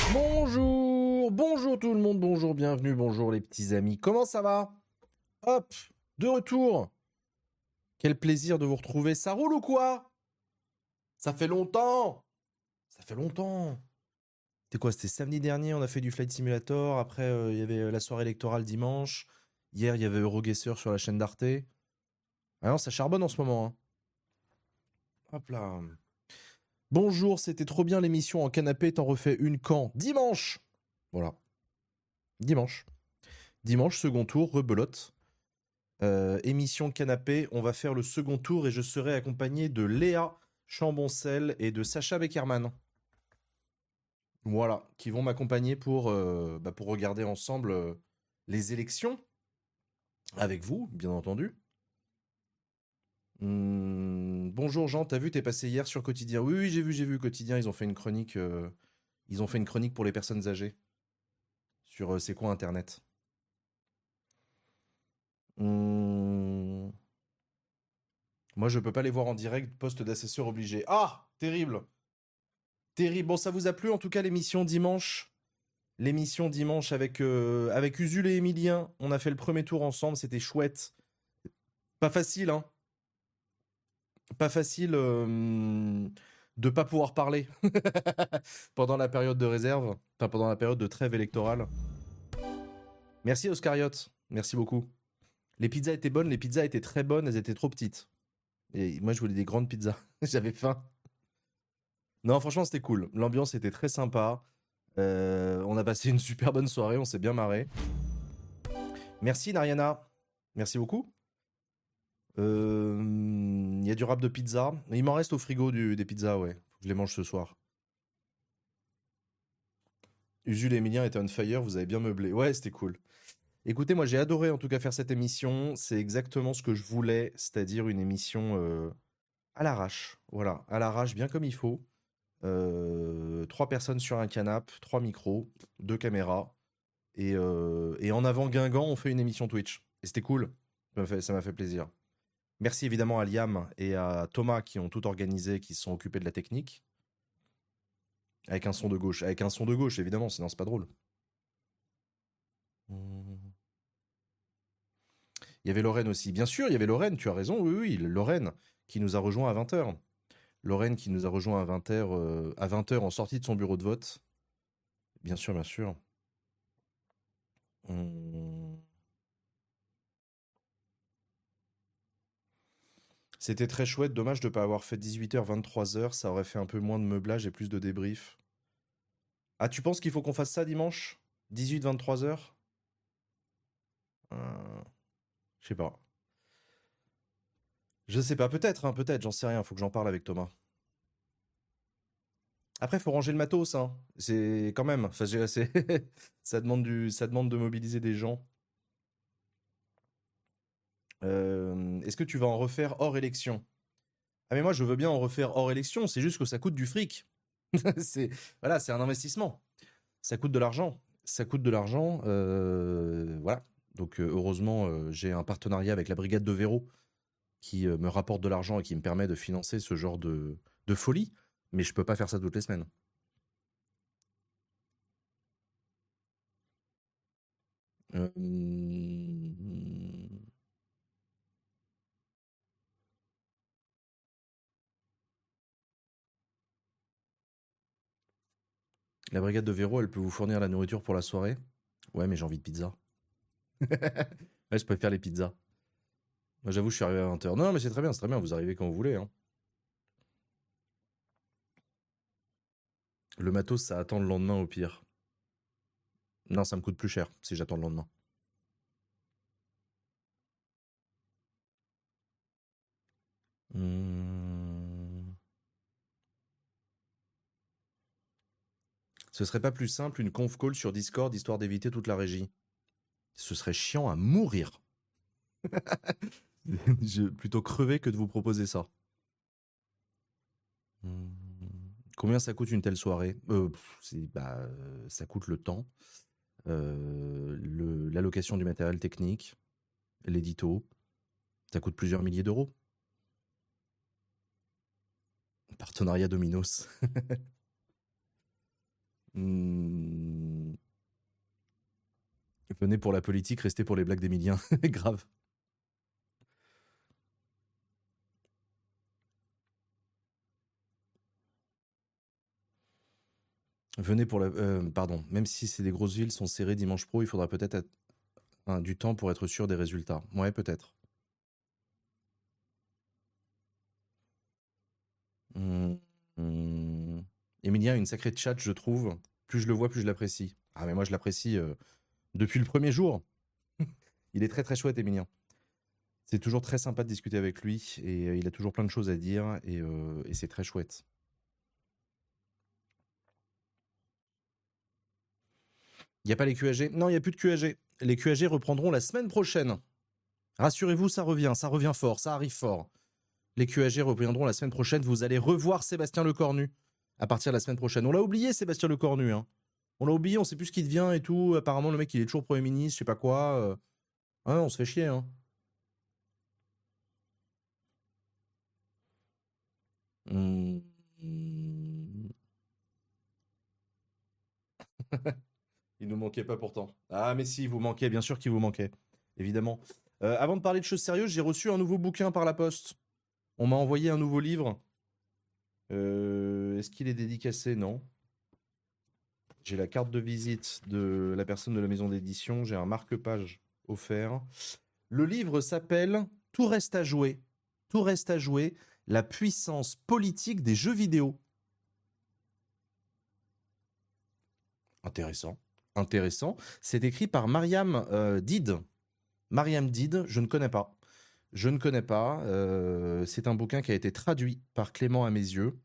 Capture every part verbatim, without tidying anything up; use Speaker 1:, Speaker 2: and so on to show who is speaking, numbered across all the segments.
Speaker 1: Bonjour, bonjour tout le monde, bonjour, bienvenue, bonjour les petits amis. Comment ça va? Hop, de retour. Quel plaisir de vous retrouver. Ça roule ou quoi? Ça fait longtemps. Ça fait longtemps. C'était quoi? C'était samedi dernier, on a fait du Flight Simulator. Après, euh, il y avait la soirée électorale dimanche. Hier, il y avait Euroguessr sur la chaîne d'Arte. Ah non, ça charbonne en ce moment. Hein. Hop là. Bonjour, c'était trop bien l'émission en canapé. T'en refais une quand? Dimanche. Voilà. Dimanche. Dimanche, second tour, rebelote. Euh, émission canapé, on va faire le second tour et je serai accompagné de Léa Chamboncel et de Sacha Beckerman. Voilà, qui vont m'accompagner pour, euh, bah, pour regarder ensemble euh, les élections. Avec vous, bien entendu. Hum, bonjour Jean, t'as vu, t'es passé hier sur Quotidien. Oui, oui, j'ai vu, j'ai vu Quotidien, ils ont fait une chronique. euh, ils ont fait une chronique pour les personnes âgées. Sur euh, c'est quoi Internet. Hum, Moi, je peux pas les voir en direct, poste d'assesseur obligé. Ah, terrible. Terrible. Bon, ça vous a plu en tout cas l'émission dimanche. L'émission dimanche avec, euh, avec Usul et Emilien. On a fait le premier tour ensemble, c'était chouette. Pas facile, hein. Pas facile euh, de pas pouvoir parler pendant la période de réserve, enfin pendant la période de trêve électorale. Merci Oscariote, merci beaucoup. Les pizzas étaient bonnes, les pizzas étaient très bonnes, elles étaient trop petites. Et moi je voulais des grandes pizzas, j'avais faim. Non, franchement c'était cool, l'ambiance était très sympa. Euh, on a passé une super bonne soirée, on s'est bien marré. Merci Nariana, merci beaucoup. Il euh, y a du rap de pizza. Il m'en reste au frigo du, des pizzas, ouais. Faut que je les mange ce soir. Usul et Emilien étaient on fire, vous avez bien meublé. Ouais, c'était cool. Écoutez, moi j'ai adoré en tout cas faire cette émission. C'est exactement ce que je voulais, c'est-à-dire une émission euh, à l'arrache. Voilà, à l'arrache, bien comme il faut. Euh, trois personnes sur un canapé, trois micros, deux caméras. Et, euh, et en avant Guingamp, on fait une émission Twitch. Et c'était cool. Ça m'a fait, ça m'a fait plaisir. Merci évidemment à Liam et à Thomas qui ont tout organisé, qui se sont occupés de la technique. Avec un son de gauche. Avec un son de gauche, évidemment, sinon c'est pas drôle. Il y avait Lorraine aussi. Bien sûr, il y avait Lorraine, tu as raison, oui, oui, Lorraine, qui nous a rejoint à vingt heures. Lorraine qui nous a rejoint à vingt heures, euh, à vingt heures en sortie de son bureau de vote. Bien sûr, bien sûr. Hum. C'était très chouette, dommage de ne pas avoir fait dix-huit heures, vingt-trois heures, ça aurait fait un peu moins de meublage et plus de débrief. Ah, tu penses qu'il faut qu'on fasse ça dimanche? dix-huit, vingt-trois heures? Euh, Je sais pas. Je sais pas, peut-être, hein, peut-être, j'en sais rien, faut que j'en parle avec Thomas. Après, faut ranger le matos, hein. C'est quand même, enfin, je dirais, c'est- ça demande du, ça demande de mobiliser des gens. Euh, Est-ce que tu vas en refaire hors élection? Ah mais moi, je veux bien en refaire hors élection. C'est juste que ça coûte du fric. c'est voilà, c'est un investissement. Ça coûte de l'argent. Ça coûte de l'argent. euh, voilà. Donc euh, heureusement, euh, j'ai un partenariat avec la brigade de Véro qui euh, me rapporte de l'argent et qui me permet de financer ce genre de, de folie. Mais je peux pas faire ça toutes les semaines. Euh, La brigade de Véro, elle peut vous fournir la nourriture pour la soirée. Ouais, mais j'ai envie de pizza. Ouais, je préfère les pizzas. Moi, j'avoue, je suis arrivé à vingt heures. Non, mais c'est très bien, c'est très bien. Vous arrivez quand vous voulez. Hein. Le matos, ça attend le lendemain au pire. Non, ça me coûte plus cher si j'attends le lendemain. Hmm. Ce serait pas plus simple une conf call sur Discord histoire d'éviter toute la régie? Ce serait chiant à mourir. Je plutôt crever que de vous proposer ça. Hmm. Combien ça coûte une telle soirée? euh, pff, bah, euh, Ça coûte le temps, euh, le- l'allocation du matériel technique, l'édito. Ça coûte plusieurs milliers d'euros. Partenariat Dominos. Hmm. Venez pour la politique, restez pour les blagues d'Emilien. Grave. Venez pour la... Euh, pardon, même si c'est des grosses villes sont serrées dimanche pro, il faudra peut-être être- hein, du temps pour être sûr des résultats. Ouais, peut-être. Hum, hum. Emilien a une sacrée chat, je trouve. Plus je le vois, plus je l'apprécie. Ah, mais moi, je l'apprécie euh, depuis le premier jour. Il est très très chouette, Emilien. C'est toujours très sympa de discuter avec lui et euh, il a toujours plein de choses à dire et, euh, et c'est très chouette. Il n'y a pas les Q A G? Non, il n'y a plus de Q A G. Les Q A G reprendront la semaine prochaine. Rassurez-vous, ça revient, ça revient fort, ça arrive fort. Les Q A G reviendront la semaine prochaine. Vous allez revoir Sébastien Lecornu à partir de la semaine prochaine. On l'a oublié, Sébastien Lecornu. Hein. On l'a oublié, on sait plus ce qu'il devient et tout. Apparemment, le mec, il est toujours Premier ministre, je sais pas quoi. Euh... Ah, on se fait chier. Hein. Mmh. Il nous manquait pas pourtant. Ah, mais si, vous manquez, bien sûr qu'il vous manquait. Évidemment. Euh, avant de parler de choses sérieuses, j'ai reçu un nouveau bouquin par la poste. On m'a envoyé un nouveau livre. Euh, Est-ce qu'il est dédicacé? Non. J'ai la carte de visite de la personne de la maison d'édition. J'ai un marque-page offert. Le livre s'appelle Tout reste à jouer. Tout reste à jouer. La puissance politique des jeux vidéo. Intéressant. Intéressant. C'est écrit par Mariam euh, Did. Mariam Did, je ne connais pas. Je ne connais pas. Euh, c'est un bouquin qui a été traduit par Clément Amézieux.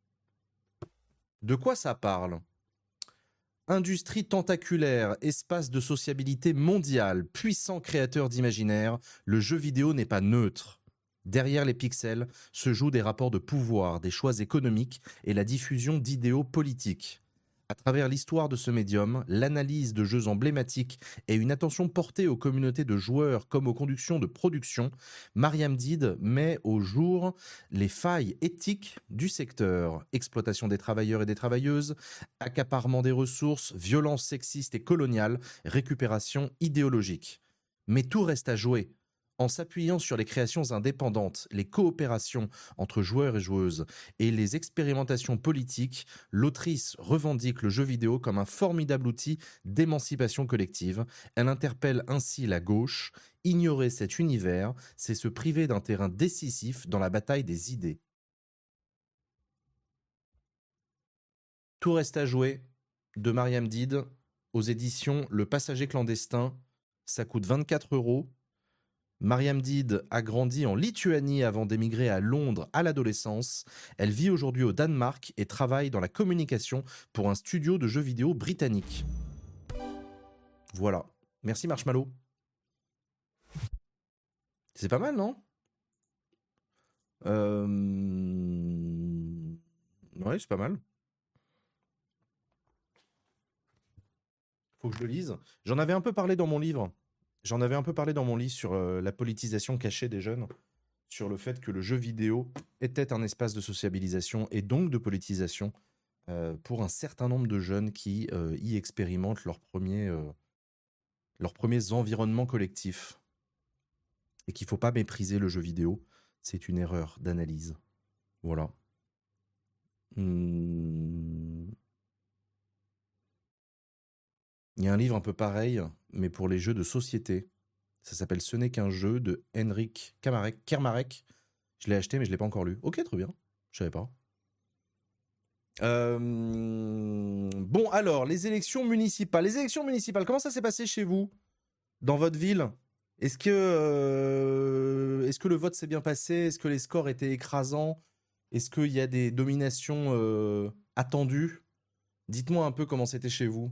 Speaker 1: De quoi ça parle? Industrie tentaculaire, espace de sociabilité mondiale, puissant créateur d'imaginaire, le jeu vidéo n'est pas neutre. Derrière les pixels se jouent des rapports de pouvoir, des choix économiques et la diffusion d'idéaux politiques. À travers l'histoire de ce médium, l'analyse de jeux emblématiques et une attention portée aux communautés de joueurs comme aux conditions de production, Mariam Did met au jour les failles éthiques du secteur. Exploitation des travailleurs et des travailleuses, accaparement des ressources, violence sexiste et coloniale, récupération idéologique. Mais tout reste à jouer. En s'appuyant sur les créations indépendantes, les coopérations entre joueurs et joueuses et les expérimentations politiques, l'autrice revendique le jeu vidéo comme un formidable outil d'émancipation collective. Elle interpelle ainsi la gauche. Ignorer cet univers, c'est se priver d'un terrain décisif dans la bataille des idées. Tout reste à jouer de Mariam Did aux éditions Le Passager clandestin. Ça coûte vingt-quatre euros. Mariam Did a grandi en Lituanie avant d'émigrer à Londres à l'adolescence. Elle vit aujourd'hui au Danemark et travaille dans la communication pour un studio de jeux vidéo britannique. Voilà. Merci Marshmallow. C'est pas mal, non? euh... Ouais, c'est pas mal. Faut que je le lise. J'en avais un peu parlé dans mon livre. J'en avais un peu parlé dans mon livre sur euh, la politisation cachée des jeunes, sur le fait que le jeu vidéo était un espace de sociabilisation et donc de politisation euh, pour un certain nombre de jeunes qui euh, y expérimentent leurs premiers, euh, leurs premiers environnements collectifs. Et qu'il ne faut pas mépriser le jeu vidéo. C'est une erreur d'analyse. Voilà. Hum... Il y a un livre un peu pareil, mais pour les jeux de société. Ça s'appelle Ce n'est qu'un jeu de Henrik Kermarek. Kermarek. Je l'ai acheté, mais je ne l'ai pas encore lu. Ok, très bien. Je savais pas. Euh... Bon, alors, les élections municipales. Les élections municipales, comment ça s'est passé chez vous? Dans votre ville? Est-ce que, euh... Est-ce que le vote s'est bien passé? Est-ce que les scores étaient écrasants? Est-ce qu'il y a des dominations euh, attendues? Dites-moi un peu comment c'était chez vous.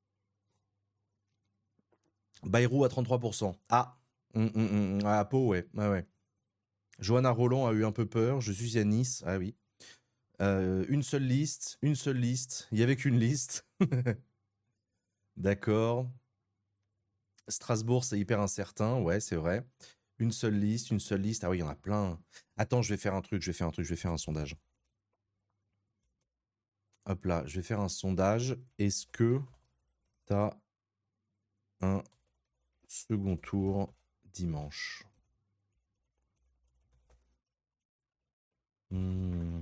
Speaker 1: Bayrou à trente-trois pour cent. Ah, hum, hum, hum, hum. Ah, Pau, ouais. ouais, ouais. Johanna Roland a eu un peu peur. Je suis à Nice. Ah oui. Euh, une seule liste. Une seule liste. Il n'y avait qu'une liste. D'accord. Strasbourg, c'est hyper incertain. Ouais, c'est vrai. Une seule liste, une seule liste. Ah oui, il y en a plein. Attends, je vais faire un truc. Je vais faire un truc. Je vais faire un sondage. Hop là, je vais faire un sondage. Est-ce que t'as un Second tour, dimanche. Hmm.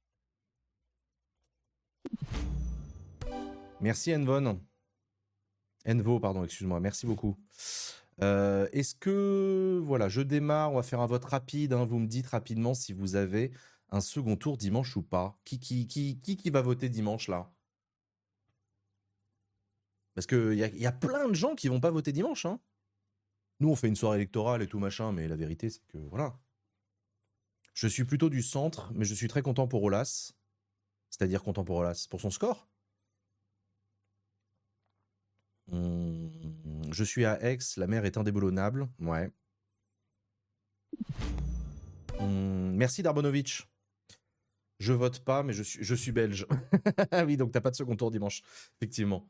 Speaker 1: Merci Envon. Envo, pardon, excuse-moi. Merci beaucoup. Euh, Est-ce que... Voilà, je démarre. On va faire un vote rapide. Hein. Vous me dites rapidement si vous avez un second tour dimanche ou pas. Qui, qui, qui, qui, qui va voter dimanche, là? Parce qu'il y a, y a plein de gens qui vont pas voter dimanche. Hein. Nous, on fait une soirée électorale et tout machin, mais la vérité, c'est que... Voilà. Je suis plutôt du centre, mais je suis très content pour Olas. C'est-à-dire content pour Olas. Pour son score. Hum, je suis à Aix, la mer est indéboulonnable. Ouais. Hum, merci Darbonovic. Je vote pas, mais je suis, je suis belge. Oui, donc t'as pas de second tour dimanche, effectivement.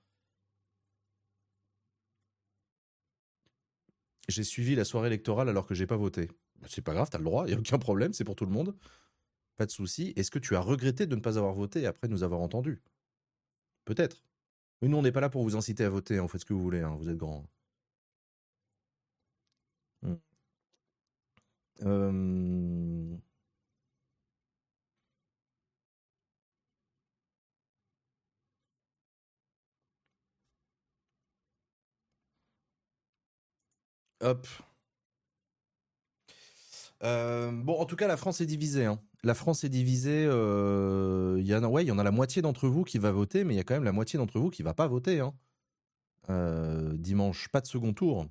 Speaker 1: J'ai suivi la soirée électorale alors que j'ai pas voté. C'est pas grave, t'as le droit, y a aucun problème, c'est pour tout le monde. Pas de souci. Est-ce que tu as regretté de ne pas avoir voté après nous avoir entendus? Peut-être. Mais nous, on n'est pas là pour vous inciter à voter, hein, vous faites ce que vous voulez, hein, vous êtes grands. Hum. Euh... Hop. Euh, bon, en tout cas, la France est divisée. Hein. La France est divisée. Euh, y en a, ouais, il y en a la moitié d'entre vous qui va voter, mais il y a quand même la moitié d'entre vous qui va pas voter. Hein. Euh, dimanche, pas de second tour.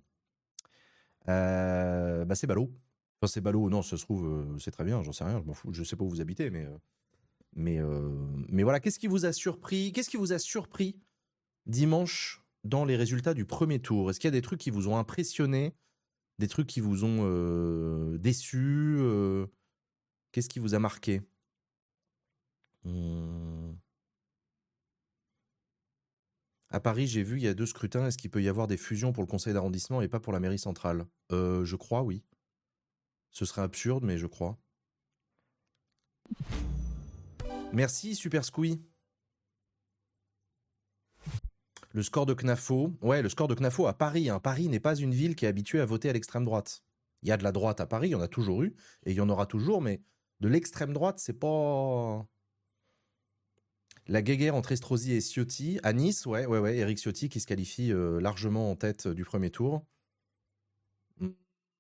Speaker 1: Euh, bah c'est ballot. Enfin, c'est ballot. Non, ça se trouve, euh, c'est très bien. J'en sais rien. Je m'en fous. Je sais pas où vous habitez, mais euh, mais euh, mais voilà. Qu'est-ce qui vous a surpris? Qu'est-ce qui vous a surpris dimanche dans les résultats du premier tour? Est-ce qu'il y a des trucs qui vous ont impressionné, des trucs qui vous ont euh, déçu? euh, Qu'est-ce qui vous a marqué? Hum. À Paris, j'ai vu, il y a deux scrutins. Est-ce qu'il peut y avoir des fusions pour le conseil d'arrondissement et pas pour la mairie centrale? euh, Je crois, oui. Ce serait absurde, mais je crois. Merci, Super Squee. Le score de Knafo. Ouais, le score de Knafo à Paris. Hein. Paris n'est pas une ville qui est habituée à voter à l'extrême droite. Il y a de la droite à Paris, il y en a toujours eu, et il y en aura toujours, mais de l'extrême droite, c'est pas... La guéguerre entre Estrosi et Ciotti. À Nice, ouais, ouais, ouais, Éric Ciotti qui se qualifie euh, largement en tête du premier tour. Mm.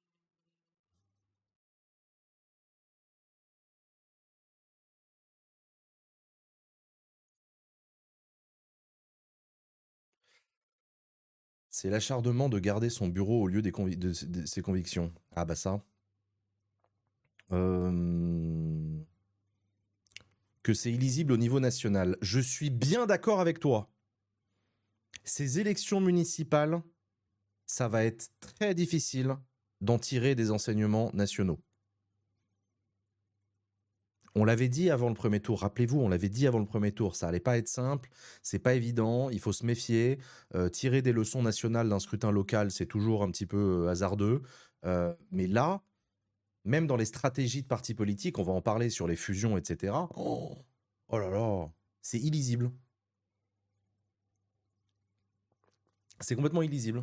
Speaker 1: C'est l'acharnement de garder son bureau au lieu des convi- de, de ses convictions. Ah bah ça. Euh, Que c'est illisible au niveau national. Je suis bien d'accord avec toi. Ces élections municipales, ça va être très difficile d'en tirer des enseignements nationaux. On l'avait dit avant le premier tour, rappelez-vous, on l'avait dit avant le premier tour, ça allait pas être simple, c'est pas évident, il faut se méfier, euh, tirer des leçons nationales d'un scrutin local, c'est toujours un petit peu euh, hasardeux, euh, mais là, même dans les stratégies de partis politiques, on va en parler sur les fusions, et cetera. Oh, oh là là, c'est illisible. C'est complètement illisible.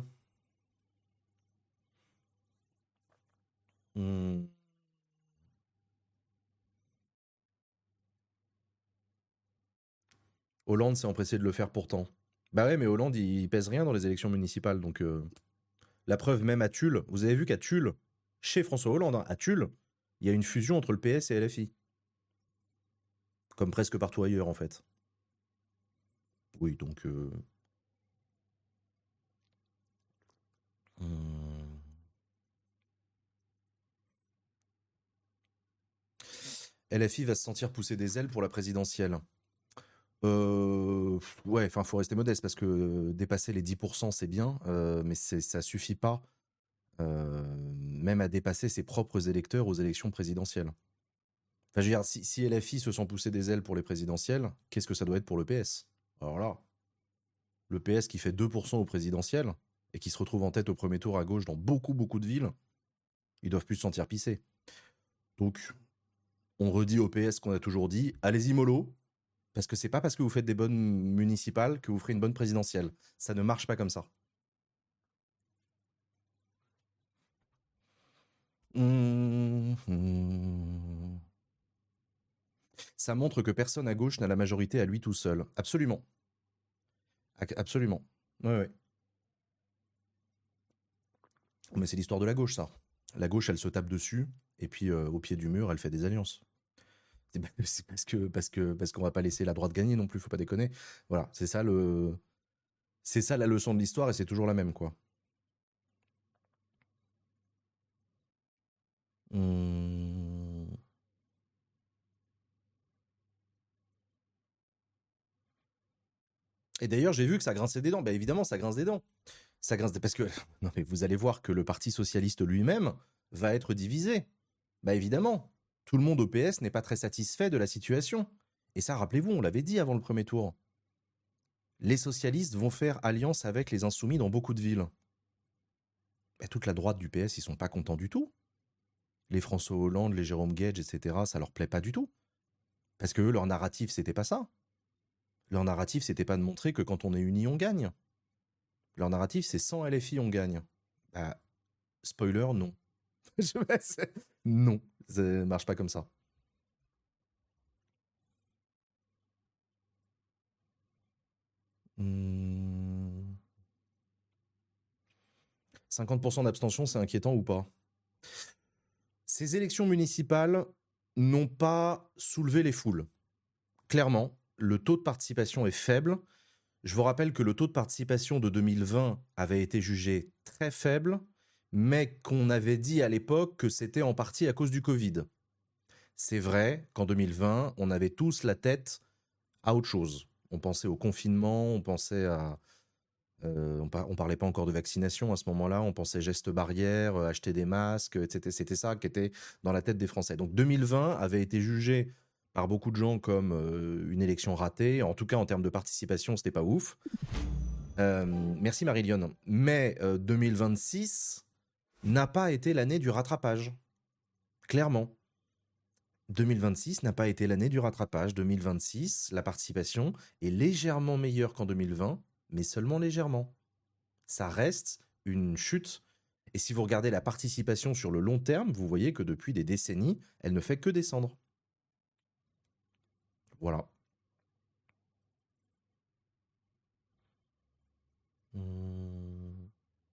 Speaker 1: Hmm. Hollande s'est empressé de le faire pourtant. Bah ouais, mais Hollande, il, il pèse rien dans les élections municipales, donc euh, la preuve même à Tulle. Vous avez vu qu'à Tulle, chez François Hollande, hein, à Tulle, il y a une fusion entre le P S et L F I. Comme presque partout ailleurs, en fait. Oui, donc... Euh... hmm. L F I va se sentir pousser des ailes pour la présidentielle. Euh, ouais, enfin, faut rester modeste parce que euh, dépasser les dix pour cent, c'est bien, euh, mais c'est, ça suffit pas, euh, même à dépasser ses propres électeurs aux élections présidentielles. Enfin, je veux dire, si, si L F I se sent pousser des ailes pour les présidentielles, qu'est-ce que ça doit être pour le P S? Alors là, le P S qui fait deux pour cent au présidentiel et qui se retrouve en tête au premier tour à gauche dans beaucoup, beaucoup de villes, ils doivent plus se sentir pisser. Donc, on redit au P S qu'on a toujours dit, allez-y mollo, parce que c'est pas parce que vous faites des bonnes municipales que vous ferez une bonne présidentielle. Ça ne marche pas comme ça. Mmh, mmh. Ça montre que personne à gauche n'a la majorité à lui tout seul. Absolument. Absolument. Ouais, ouais. Mais c'est l'histoire de la gauche, ça. La gauche, elle se tape dessus, et puis euh, au pied du mur, elle fait des alliances. C'est parce que parce que parce qu'on va pas laisser la droite gagner non plus, faut pas déconner. Voilà, c'est ça le c'est ça la leçon de l'histoire et c'est toujours la même quoi. Hum... Et d'ailleurs, j'ai vu que ça grinçait des dents. Bah évidemment, ça grince des dents. Ça grince des... parce que non mais vous allez voir que le Parti socialiste lui-même va être divisé. Bah évidemment, tout le monde au P S n'est pas très satisfait de la situation. Et ça, rappelez-vous, on l'avait dit avant le premier tour. Les socialistes vont faire alliance avec les insoumis dans beaucoup de villes. Bah, toute la droite du P S, ils sont pas contents du tout. Les François Hollande, les Jérôme Gage, et cetera, ça leur plaît pas du tout. Parce que eux, leur narratif, c'était pas ça. Leur narratif, c'était pas de montrer que quand on est unis, on gagne. Leur narratif, c'est sans L F I, on gagne. Bah, spoiler, non. non, ça marche pas comme ça. Hmm... cinquante pour cent d'abstention, c'est inquiétant ou pas? Ces élections municipales n'ont pas soulevé les foules. Clairement, le taux de participation est faible. Je vous rappelle que le taux de participation de deux mille vingt avait été jugé très faible, mais qu'on avait dit à l'époque que c'était en partie à cause du Covid. C'est vrai qu'en deux mille vingt, on avait tous la tête à autre chose. On pensait au confinement, on pensait à... Euh, on, par, on parlait pas encore de vaccination à ce moment-là, on pensait gestes barrières, euh, acheter des masques, et cetera. C'était ça qui était dans la tête des Français. Donc deux mille vingt avait été jugé par beaucoup de gens comme euh, une élection ratée. En tout cas, en termes de participation, c'était pas ouf. Euh, merci Marie-Lionne. Mais euh, deux mille vingt-six n'a pas été l'année du rattrapage. Clairement. deux mille vingt-six n'a pas été l'année du rattrapage. deux mille vingt-six, la participation est légèrement meilleure qu'en deux mille vingt, mais seulement légèrement. Ça reste une chute. Et si vous regardez la participation sur le long terme, vous voyez que depuis des décennies, elle ne fait que descendre. Voilà. Hum...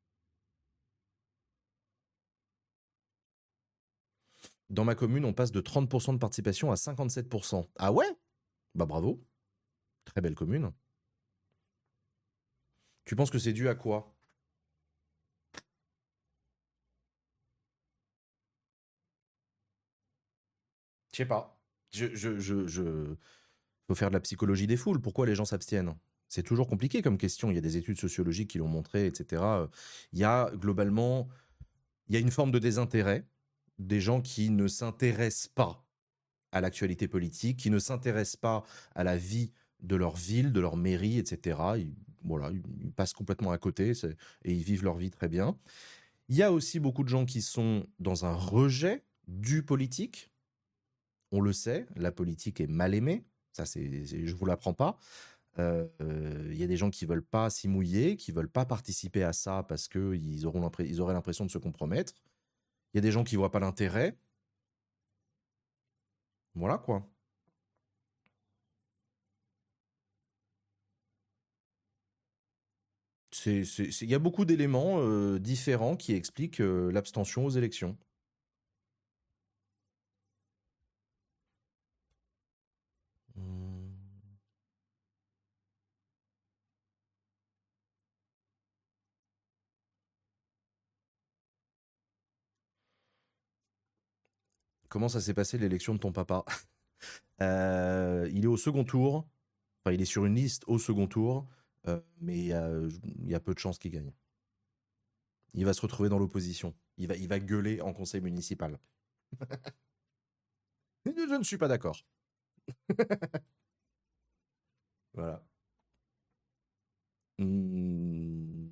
Speaker 1: Dans ma commune, on passe de trente pour cent de participation à cinquante-sept pour cent. Ah ouais? Bah bravo. Très belle commune. Tu penses que c'est dû à quoi? Je sais pas. Je, je, je, je... Faut faire de la psychologie des foules. Pourquoi les gens s'abstiennent? C'est toujours compliqué comme question. Il y a des études sociologiques qui l'ont montré, et cetera. Il y a globalement, il y a une forme de désintérêt des gens qui ne s'intéressent pas à l'actualité politique, qui ne s'intéressent pas à la vie de leur ville, de leur mairie, et cetera. Ils, voilà, ils passent complètement à côté et ils vivent leur vie très bien. Il y a aussi beaucoup de gens qui sont dans un rejet du politique. On le sait, la politique est mal aimée. Ça, c'est, c'est, je vous l'apprends pas. Euh, euh, Il y a des gens qui veulent pas s'y mouiller, qui veulent pas participer à ça parce que ils auront ils auraient l'impression de se compromettre. Il y a des gens qui voient pas l'intérêt. Voilà quoi. C'est, c'est, c'est- il y a beaucoup d'éléments euh, différents qui expliquent euh, l'abstention aux élections. Hmm. Comment ça s'est passé l'élection de ton papa? Euh, Il est au second tour. Enfin, il est sur une liste au second tour, euh, mais il y, a, il y a peu de chances qu'il gagne. Il va se retrouver dans l'opposition. Il va, il va gueuler en conseil municipal. Je ne suis pas d'accord. Voilà. Hmm.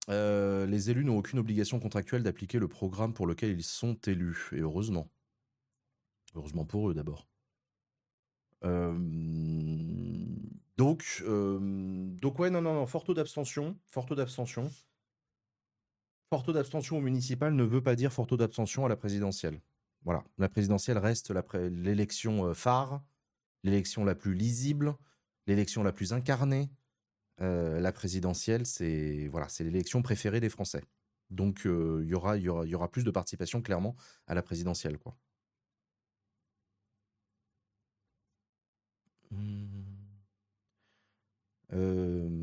Speaker 1: Euh, les élus n'ont aucune obligation contractuelle d'appliquer le programme pour lequel ils sont élus. Et heureusement. Heureusement pour eux d'abord. Euh, donc, euh, donc ouais, non, non, non, fort taux d'abstention. Fort taux d'abstention. Fort taux d'abstention au municipal ne veut pas dire fort taux d'abstention à la présidentielle. Voilà. La présidentielle reste la pré- l'élection euh, phare, l'élection la plus lisible, l'élection la plus incarnée. Euh, la présidentielle, c'est voilà, c'est l'élection préférée des Français. Donc, il euh, y, aura, y, aura, y aura plus de participation, clairement, à la présidentielle, quoi. Mmh. Euh...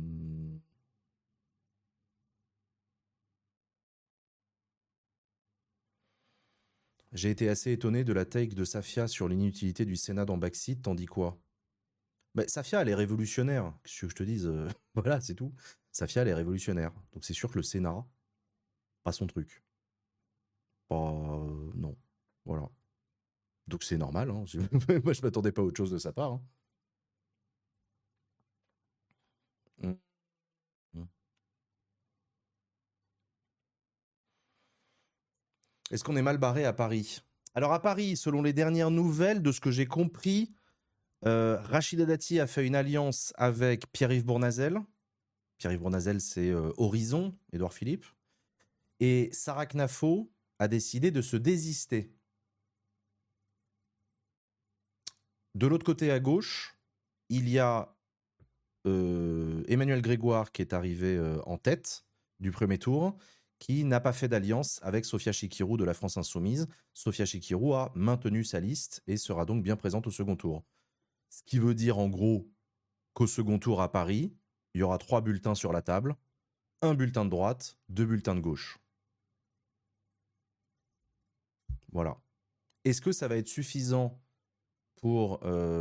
Speaker 1: J'ai été assez étonné de la take de Safia sur l'inutilité du Sénat dans Backseat, tandis quoi bah, Safia, elle est révolutionnaire. Qu'est-ce que je te dise euh, Voilà, c'est tout. Safia, elle est révolutionnaire. Donc c'est sûr que le Sénat, pas son truc. Pas... euh, non. Voilà. Donc c'est normal. Hein. Moi, je m'attendais pas à autre chose de sa part. Hein. Mm. Mm. Est-ce qu'on est mal barré à Paris? Alors à Paris, selon les dernières nouvelles, de ce que j'ai compris, euh, Rachida Dati a fait une alliance avec Pierre-Yves Bournazel. Pierre-Yves Bournazel, c'est euh, Horizon, Édouard Philippe. Et Sarah Knafo a décidé de se désister. De l'autre côté, à gauche, il y a euh, Emmanuel Grégoire qui est arrivé euh, en tête du premier tour, qui n'a pas fait d'alliance avec Sophia Chikirou de la France Insoumise. Sophia Chikirou a maintenu sa liste et sera donc bien présente au second tour. Ce qui veut dire en gros qu'au second tour à Paris, il y aura trois bulletins sur la table, un bulletin de droite, deux bulletins de gauche. Voilà. Est-ce que ça va être suffisant pour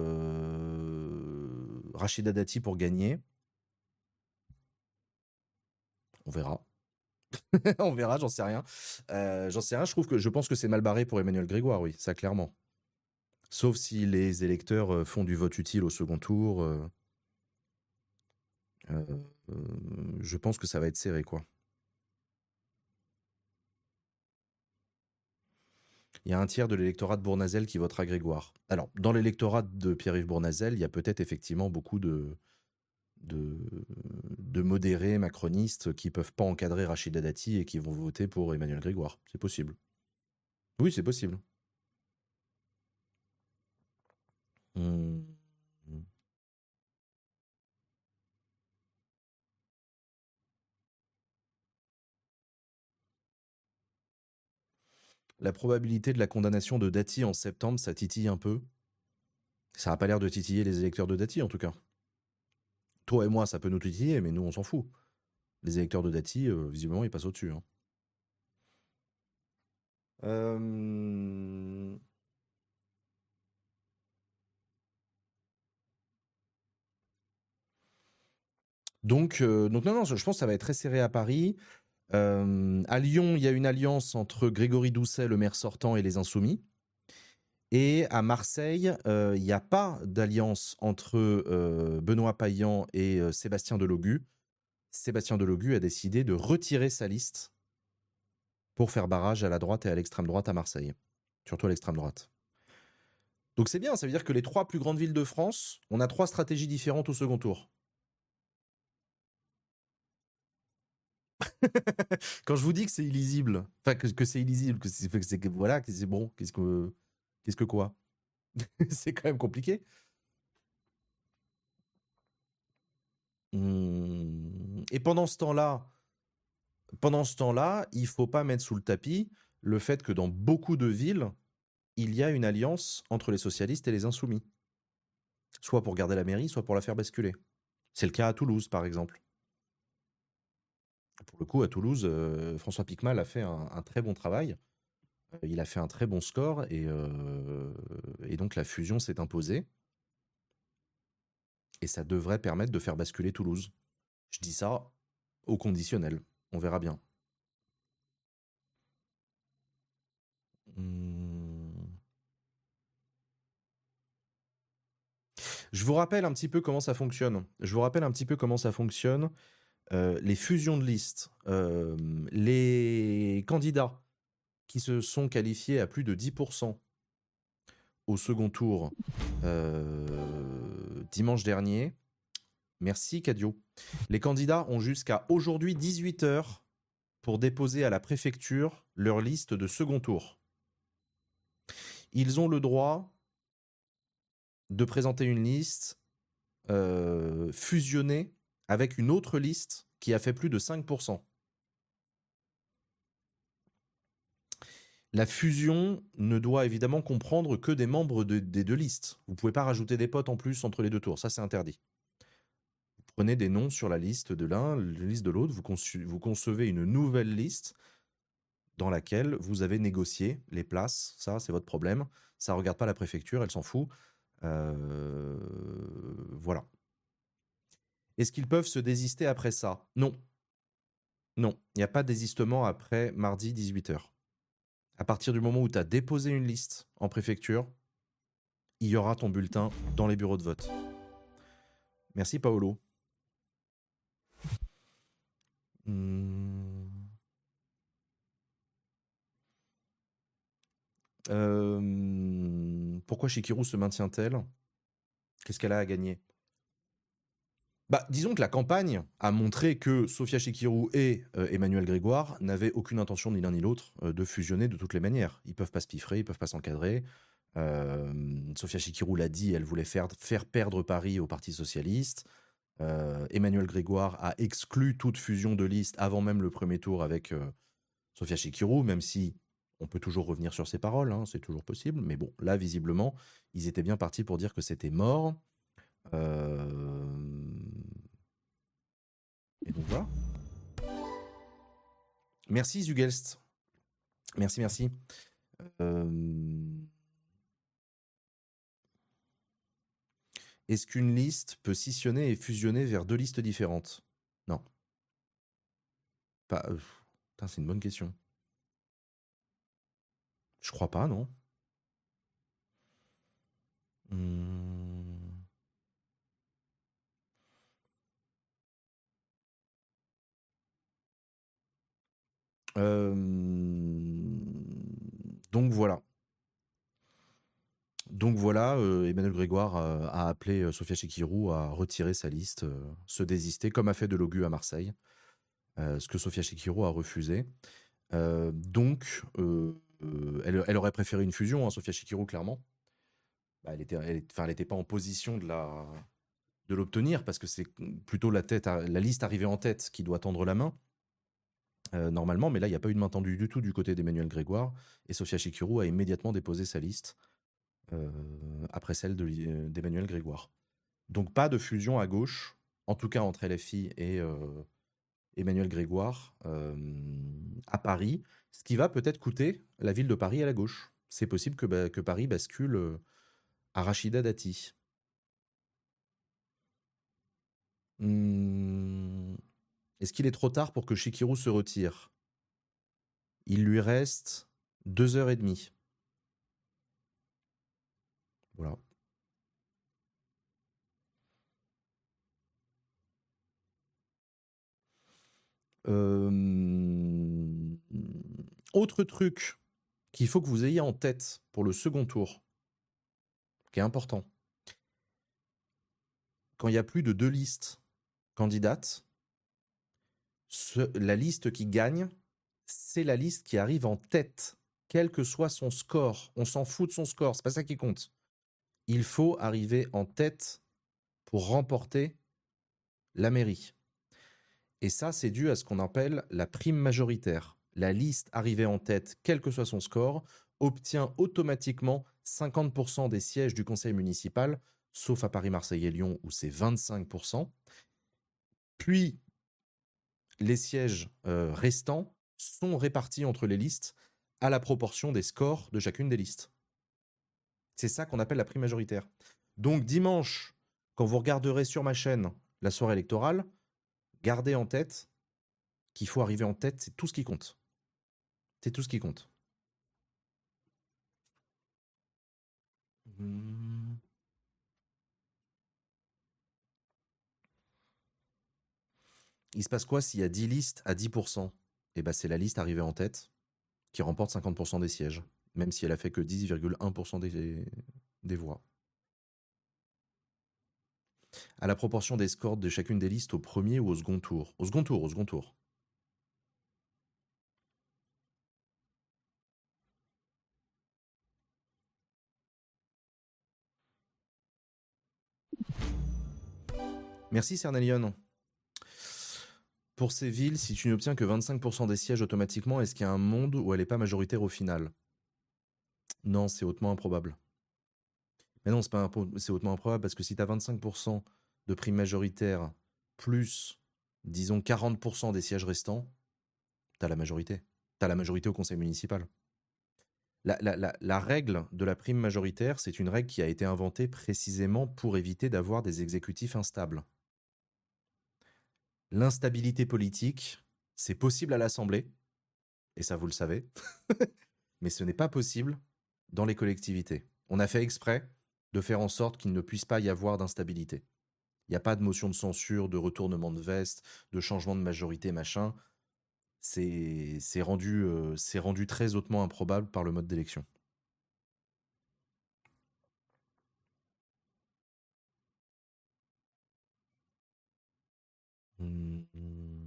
Speaker 1: euh, Rachida Dati pour gagner? On verra. On verra, j'en sais rien. Euh, j'en sais rien, je trouve que je pense que c'est mal barré pour Emmanuel Grégoire, oui, ça clairement. Sauf si les électeurs font du vote utile au second tour. Euh, euh, euh, je pense que ça va être serré, quoi. Il y a un tiers de l'électorat de Bournazel qui votera Grégoire. Alors, dans l'électorat de Pierre-Yves Bournazel, il y a peut-être effectivement beaucoup de, de, de modérés macronistes qui ne peuvent pas encadrer Rachida Dati et qui vont voter pour Emmanuel Grégoire. C'est possible. Oui, c'est possible. Hum. La probabilité de la condamnation de Dati en septembre, ça titille un peu. Ça n'a pas l'air de titiller les électeurs de Dati, en tout cas. Toi et moi, ça peut nous titiller, mais nous, on s'en fout. Les électeurs de Dati, euh, visiblement, ils passent au-dessus. Hein. Euh... Donc, euh, donc, non, non, je pense que ça va être très serré à Paris. Euh, à Lyon, il y a une alliance entre Grégory Doucet, le maire sortant, et les Insoumis. Et à Marseille, euh, il n'y a pas d'alliance entre euh, Benoît Payan et euh, Sébastien Delogu. Sébastien Delogu a décidé de retirer sa liste pour faire barrage à la droite et à l'extrême droite à Marseille. Surtout à l'extrême droite. Donc c'est bien, ça veut dire que les trois plus grandes villes de France, on a trois stratégies différentes au second tour. Quand je vous dis que c'est illisible, enfin que, que c'est illisible, que c'est que, que voilà, que c'est bon, qu'est-ce que qu'est-ce que quoi? C'est quand même compliqué. Hum, Et pendant ce temps-là, pendant ce temps-là, il faut pas mettre sous le tapis le fait que dans beaucoup de villes, il y a une alliance entre les socialistes et les insoumis. Soit pour garder la mairie, soit pour la faire basculer. C'est le cas à Toulouse, par exemple. Pour le coup, à Toulouse, euh, François Picmal a fait un, un très bon travail. Euh, Il a fait un très bon score et, euh, et donc la fusion s'est imposée. Et ça devrait permettre de faire basculer Toulouse. Je dis ça au conditionnel. On verra bien. Hum. Je vous rappelle un petit peu comment ça fonctionne. Je vous rappelle un petit peu comment ça fonctionne. euh, les fusions de listes, euh, les candidats qui se sont qualifiés à plus de dix pour cent au second tour euh, dimanche dernier. Merci Cadio. Les candidats ont jusqu'à aujourd'hui dix-huit heures pour déposer à la préfecture leur liste de second tour. Ils ont le droit de présenter une liste euh, fusionnée avec une autre liste qui a fait plus de cinq pour cent. La fusion ne doit évidemment comprendre que des membres de, des deux listes. Vous ne pouvez pas rajouter des potes en plus entre les deux tours, ça c'est interdit. Vous prenez des noms sur la liste de l'un, la liste de l'autre, vous, conçu, vous concevez une nouvelle liste dans laquelle vous avez négocié les places, ça c'est votre problème, ça ne regarde pas la préfecture, elle s'en fout. Euh, voilà. Est-ce qu'ils peuvent se désister après ça? Non. Non, il n'y a pas de désistement après mardi dix-huit heures. À partir du moment où tu as déposé une liste en préfecture, il y aura ton bulletin dans les bureaux de vote. Merci Paolo. Hum... Euh... Pourquoi Shikiru se maintient-elle? Qu'est-ce qu'elle a à gagner? Bah, disons que la campagne a montré que Sofia Chikirou et euh, Emmanuel Grégoire n'avaient aucune intention, ni l'un ni l'autre, euh, de fusionner de toutes les manières. Ils peuvent pas se piffrer, ils peuvent pas s'encadrer. Euh, Sofia Chikirou l'a dit, elle voulait faire, faire perdre Paris au Parti Socialiste. Euh, Emmanuel Grégoire a exclu toute fusion de liste avant même le premier tour avec euh, Sofia Chikirou, même si on peut toujours revenir sur ses paroles, hein, c'est toujours possible. Mais bon, là, visiblement, ils étaient bien partis pour dire que c'était mort. Euh... Et donc voilà. Merci Zugelst. Merci, merci. Euh... Est-ce qu'une liste peut scissionner et fusionner vers deux listes différentes? Non. Pas... Putain, c'est une bonne question. Je crois pas, non. Hum... Euh... Donc voilà. Donc voilà, euh, Emmanuel Grégoire euh, a appelé euh, Sofia Chikirou à retirer sa liste, euh, se désister, comme a fait Delogu à Marseille, euh, ce que Sofia Chikirou a refusé. Euh, donc, euh, euh, elle, elle aurait préféré une fusion, hein, Sofia Chikirou, clairement. Bah, elle était, elle, enfin, elle était pas en position de la, de l'obtenir parce que c'est plutôt la tête, la liste arrivée en tête qui doit tendre la main. Euh, normalement, mais là, il n'y a pas eu de main tendue du tout du côté d'Emmanuel Grégoire et Sofia Chikirou a immédiatement déposé sa liste euh, après celle de, d'Emmanuel Grégoire. Donc pas de fusion à gauche, en tout cas entre L F I et euh, Emmanuel Grégoire euh, à Paris, ce qui va peut-être coûter la ville de Paris à la gauche. C'est possible que, bah, que Paris bascule euh, à Rachida Dati. Hum, Est-ce qu'il est trop tard pour que Chikirou se retire? Il lui reste deux heures et demie. Voilà. Euh... Autre truc qu'il faut que vous ayez en tête pour le second tour, qui est important. Quand il y a plus de deux listes candidates, ce, la liste qui gagne, c'est la liste qui arrive en tête, quel que soit son score. On s'en fout de son score, c'est pas ça qui compte. Il faut arriver en tête pour remporter la mairie. Et ça, c'est dû à ce qu'on appelle la prime majoritaire. La liste arrivée en tête, quel que soit son score, obtient automatiquement cinquante pour cent des sièges du conseil municipal, sauf à Paris, Marseille et Lyon où c'est vingt-cinq pour cent. Puis, les sièges euh, restants sont répartis entre les listes à la proportion des scores de chacune des listes. C'est ça qu'on appelle la prime majoritaire. Donc dimanche, quand vous regarderez sur ma chaîne la soirée électorale, gardez en tête qu'il faut arriver en tête, c'est tout ce qui compte. C'est tout ce qui compte. Mmh. Il se passe quoi s'il y a dix listes à dix pour cent? Eh ben, c'est la liste arrivée en tête qui remporte cinquante pour cent des sièges, même si elle a fait que dix virgule un pour cent des, des voix. À la proportion des scores de chacune des listes au premier ou au second tour. Au second tour, au second tour. Merci Cernelion. Pour ces villes, si tu n'obtiens que vingt-cinq pour cent des sièges automatiquement, est-ce qu'il y a un monde où elle n'est pas majoritaire au final? Non, c'est hautement improbable. Mais non, c'est pas impro- c'est hautement improbable parce que si tu as vingt-cinq pour cent de prime majoritaire plus, disons, quarante pour cent des sièges restants, tu as la majorité. Tu as la majorité au conseil municipal. La, la- la- la règle de la prime majoritaire, c'est une règle qui a été inventée précisément pour éviter d'avoir des exécutifs instables. L'instabilité politique, c'est possible à l'Assemblée, et ça vous le savez, mais ce n'est pas possible dans les collectivités. On a fait exprès de faire en sorte qu'il ne puisse pas y avoir d'instabilité. Il n'y a pas de motion de censure, de retournement de veste, de changement de majorité, machin. C'est c'est rendu, euh, c'est rendu très hautement improbable par le mode d'élection. Hmm.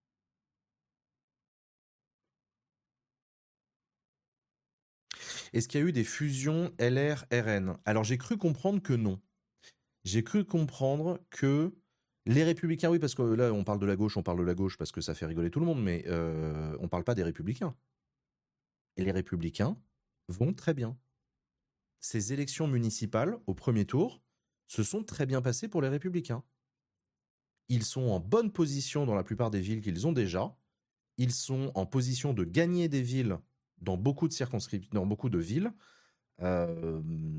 Speaker 1: Est-ce qu'il y a eu des fusions L R R N? Alors j'ai cru comprendre que non. J'ai cru comprendre que les républicains, oui, parce que là on parle de la gauche, on parle de la gauche parce que ça fait rigoler tout le monde, mais euh, on parle pas des républicains. Et les républicains vont très bien. Ces élections municipales au premier tour se sont très bien passées pour les républicains. Ils sont en bonne position dans la plupart des villes qu'ils ont déjà. Ils sont en position de gagner des villes dans beaucoup de circonscriptions, dans beaucoup de villes. Euh,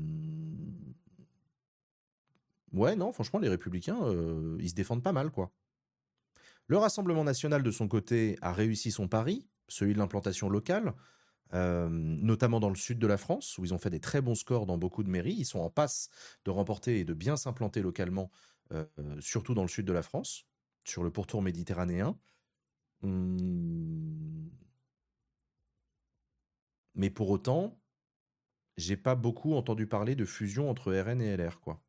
Speaker 1: Ouais, non, franchement, les républicains, euh, ils se défendent pas mal, quoi. Le Rassemblement national, de son côté, a réussi son pari, celui de l'implantation locale, euh, notamment dans le sud de la France, où ils ont fait des très bons scores dans beaucoup de mairies. Ils sont en passe de remporter et de bien s'implanter localement, euh, surtout dans le sud de la France, sur le pourtour méditerranéen. Hum, Mais pour autant, j'ai pas beaucoup entendu parler de fusion entre R N et L R, quoi.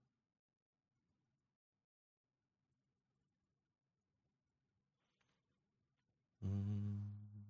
Speaker 1: Hum.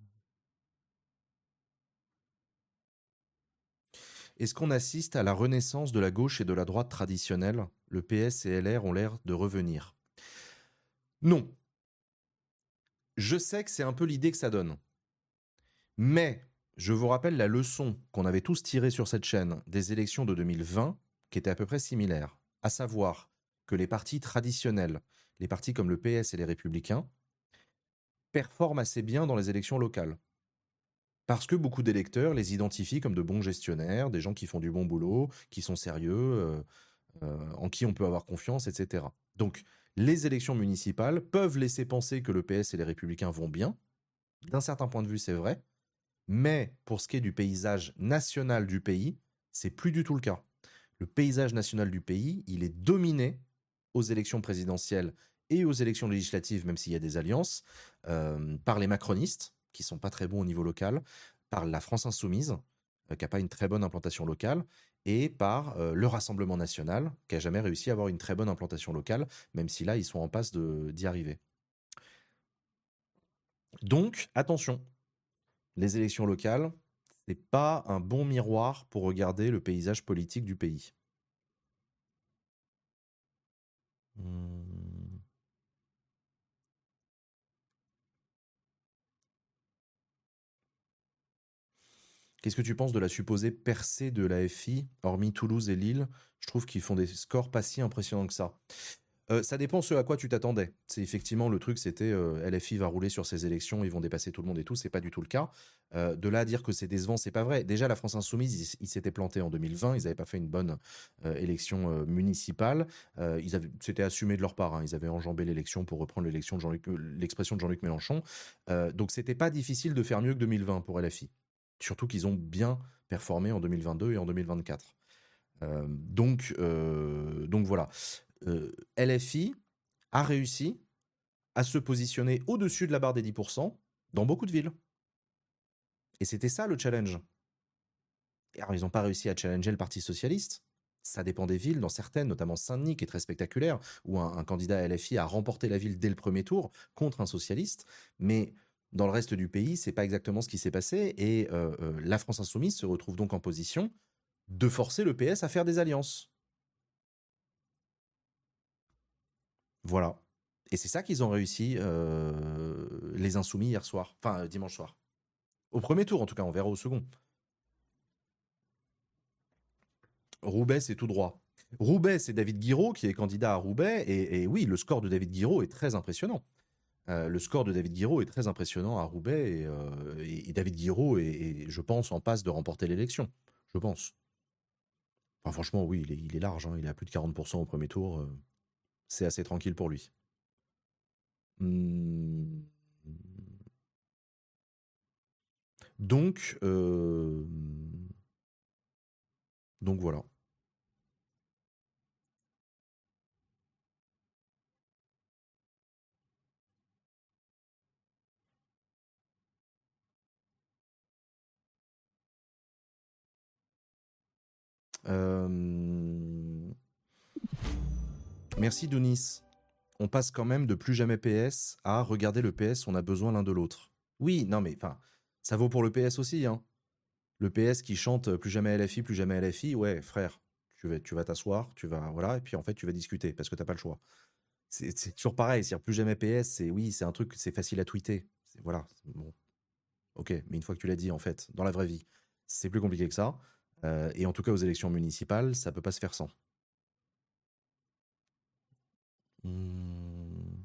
Speaker 1: Est-ce qu'on assiste à la renaissance de la gauche et de la droite traditionnelle? Le P S et L R ont l'air de revenir. Non. Je sais que c'est un peu l'idée que ça donne. Mais je vous rappelle la leçon qu'on avait tous tirée sur cette chaîne des élections de deux mille vingt, qui était à peu près similaire. À savoir que les partis traditionnels, les partis comme le P S et les Républicains, performent assez bien dans les élections locales. Parce que beaucoup d'électeurs les identifient comme de bons gestionnaires, des gens qui font du bon boulot, qui sont sérieux, euh, euh, en qui on peut avoir confiance, et cetera. Donc, les élections municipales peuvent laisser penser que le P S et les Républicains vont bien. D'un certain point de vue, c'est vrai. Mais pour ce qui est du paysage national du pays, c'est plus du tout le cas. Le paysage national du pays, il est dominé aux élections présidentielles et aux élections législatives, même s'il y a des alliances, euh, par les macronistes, qui sont pas très bons au niveau local, par la France insoumise, euh, qui n'a pas une très bonne implantation locale, et par euh, le Rassemblement national, qui a jamais réussi à avoir une très bonne implantation locale, même si là, ils sont en passe de- d'y arriver. Donc, attention, les élections locales, c'est pas un bon miroir pour regarder le paysage politique du pays. Hmm. Qu'est-ce que tu penses de la supposée percée de la F I? Hormis Toulouse et Lille, je trouve qu'ils font des scores pas si impressionnants que ça. Euh, ça dépend ce à quoi tu t'attendais. C'est effectivement le truc, c'était euh, L F I va rouler sur ses élections, ils vont dépasser tout le monde et tout. C'est pas du tout le cas. Euh, de là à dire que c'est décevant, c'est pas vrai. Déjà, la France insoumise, ils ils s'étaient plantés en deux mille vingt. Ils n'avaient pas fait une bonne euh, élection euh, municipale. Euh, ils avaient, c'était assumé de leur part. Hein. Ils avaient enjambé l'élection pour reprendre l'élection de Jean-Luc, l'expression de Jean-Luc Mélenchon. Euh, donc, c'était pas difficile de faire mieux que deux mille vingt pour L F I. Surtout qu'ils ont bien performé en deux mille vingt-deux et en deux mille vingt-quatre. Euh, donc, euh, donc voilà. Euh, L F I a réussi à se positionner au-dessus de la barre des dix pour cent dans beaucoup de villes. Et c'était ça le challenge. Et alors, ils n'ont pas réussi à challenger le Parti socialiste. Ça dépend des villes, dans certaines, notamment Saint-Denis, qui est très spectaculaire, où un, un candidat L F I a remporté la ville dès le premier tour contre un socialiste. Mais dans le reste du pays, c'est pas exactement ce qui s'est passé. Et euh, euh, la France insoumise se retrouve donc en position de forcer le P S à faire des alliances. Voilà. Et c'est ça qu'ils ont réussi, euh, les insoumis, hier soir. Enfin, euh, dimanche soir. Au premier tour, en tout cas, on verra au second. Roubaix, c'est tout droit. Roubaix, c'est David Guiraud qui est candidat à Roubaix. Et, et oui, le score de David Guiraud est très impressionnant. Euh, le score de David Guiraud est très impressionnant à Roubaix. Et, euh, et, et David Guiraud est, est, je pense, en passe de remporter l'élection. Je pense. Enfin, franchement, oui, il est, il est large. Hein, il est à plus de quarante pour cent au premier tour. Euh, c'est assez tranquille pour lui. Hum... Donc, euh... donc voilà. Euh... Merci Dounis. On passe quand même de plus jamais P S à regarder le P S, on a besoin l'un de l'autre. Oui, non mais enfin, ça vaut pour le P S aussi. Hein. Le P S qui chante plus jamais L F I, plus jamais L F I, ouais, frère, tu vas, tu vas t'asseoir, tu vas, voilà, et puis en fait tu vas discuter parce que t'as pas le choix. C'est, c'est toujours pareil, c'est-à-dire plus jamais P S, c'est oui, c'est un truc, c'est facile à tweeter. C'est, voilà, bon, ok, mais une fois que tu l'as dit, en fait, dans la vraie vie, c'est plus compliqué que ça. Euh, et en tout cas, aux élections municipales, ça peut pas se faire sans. Mmh.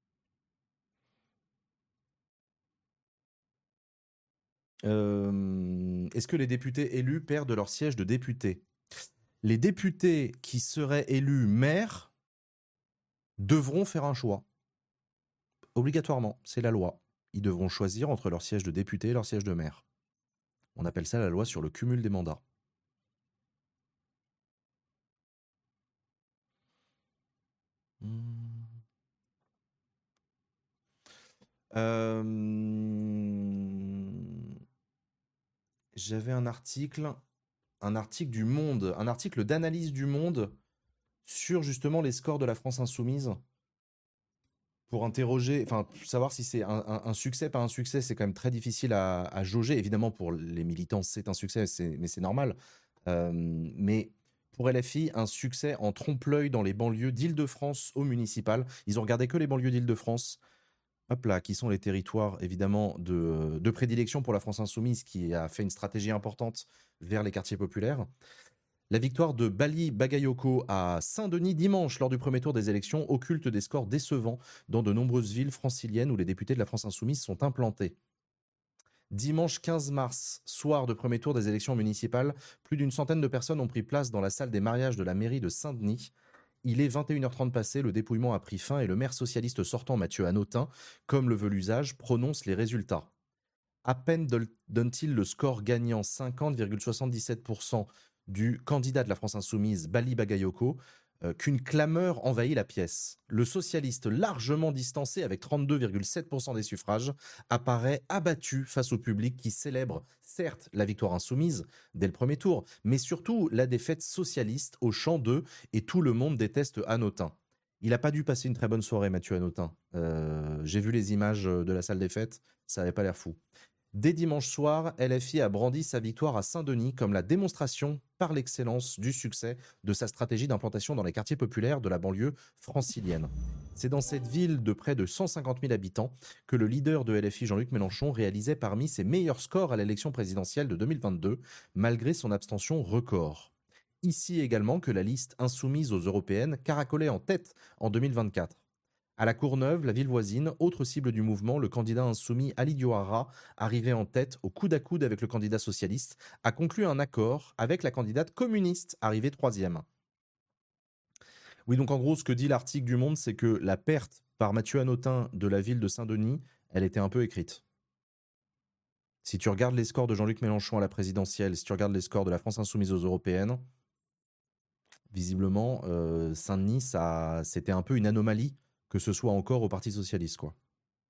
Speaker 1: Euh, Est-ce que les députés élus perdent leur siège de député? Les députés qui seraient élus maires devront faire un choix. Obligatoirement, c'est la loi. Ils devront choisir entre leur siège de député et leur siège de maire. On appelle ça la loi sur le cumul des mandats. Mmh. Euh... J'avais un article, un article du Monde, un article d'analyse du Monde sur justement les scores de la France insoumise pour interroger, enfin savoir si c'est un, un, un succès, pas un succès, c'est quand même très difficile à, à jauger. Évidemment pour les militants c'est un succès, c'est, mais c'est normal. Euh, mais pour L F I, un succès en trompe-l'œil dans les banlieues d'Île-de-France au municipal. Ils ont regardé que les banlieues d'Île-de-France. Hop là, qui sont les territoires évidemment de, de prédilection pour la France insoumise, qui a fait une stratégie importante vers les quartiers populaires. La victoire de Bali Bagayoko à Saint-Denis dimanche lors du premier tour des élections occulte des scores décevants dans de nombreuses villes franciliennes où les députés de la France insoumise sont implantés. Dimanche quinze mars, soir de premier tour des élections municipales, plus d'une centaine de personnes ont pris place dans la salle des mariages de la mairie de Saint-Denis. Il est vingt et une heures trente passé, le dépouillement a pris fin et le maire socialiste sortant Mathieu Hanotin, comme le veut l'usage, prononce les résultats. À peine donne-t-il le score gagnant cinquante virgule soixante-dix-sept pour cent du candidat de la France insoumise, Bali Bagayoko, euh, qu'une clameur envahit la pièce. Le socialiste, largement distancé avec trente-deux virgule sept pour cent des suffrages, apparaît abattu face au public qui célèbre certes la victoire insoumise dès le premier tour, mais surtout la défaite socialiste au chant de « Et tout le monde déteste Hanotin ». Il n'a pas dû passer une très bonne soirée, Mathieu Hanotin. Euh, j'ai vu les images de la salle des fêtes, ça n'avait pas l'air fou. Dès dimanche soir, L F I a brandi sa victoire à Saint-Denis comme la démonstration par l'excellence du succès de sa stratégie d'implantation dans les quartiers populaires de la banlieue francilienne. C'est dans cette ville de près de cent cinquante mille habitants que le leader de L F I, Jean-Luc Mélenchon, réalisait parmi ses meilleurs scores à l'élection présidentielle de deux mille vingt-deux, malgré son abstention record. Ici également que la liste insoumise aux européennes caracolait en tête en deux mille vingt-quatre. À la Courneuve, la ville voisine, autre cible du mouvement, le candidat insoumis Ali Diouara, arrivé en tête au coude à coude avec le candidat socialiste, a conclu un accord avec la candidate communiste, arrivée troisième. Oui, donc en gros, ce que dit l'article du Monde, c'est que la perte par Mathieu Hanotin de la ville de Saint-Denis, elle était un peu écrite. Si tu regardes les scores de Jean-Luc Mélenchon à la présidentielle, si tu regardes les scores de la France insoumise aux européennes, visiblement, euh, Saint-Denis, ça, c'était un peu une anomalie que ce soit encore au Parti socialiste, quoi.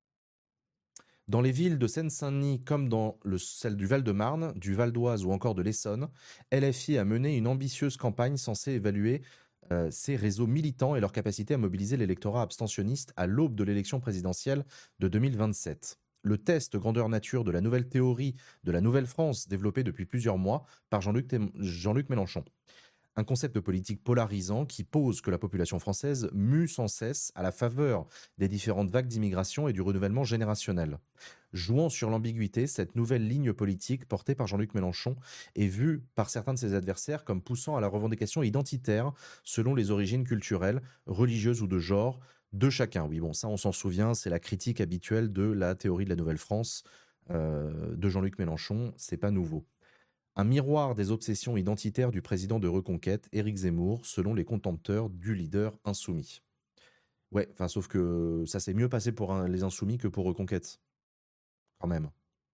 Speaker 1: Dans les villes de Seine-Saint-Denis comme dans le, celle du Val-de-Marne, du Val d'Oise ou encore de l'Essonne, L F I a mené une ambitieuse campagne censée évaluer euh, ses réseaux militants et leur capacité à mobiliser l'électorat abstentionniste à l'aube de l'élection présidentielle de deux mille vingt-sept. Le test grandeur nature de la nouvelle théorie de la Nouvelle France développé depuis plusieurs mois par Jean-Luc, Thé- Jean-Luc Mélenchon. Un concept politique polarisant qui pose que la population française mue sans cesse à la faveur des différentes vagues d'immigration et du renouvellement générationnel. Jouant sur l'ambiguïté, cette nouvelle ligne politique portée par Jean-Luc Mélenchon est vue par certains de ses adversaires comme poussant à la revendication identitaire selon les origines culturelles, religieuses ou de genre de chacun. Oui, bon, ça on s'en souvient, c'est la critique habituelle de la théorie de la Nouvelle-France euh, de Jean-Luc Mélenchon, c'est pas nouveau. Un miroir des obsessions identitaires du président de Reconquête, Éric Zemmour, selon les contempteurs du leader insoumis. Ouais, enfin, sauf que ça s'est mieux passé pour un, les insoumis que pour Reconquête, quand même.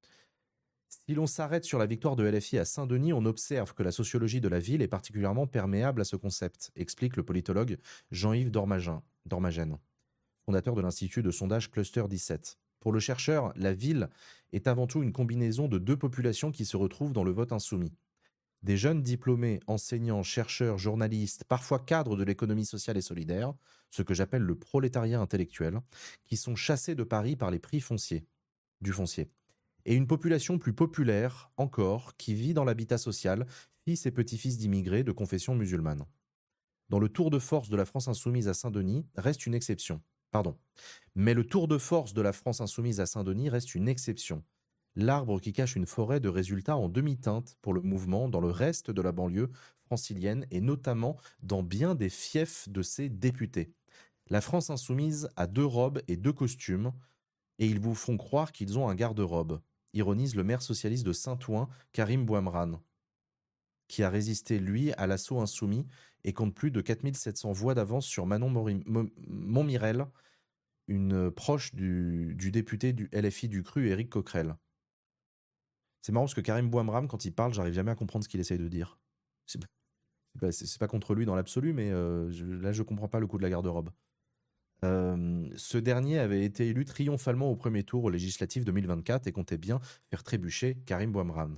Speaker 1: Si l'on s'arrête sur la victoire de L F I à Saint-Denis, on observe que la sociologie de la ville est particulièrement perméable à ce concept, explique le politologue Jean-Yves Dormagin, Dormagène, fondateur de l'Institut de sondage Cluster dix-sept. Pour le chercheur, la ville est avant tout une combinaison de deux populations qui se retrouvent dans le vote insoumis. Des jeunes diplômés, enseignants, chercheurs, journalistes, parfois cadres de l'économie sociale et solidaire, ce que j'appelle le prolétariat intellectuel, qui sont chassés de Paris par les prix fonciers, du foncier. Et une population plus populaire encore, qui vit dans l'habitat social, fils et petits-fils d'immigrés de confession musulmane. Dans le tour de force de la France insoumise à Saint-Denis reste une exception. Pardon. Mais le tour de force de la France insoumise à Saint-Denis reste une exception. L'arbre qui cache une forêt de résultats en demi-teinte pour le mouvement dans le reste de la banlieue francilienne et notamment dans bien des fiefs de ses députés. La France insoumise a deux robes et deux costumes et ils vous font croire qu'ils ont un garde-robe, ironise le maire socialiste de Saint-Ouen, Karim Bouamran, qui a résisté, lui, à l'assaut insoumis et compte plus de quatre mille sept cents voix d'avance sur Manon Montmirel, une proche du, du député du L F I du Cru, Éric Coquerel. C'est marrant parce que Karim Bouamram, quand il parle, j'arrive jamais à comprendre ce qu'il essaye de dire. C'est pas, c'est pas contre lui dans l'absolu, mais euh, je, là, je comprends pas le coup de la garde-robe. Euh, ce dernier avait été élu triomphalement au premier tour aux législatives deux mille vingt-quatre et comptait bien faire trébucher Karim Bouamram.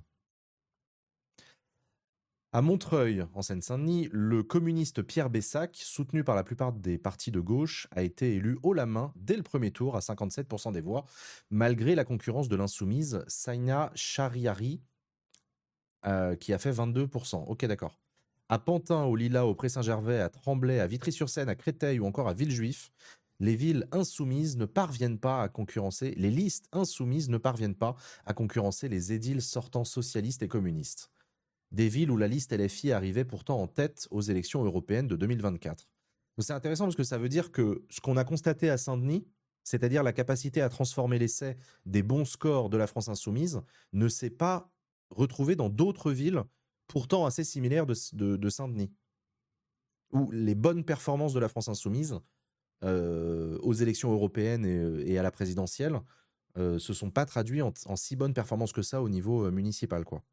Speaker 1: À Montreuil, en Seine-Saint-Denis, le communiste Pierre Bessac, soutenu par la plupart des partis de gauche, a été élu haut la main dès le premier tour à cinquante-sept pour cent des voix, malgré la concurrence de l'insoumise Saina Chariari, euh, qui a fait vingt-deux pour cent. Ok, d'accord. À Pantin, au Lilas, au Pré-Saint-Gervais, à Tremblay, à Vitry-sur-Seine, à Créteil ou encore à Villejuif, les villes insoumises ne parviennent pas à concurrencer, les listes insoumises ne parviennent pas à concurrencer les édiles sortants socialistes et communistes. Des villes où la liste L F I arrivait pourtant en tête aux élections européennes de deux mille vingt-quatre. Donc c'est intéressant parce que ça veut dire que ce qu'on a constaté à Saint-Denis, c'est-à-dire la capacité à transformer l'essai des bons scores de la France insoumise, ne s'est pas retrouvé dans d'autres villes pourtant assez similaires de, de, de Saint-Denis, où les bonnes performances de la France insoumise euh, aux élections européennes et, et à la présidentielle euh, se sont pas traduits en, en si bonnes performances que ça au niveau euh, municipal, quoi.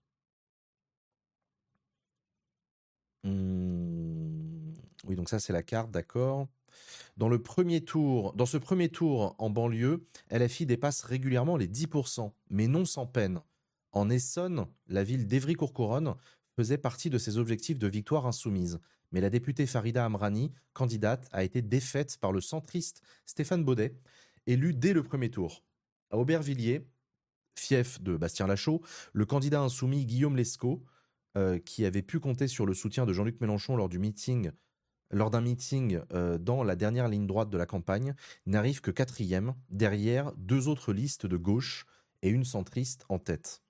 Speaker 1: Hum, oui, donc ça c'est la carte, d'accord. Dans le premier tour, dans ce premier tour en banlieue, L F I dépasse régulièrement les dix pour cent, mais non sans peine. En Essonne, la ville d'Évry-Courcouronnes faisait partie de ses objectifs de victoire insoumise. Mais la députée Farida Amrani, candidate, a été défaite par le centriste Stéphane Baudet, élu dès le premier tour. À Aubervilliers, fief de Bastien Lachaud, le candidat insoumis Guillaume Lescaut, euh, qui avait pu compter sur le soutien de Jean-Luc Mélenchon lors du meeting lors d'un meeting euh, dans la dernière ligne droite de la campagne, n'arrive que quatrième, derrière deux autres listes de gauche et une centriste en tête.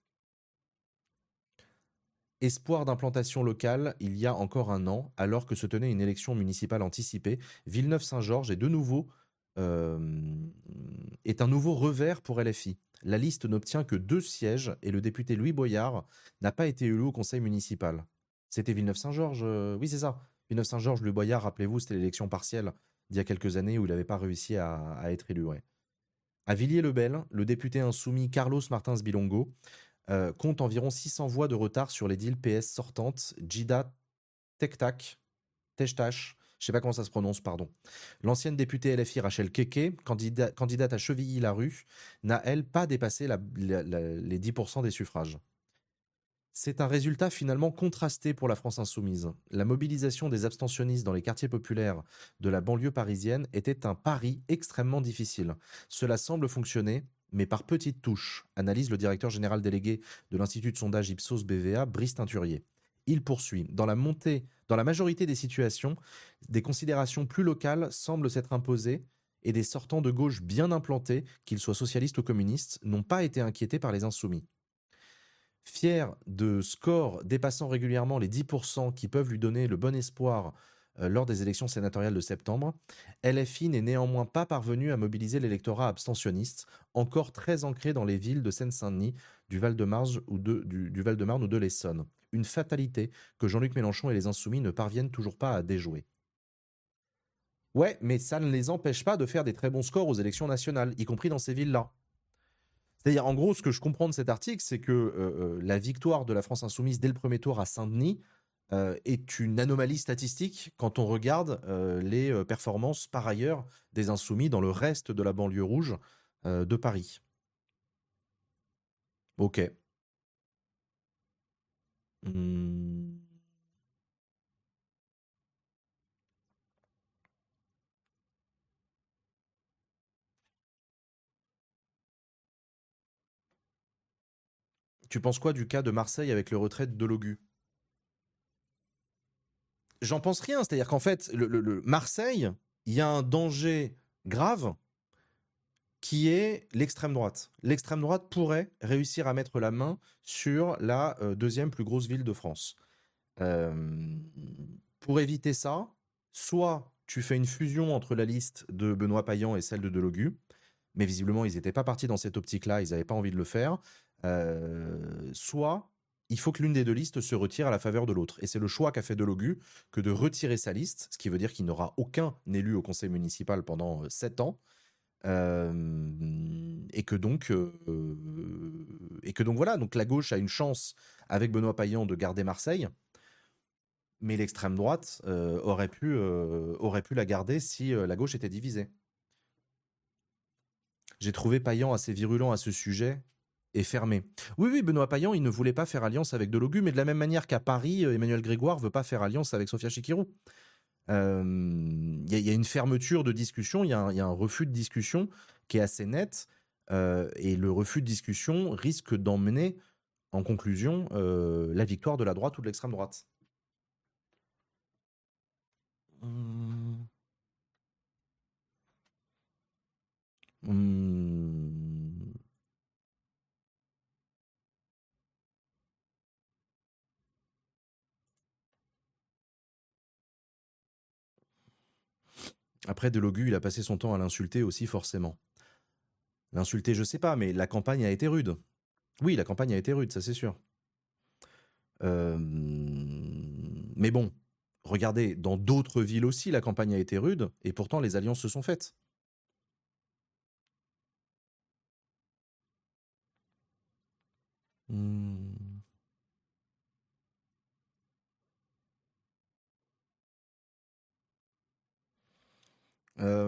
Speaker 1: Espoir d'implantation locale il y a encore un an, alors que se tenait une élection municipale anticipée, Villeneuve-Saint-Georges est de nouveau euh, est un nouveau revers pour L F I. La liste n'obtient que deux sièges et le député Louis Boyard n'a pas été élu au conseil municipal. C'était Villeneuve-Saint-Georges, euh, oui c'est ça. Villeneuve-Saint-Georges, Louis Boyard, rappelez-vous, c'était l'élection partielle d'il y a quelques années où il n'avait pas réussi à, à être élu. Ouais. À Villiers-le-Bel, le député insoumis Carlos Martins Bilongo euh, compte environ six cents voix de retard sur l'édile P S sortante Jida Tektak, Techtach, Je sais pas comment ça se prononce, pardon. L'ancienne députée L F I Rachel Keke, candida- candidate à Chevilly-Larue, n'a, elle, pas dépassé la- la- la- les dix pour cent des suffrages. C'est un résultat finalement contrasté pour la France insoumise. La mobilisation des abstentionnistes dans les quartiers populaires de la banlieue parisienne était un pari extrêmement difficile. Cela semble fonctionner, mais par petites touches, analyse le directeur général délégué de l'Institut de sondage Ipsos B V A, Brice Teinturier. Il poursuit. Dans la montée, dans la majorité des situations, des considérations plus locales semblent s'être imposées et des sortants de gauche bien implantés, qu'ils soient socialistes ou communistes, n'ont pas été inquiétés par les insoumis. Fier de scores dépassant régulièrement les dix pour cent qui peuvent lui donner le bon espoir euh, lors des élections sénatoriales de septembre, L F I n'est néanmoins pas parvenu à mobiliser l'électorat abstentionniste, encore très ancré dans les villes de Seine-Saint-Denis, du Val-de-Marne ou de, du, du Val-de-Marne ou de l'Essonne. Une fatalité que Jean-Luc Mélenchon et les Insoumis ne parviennent toujours pas à déjouer. Ouais, mais ça ne les empêche pas de faire des très bons scores aux élections nationales, y compris dans ces villes-là. C'est-à-dire, en gros, ce que je comprends de cet article, c'est que euh, euh, la victoire de la France insoumise dès le premier tour à Saint-Denis euh, est une anomalie statistique quand on regarde euh, les euh, performances par ailleurs des insoumis dans le reste de la banlieue rouge euh, de Paris. Ok. Hmm. Tu penses quoi du cas de Marseille avec le retrait de Delogu? J'en pense rien. C'est-à-dire qu'en fait, le, le- le Marseille, il y a un danger grave qui est l'extrême droite. L'extrême droite pourrait réussir à mettre la main sur la euh, deuxième plus grosse ville de France. Euh, pour éviter ça, soit tu fais une fusion entre la liste de Benoît Payan et celle de Delogu, mais visiblement ils n'étaient pas partis dans cette optique-là, ils n'avaient pas envie de le faire, euh, soit il faut que l'une des deux listes se retire à la faveur de l'autre. Et c'est le choix qu'a fait Delogu que de retirer sa liste, ce qui veut dire qu'il n'aura aucun élu au conseil municipal pendant sept ans, euh, et que donc euh, et que donc voilà, donc la gauche a une chance avec Benoît Payan de garder Marseille, mais l'extrême droite euh, aurait pu euh, aurait pu la garder si euh, la gauche était divisée. J'ai trouvé Payan assez virulent à ce sujet et fermé. Oui, oui, Benoît Payan, il ne voulait pas faire alliance avec Delogu, mais de la même manière qu'à Paris, euh, Emmanuel Grégoire veut pas faire alliance avec Sofia Chikirou. Il euh, y, y, a une fermeture de discussion, il y, y, a un refus de discussion qui est assez net, euh, et le refus de discussion risque d'emmener en conclusion euh, la victoire de la droite ou de l'extrême droite. Hum, hum. Après, Delogu, il a passé son temps à l'insulter aussi, forcément. L'insulter, je sais pas, mais la campagne a été rude. Oui, la campagne a été rude, ça c'est sûr. Euh, mais bon, regardez, dans d'autres villes aussi, la campagne a été rude, et pourtant les alliances se sont faites. Hmm. Euh,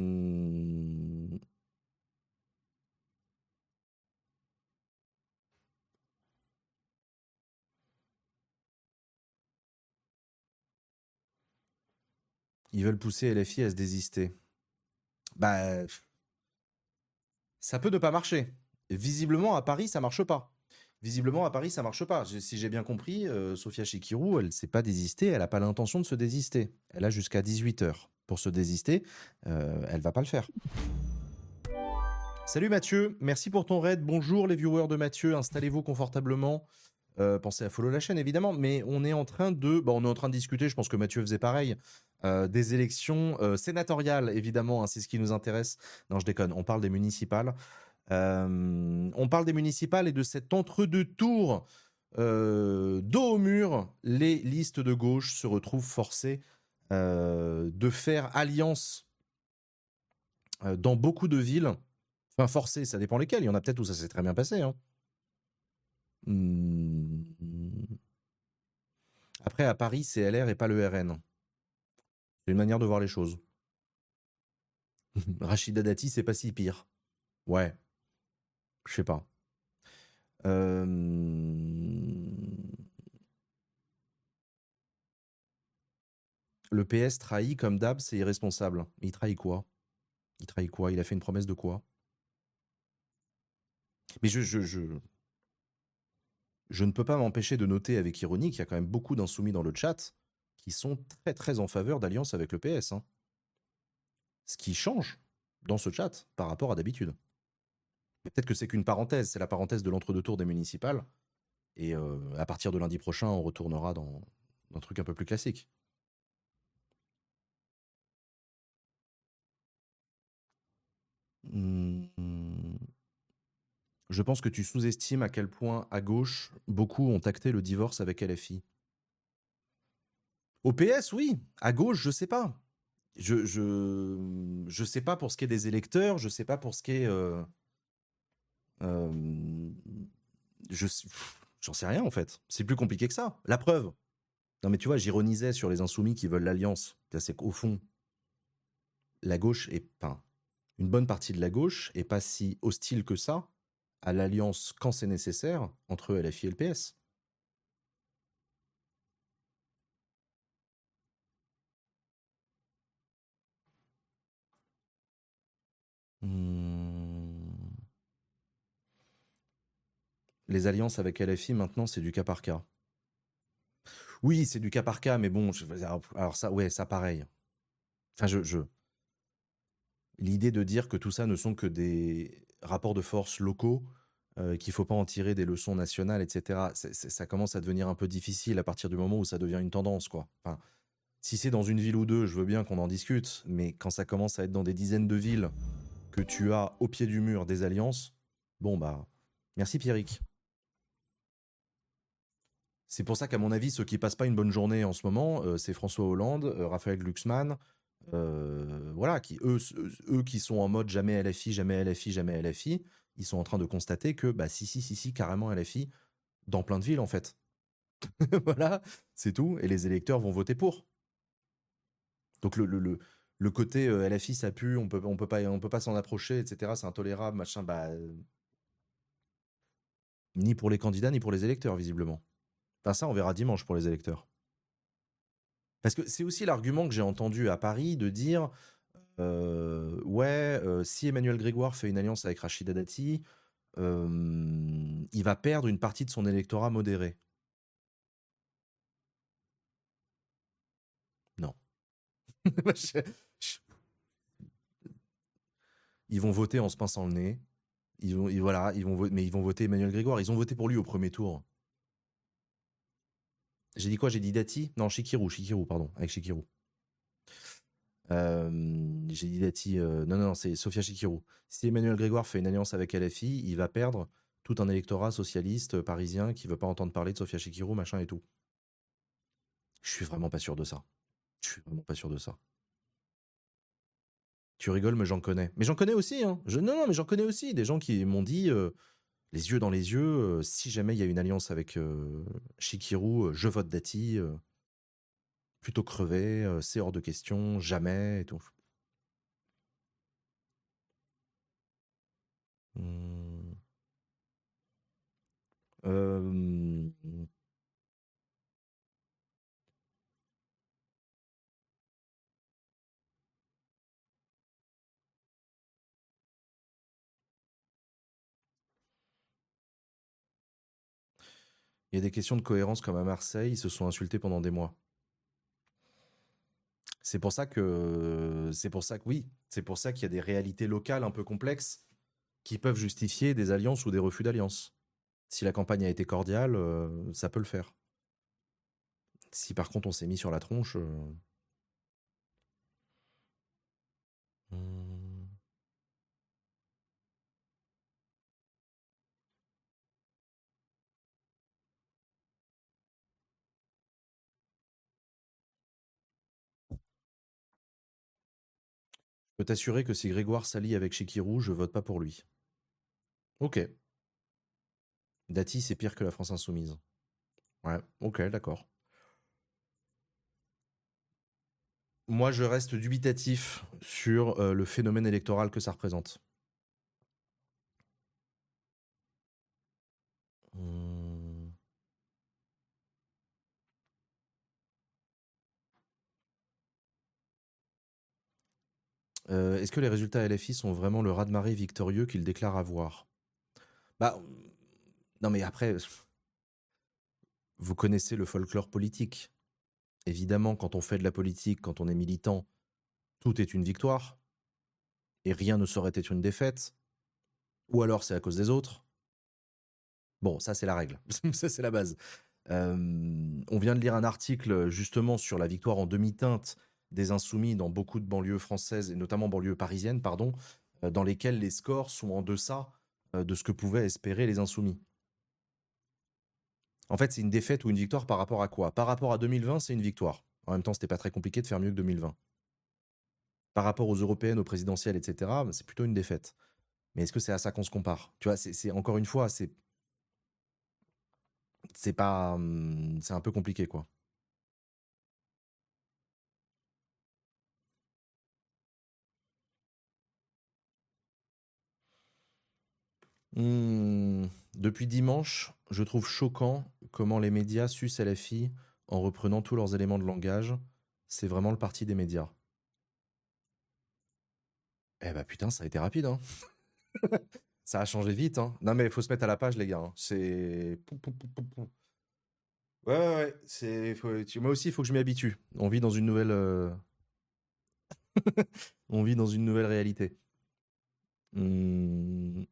Speaker 1: Ils veulent pousser L F I à se désister. Bah, ça peut ne pas marcher. Visiblement, à Paris, ça marche pas. Visiblement, à Paris, ça marche pas. Si j'ai bien compris, euh, Sofia Chikirou, elle s'est pas désistée, elle n'a pas l'intention de se désister. Elle a jusqu'à dix-huit heures pour se désister. Euh, elle va pas le faire. Salut Mathieu, merci pour ton raid. Bonjour les viewers de Mathieu, installez-vous confortablement. Euh, pensez à follow la chaîne évidemment, mais on est en train de, bah, on est en train de discuter. Je pense que Mathieu faisait pareil. Euh, des élections euh, sénatoriales évidemment, hein, c'est ce qui nous intéresse. Non, je déconne. On parle des municipales. Euh, on parle des municipales et de cet entre-deux tours euh, dos au mur. Les listes de gauche se retrouvent forcées euh, de faire alliance euh, dans beaucoup de villes. Enfin, forcées, ça dépend lesquelles. Il y en a peut-être où ça s'est très bien passé. Hein. Hum. Après, à Paris, c'est L R et pas le R N. C'est une manière de voir les choses. Rachida Dati, c'est pas si pire. Ouais, je sais pas. Euh... Le P S trahit comme d'hab, c'est irresponsable. Il trahit quoi? Il trahit quoi? Il a fait une promesse de quoi? Mais je, je, je, je ne peux pas m'empêcher de noter avec ironie qu'il y a quand même beaucoup d'insoumis dans le chat qui sont très très en faveur d'alliance avec le P S. Hein. Ce qui change dans ce chat par rapport à d'habitude. Peut-être que c'est qu'une parenthèse, c'est la parenthèse de l'entre-deux tours des municipales. Et euh, à partir de lundi prochain, on retournera dans, dans un truc un peu plus classique. Mmh. Je pense que tu sous-estimes à quel point, à gauche, beaucoup ont acté le divorce avec L F I. Au P S, oui. À gauche, je sais pas. Je, je, je sais pas pour ce qui est des électeurs, je sais pas pour ce qui est. Euh, euh, je, j'en sais rien en fait. C'est plus compliqué que ça. La preuve. Non mais tu vois, j'ironisais sur les insoumis qui veulent l'alliance. C'est qu'au fond, la gauche est pas. Une bonne partie de la gauche est pas si hostile que ça à l'alliance quand c'est nécessaire entre L F I et le P S. Hmm. Les alliances avec L F I maintenant, c'est du cas par cas. Oui, c'est du cas par cas, mais bon, je, alors ça, ouais, ça pareil. Enfin, je, je, l'idée de dire que tout ça ne sont que des rapports de force locaux, euh, qu'il ne faut pas en tirer des leçons nationales, et cetera. C'est, c'est, ça commence à devenir un peu difficile à partir du moment où ça devient une tendance, quoi. Enfin, si c'est dans une ville ou deux, je veux bien qu'on en discute, mais quand ça commence à être dans des dizaines de villes, que tu as au pied du mur des alliances, bon bah, merci Pierrick. C'est pour ça qu'à mon avis, ceux qui passent pas une bonne journée en ce moment, euh, c'est François Hollande, euh, Raphaël Glucksmann, euh, voilà, qui eux, eux qui sont en mode jamais L F I, jamais L F I, jamais L F I, ils sont en train de constater que bah si si si si carrément L F I dans plein de villes en fait. Voilà, c'est tout, et les électeurs vont voter pour. Donc le le, le, le côté euh, L F I ça pue, on peut on peut pas on peut pas s'en approcher, et cetera. C'est intolérable, machin, bah euh, ni pour les candidats ni pour les électeurs visiblement. Enfin ça on verra dimanche pour les électeurs. Parce que c'est aussi l'argument que j'ai entendu à Paris de dire euh, ouais, euh, si Emmanuel Grégoire fait une alliance avec Rachida Dati, euh, il va perdre une partie de son électorat modéré. Non. Je- je- Ils vont voter en se pinçant le nez. Ils vont, ils- voilà, ils vont, mais ils vont voter Emmanuel Grégoire. Ils ont voté pour lui au premier tour. J'ai dit quoi? J'ai dit Dati? Non, Chikirou, Chikirou, pardon, avec Chikirou. Euh, j'ai dit Dati. Euh, non, non, non, c'est Sofia Chikirou. Si Emmanuel Grégoire fait une alliance avec L F I, il va perdre tout un électorat socialiste euh, parisien qui veut pas entendre parler de Sofia Chikirou, machin et tout. Je suis vraiment pas sûr de ça. Je suis vraiment pas sûr de ça. Tu rigoles, mais j'en connais. Mais j'en connais aussi, hein. Je, non, non, mais j'en connais aussi. Des gens qui m'ont dit, euh, les yeux dans les yeux, euh, si jamais il y a une alliance avec euh, Shikiru, euh, je vote Dati, euh, plutôt crevé, euh, c'est hors de question, jamais, et tout. Hmm. Euh, Il y a des questions de cohérence comme à Marseille, ils se sont insultés pendant des mois. C'est pour ça que, c'est pour ça que oui, c'est pour ça qu'il y a des réalités locales un peu complexes qui peuvent justifier des alliances ou des refus d'alliance. Si la campagne a été cordiale, euh, ça peut le faire. Si par contre on s'est mis sur la tronche, euh, hmm, je peux t'assurer que si Grégoire s'allie avec Chikirou, je vote pas pour lui. Ok. Dati, c'est pire que la France Insoumise. Ouais, ok, d'accord. Moi, je reste dubitatif sur euh, le phénomène électoral que ça représente. Hum. Euh, est-ce que les résultats L F I sont vraiment le raz-de-marée victorieux qu'ils déclarent avoir? Bah, non mais après, vous connaissez le folklore politique. Évidemment, quand on fait de la politique, quand on est militant, tout est une victoire et rien ne saurait être une défaite. Ou alors c'est à cause des autres. Bon, ça c'est la règle, ça c'est la base. Euh, on vient de lire un article justement sur la victoire en demi-teinte des Insoumis dans beaucoup de banlieues françaises, et notamment banlieues parisiennes, pardon, euh, dans lesquelles les scores sont en deçà euh, de ce que pouvaient espérer les Insoumis. En fait, c'est une défaite ou une victoire par rapport à quoi? Par rapport à deux mille vingt, c'est une victoire. En même temps, c'était pas très compliqué de faire mieux que deux mille vingt. Par rapport aux européennes, aux présidentielles, et cetera, c'est plutôt une défaite. Mais est-ce que c'est à ça qu'on se compare? Tu vois, c'est, c'est encore une fois, c'est c'est pas, hum, c'est un peu compliqué quoi. Hmm, Depuis dimanche, je trouve choquant comment les médias sucent L F I en reprenant tous leurs éléments de langage. C'est vraiment le parti des médias. Eh bah putain, ça a été rapide, hein. Ça a changé vite, hein. Non mais il faut se mettre à la page, les gars, hein. C'est... pou, pou, pou, pou, pou. Ouais, ouais, ouais. C'est... faut- tu- Moi aussi, il faut que je m'y habitue. On vit dans une nouvelle... euh, On vit dans une nouvelle réalité. Hmm,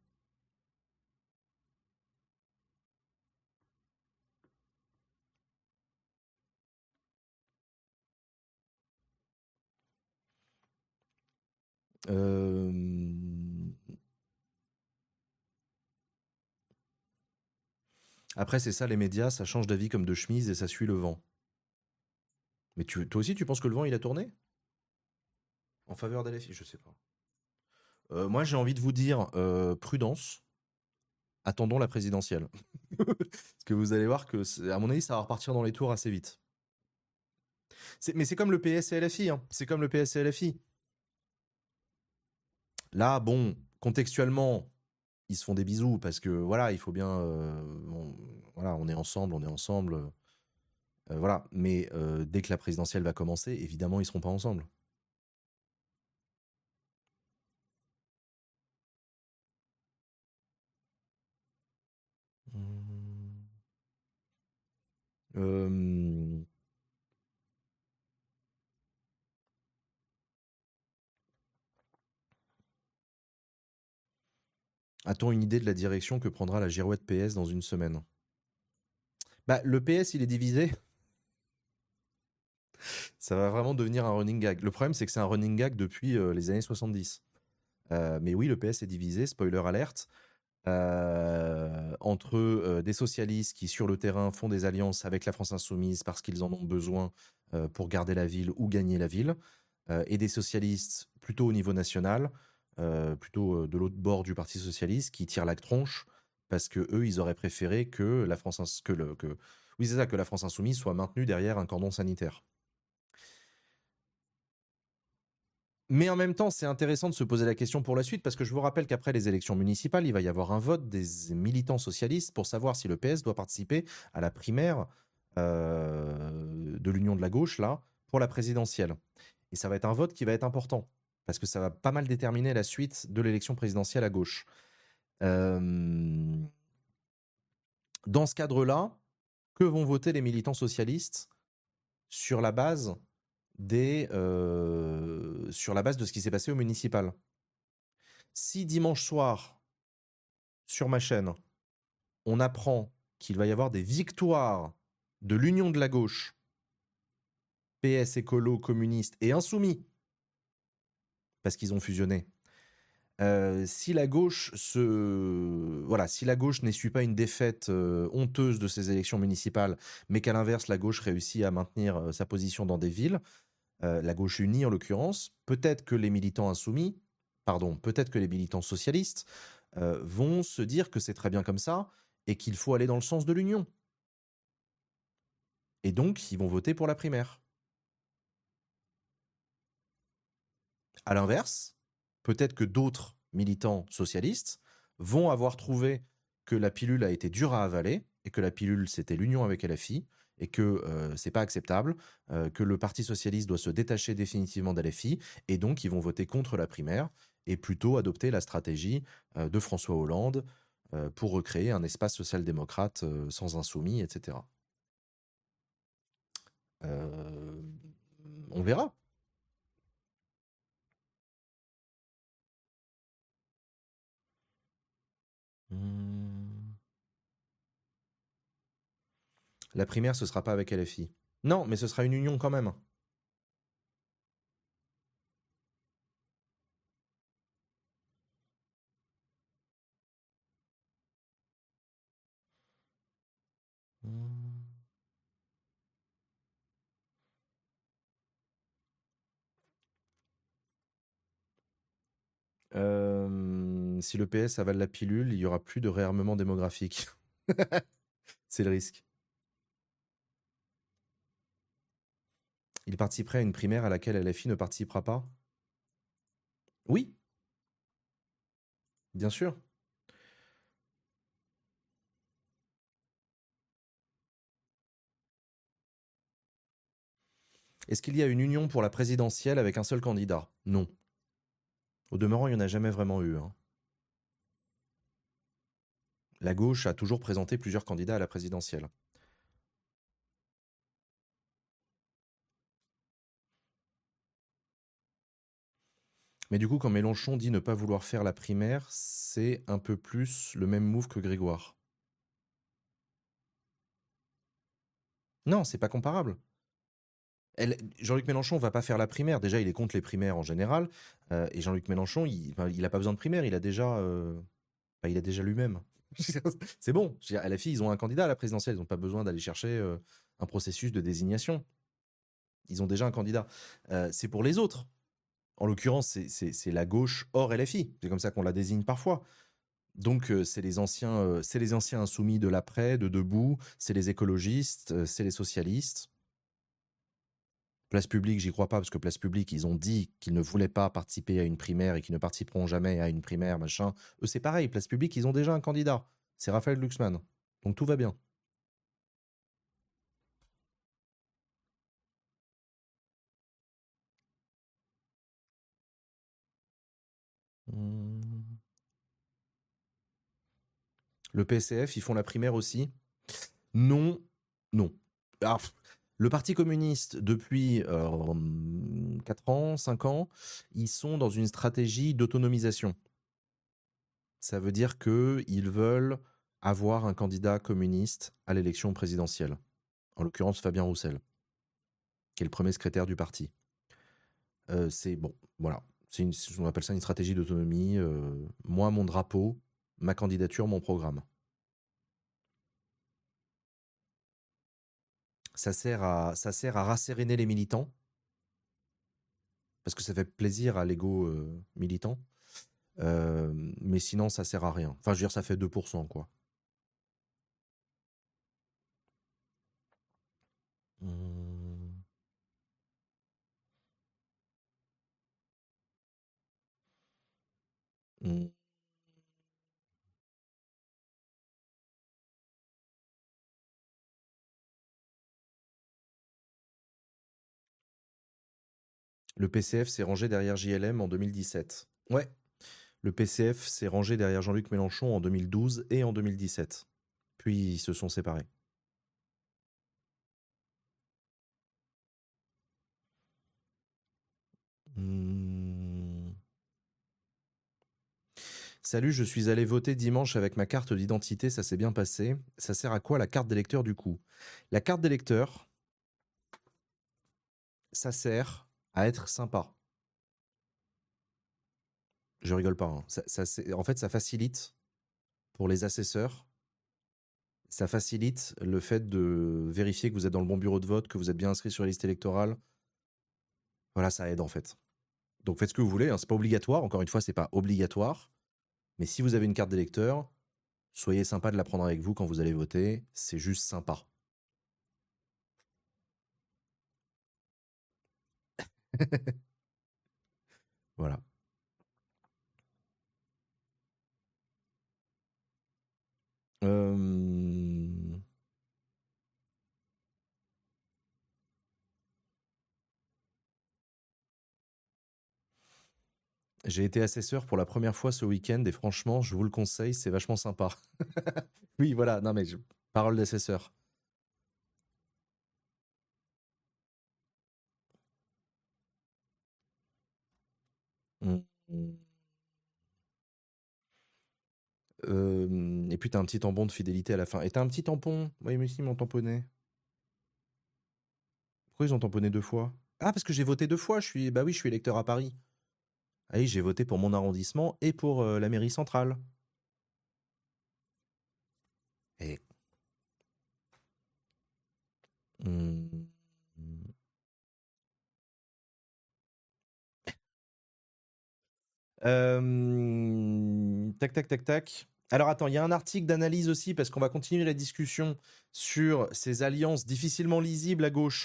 Speaker 1: euh, Après, c'est ça, les médias, ça change d'avis comme de chemise et ça suit le vent. Mais tu, toi aussi, tu penses que le vent, il a tourné en faveur d'L F I? Je sais pas. Euh, moi, j'ai envie de vous dire euh, prudence. Attendons la présidentielle. Parce que vous allez voir que, c'est- à mon avis, ça va repartir dans les tours assez vite. C'est- mais c'est comme le P S et L F I. Hein. C'est comme le P S et L F I. Là, bon, contextuellement, ils se font des bisous parce que voilà, il faut bien. euh, on, voilà, on est ensemble, on est ensemble. euh, voilà. Mais euh, dès que la présidentielle va commencer, évidemment, ils seront pas ensemble. Hum. Euh, A-t-on une idée de la direction que prendra la girouette P S dans une semaine? Bah, le P S, il est divisé. Ça va vraiment devenir un running gag. Le problème, c'est que c'est un running gag depuis euh, les années soixante-dix. Euh, mais oui, le P S est divisé, spoiler alerte, euh, entre euh, des socialistes qui, sur le terrain, font des alliances avec la France insoumise parce qu'ils en ont besoin euh, pour garder la ville ou gagner la ville, euh, et des socialistes plutôt au niveau national, euh, plutôt euh, de l'autre bord du Parti socialiste, qui tirent la tronche parce que eux, ils auraient préféré que la France, ins- que le, que, oui, c'est ça, que la France insoumise soit maintenue derrière un cordon sanitaire. Mais en même temps, c'est intéressant de se poser la question pour la suite, parce que je vous rappelle qu'après les élections municipales, il va y avoir un vote des militants socialistes pour savoir si le P S doit participer à la primaire euh, de l'Union de la gauche, là, pour la présidentielle. Et ça va être un vote qui va être important, parce que ça va pas mal déterminer la suite de l'élection présidentielle à gauche. Euh, Dans ce cadre-là, que vont voter les militants socialistes sur la base des, euh, sur la base de ce qui s'est passé au municipal? Si dimanche soir, sur ma chaîne, on apprend qu'il va y avoir des victoires de l'union de la gauche, P S, écolo, communiste et insoumis, parce qu'ils ont fusionné. Euh, si la gauche se, voilà, si la gauche n'essuie pas une défaite euh, honteuse de ces élections municipales, mais qu'à l'inverse la gauche réussit à maintenir euh, sa position dans des villes, euh, la gauche unie en l'occurrence, peut-être que les militants insoumis, pardon, peut-être que les militants socialistes euh, vont se dire que c'est très bien comme ça et qu'il faut aller dans le sens de l'union. Et donc, ils vont voter pour la primaire. À l'inverse, peut-être que d'autres militants socialistes vont avoir trouvé que la pilule a été dure à avaler et que la pilule c'était l'union avec L F I et que euh, c'est pas acceptable, euh, que le Parti socialiste doit se détacher définitivement d'L F I et donc ils vont voter contre la primaire et plutôt adopter la stratégie euh, de François Hollande euh, pour recréer un espace social-démocrate euh, sans insoumis, et cetera. Euh, on verra. Hmm. La primaire, ce sera pas avec L F I. Non, mais ce sera une union quand même. Hmm. Euh, si le P S avale la pilule, il y aura plus de réarmement démographique. C'est le risque. Il participerait à une primaire à laquelle L F I ne participera pas? Oui, bien sûr. Est-ce qu'il y a une union pour la présidentielle avec un seul candidat? Non. Au demeurant, il n'y en a jamais vraiment eu, hein. La gauche a toujours présenté plusieurs candidats à la présidentielle. Mais du coup, quand Mélenchon dit ne pas vouloir faire la primaire, c'est un peu plus le même move que Grégoire. Non, c'est pas comparable. Elle- Jean-Luc Mélenchon va pas faire la primaire. Déjà, il est contre les primaires en général. Euh, et Jean-Luc Mélenchon, il, enfin, il a pas besoin de primaire. Il a déjà, euh, enfin, il a déjà lui-même. C'est bon. Je veux dire, à la fille, ils ont un candidat à la présidentielle. Ils n'ont pas besoin d'aller chercher euh, un processus de désignation. Ils ont déjà un candidat. Euh, c'est pour les autres. En l'occurrence, c'est- c'est c'est la gauche hors L F I. C'est comme ça qu'on la désigne parfois. Donc, euh, c'est les anciens, euh, c'est les anciens insoumis de l'après, de debout. C'est les écologistes, euh, c'est les socialistes. Place Publique, j'y crois pas, parce que Place Publique, ils ont dit qu'ils ne voulaient pas participer à une primaire et qu'ils ne participeront jamais à une primaire, machin. Eux, c'est pareil. Place Publique, ils ont déjà un candidat. C'est Raphaël Glucksmann. Donc tout va bien. Hmm. Le P C F, ils font la primaire aussi? Non, non. Alors, le Parti communiste, depuis euh, quatre ans, cinq ans, ils sont dans une stratégie d'autonomisation. Ça veut dire qu'ils veulent avoir un candidat communiste à l'élection présidentielle. En l'occurrence, Fabien Roussel, qui est le premier secrétaire du parti. Euh, c'est bon, voilà. C'est une, on appelle ça une stratégie d'autonomie. Euh, moi, mon drapeau, ma candidature, mon programme. Ça sert à, ça sert à rasséréner les militants, parce que ça fait plaisir à l'ego euh, militant. Euh, mais sinon, ça sert à rien. Enfin, je veux dire, ça fait deux pour cent, quoi. Hum, hum. Le P C F s'est rangé derrière J L M en deux mille dix-sept. Ouais. Le P C F s'est rangé derrière Jean-Luc Mélenchon en deux mille douze et en deux mille dix-sept. Puis ils se sont séparés. Hum. Salut, je suis allé voter dimanche avec ma carte d'identité, ça s'est bien passé. Ça sert à quoi la carte d'électeur du coup? La carte d'électeur, ça sert à être sympa. Je rigole pas, hein. Ça, ça, c'est- en fait, ça facilite pour les assesseurs, ça facilite le fait de vérifier que vous êtes dans le bon bureau de vote, que vous êtes bien inscrit sur la liste électorale. Voilà, ça aide en fait. Donc faites ce que vous voulez, hein. C'est pas obligatoire. Encore une fois, c'est pas obligatoire. Mais si vous avez une carte d'électeur, soyez sympa de la prendre avec vous quand vous allez voter. C'est juste sympa. Voilà. Euh... J'ai été assesseur pour la première fois ce week-end et franchement, je vous le conseille, c'est vachement sympa. Oui, voilà, non mais je... parole d'assesseur. Mm. Euh, Et puis t'as un petit tampon de fidélité à la fin. Et t'as un petit tampon. Oui, mais si, ils m'ont tamponné. Pourquoi ils ont tamponné deux fois? Ah, parce que j'ai voté deux fois. Je suis, bah oui, je suis électeur à Paris. Ah oui, j'ai voté pour mon arrondissement et pour euh, la mairie centrale. Et Hmm. Euh, Tac, tac, tac, tac. Alors attends, il y a un article d'analyse aussi, parce qu'on va continuer la discussion sur ces alliances difficilement lisibles à gauche.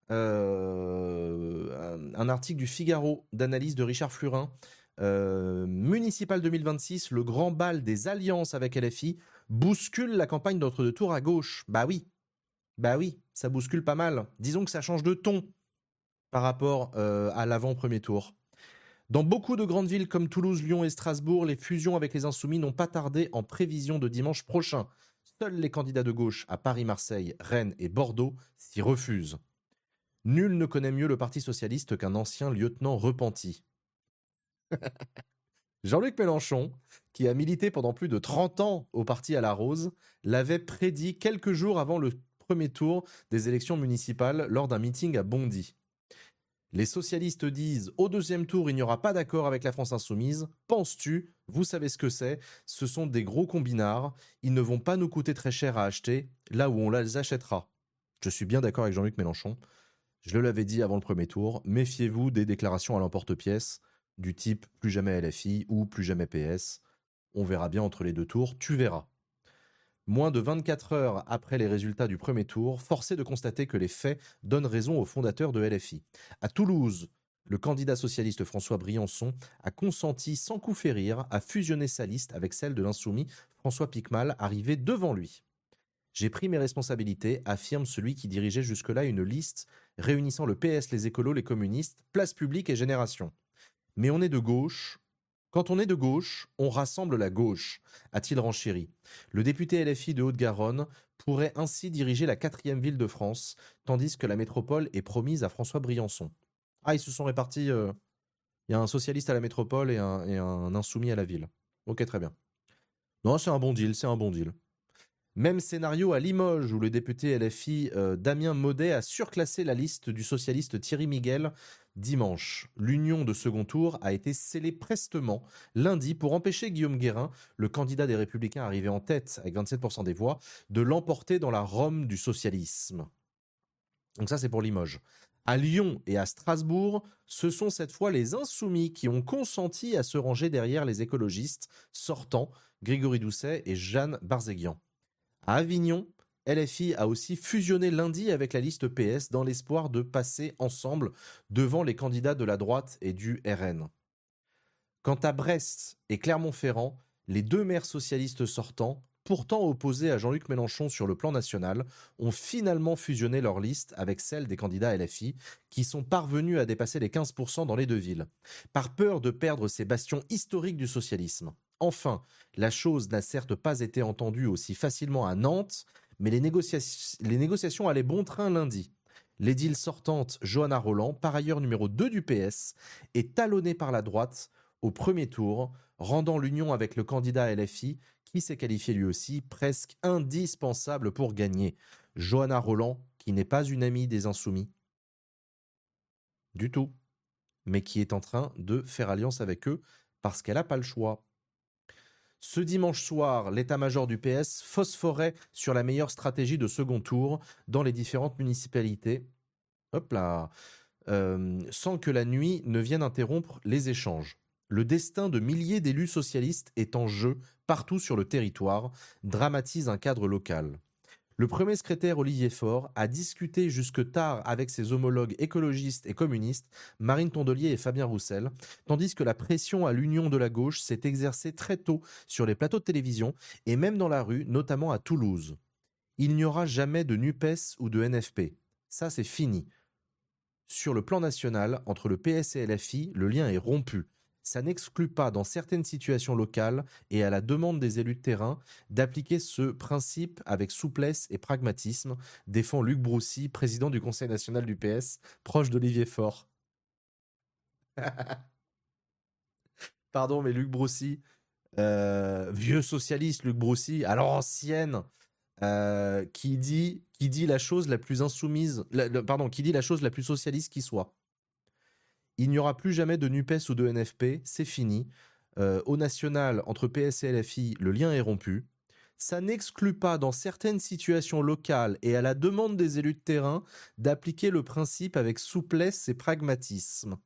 Speaker 1: Euh, un, un article du Figaro d'analyse de Richard Flurin. Euh, Municipal deux mille vingt-six, le grand bal des alliances avec L F I bouscule la campagne d'entre-deux tours à gauche. Bah oui, bah oui, ça bouscule pas mal. Disons que ça change de ton par rapport euh, à l'avant-premier tour. Dans beaucoup de grandes villes comme Toulouse, Lyon et Strasbourg, les fusions avec les Insoumis n'ont pas tardé en prévision de dimanche prochain. Seuls les candidats de gauche à Paris, Marseille, Rennes et Bordeaux s'y refusent. Nul ne connaît mieux le Parti socialiste qu'un ancien lieutenant repenti. Jean-Luc Mélenchon, qui a milité pendant plus de trente ans au parti à la Rose, l'avait prédit quelques jours avant le premier tour des élections municipales lors d'un meeting à Bondy. Les socialistes disent au deuxième tour, il n'y aura pas d'accord avec la France insoumise. Penses-tu? Vous savez ce que c'est. Ce sont des gros combinards. Ils ne vont pas nous coûter très cher à acheter, là où on les achètera. Je suis bien d'accord avec Jean-Luc Mélenchon. Je le l'avais dit avant le premier tour. Méfiez-vous des déclarations à l'emporte-pièce du type plus jamais L F I ou plus jamais P S. On verra bien entre les deux tours. Tu verras. Moins de vingt-quatre heures après les résultats du premier tour, force est de constater que les faits donnent raison aux fondateurs de L F I. À Toulouse, le candidat socialiste François Briançon a consenti sans coup férir à fusionner sa liste avec celle de l'insoumis François Picmal, arrivé devant lui. J'ai pris mes responsabilités, affirme celui qui dirigeait jusque-là une liste réunissant le P S, les écolos, les communistes, Place Publique et Génération. Mais on est de gauche. Quand on est de gauche, on rassemble la gauche, a-t-il renchéri. Le député L F I de Haute-Garonne pourrait ainsi diriger la quatrième ville de France, tandis que la métropole est promise à François Briançon. Ah, ils se sont répartis. euh, Il y a un socialiste à la métropole et un, et un insoumis à la ville. Ok, très bien. Non, c'est un bon deal, c'est un bon deal. Même scénario à Limoges, où le député L F I euh, Damien Maudet a surclassé la liste du socialiste Thierry Miguel dimanche. L'union de second tour a été scellée prestement lundi pour empêcher Guillaume Guérin, le candidat des Républicains arrivé en tête avec vingt-sept pour cent des voix, de l'emporter dans la Rome du socialisme. Donc ça, c'est pour Limoges. À Lyon et à Strasbourg, ce sont cette fois les insoumis qui ont consenti à se ranger derrière les écologistes sortants, Grégory Doucet et Jeanne Barzéguian. À Avignon, L F I a aussi fusionné lundi avec la liste P S dans l'espoir de passer ensemble devant les candidats de la droite et du R N. Quant à Brest et Clermont-Ferrand, les deux maires socialistes sortants, pourtant opposés à Jean-Luc Mélenchon sur le plan national, ont finalement fusionné leur liste avec celle des candidats L F I, qui sont parvenus à dépasser les quinze pour cent dans les deux villes, par peur de perdre ces bastions historiques du socialisme. Enfin, la chose n'a certes pas été entendue aussi facilement à Nantes, mais les, négocia- les négociations allaient bon train lundi. L'édile sortante Johanna Roland, par ailleurs numéro deux du P S, est talonnée par la droite au premier tour, rendant l'union avec le candidat L F I, qui s'est qualifié lui aussi, presque indispensable pour gagner. Johanna Roland, qui n'est pas une amie des Insoumis, du tout, mais qui est en train de faire alliance avec eux parce qu'elle n'a pas le choix. Ce dimanche soir, l'état-major du P S phosphorait sur la meilleure stratégie de second tour dans les différentes municipalités. Hop là, euh, sans que la nuit ne vienne interrompre les échanges. Le destin de milliers d'élus socialistes est en jeu partout sur le territoire, dramatise un cadre local. Le premier secrétaire Olivier Faure a discuté jusque tard avec ses homologues écologistes et communistes, Marine Tondelier et Fabien Roussel, tandis que la pression à l'union de la gauche s'est exercée très tôt sur les plateaux de télévision et même dans la rue, notamment à Toulouse. Il n'y aura jamais de NUPES ou de N F P. Ça, c'est fini. Sur le plan national, entre le P S et L F I, le lien est rompu. Ça n'exclut pas, dans certaines situations locales et à la demande des élus de terrain, d'appliquer ce principe avec souplesse et pragmatisme, défend Luc Broussy, président du Conseil national du P S, proche d'Olivier Faure. Pardon, mais Luc Broussy, euh, vieux socialiste Luc Broussy, à l'ancienne, euh, qui dit, qui dit la chose la plus insoumise, la, la, pardon, qui dit la chose la plus socialiste qui soit. Il n'y aura plus jamais de NUPES ou de N F P, c'est fini. Euh, au national, entre P S et L F I, le lien est rompu. Ça n'exclut pas, dans certaines situations locales et à la demande des élus de terrain, d'appliquer le principe avec souplesse et pragmatisme.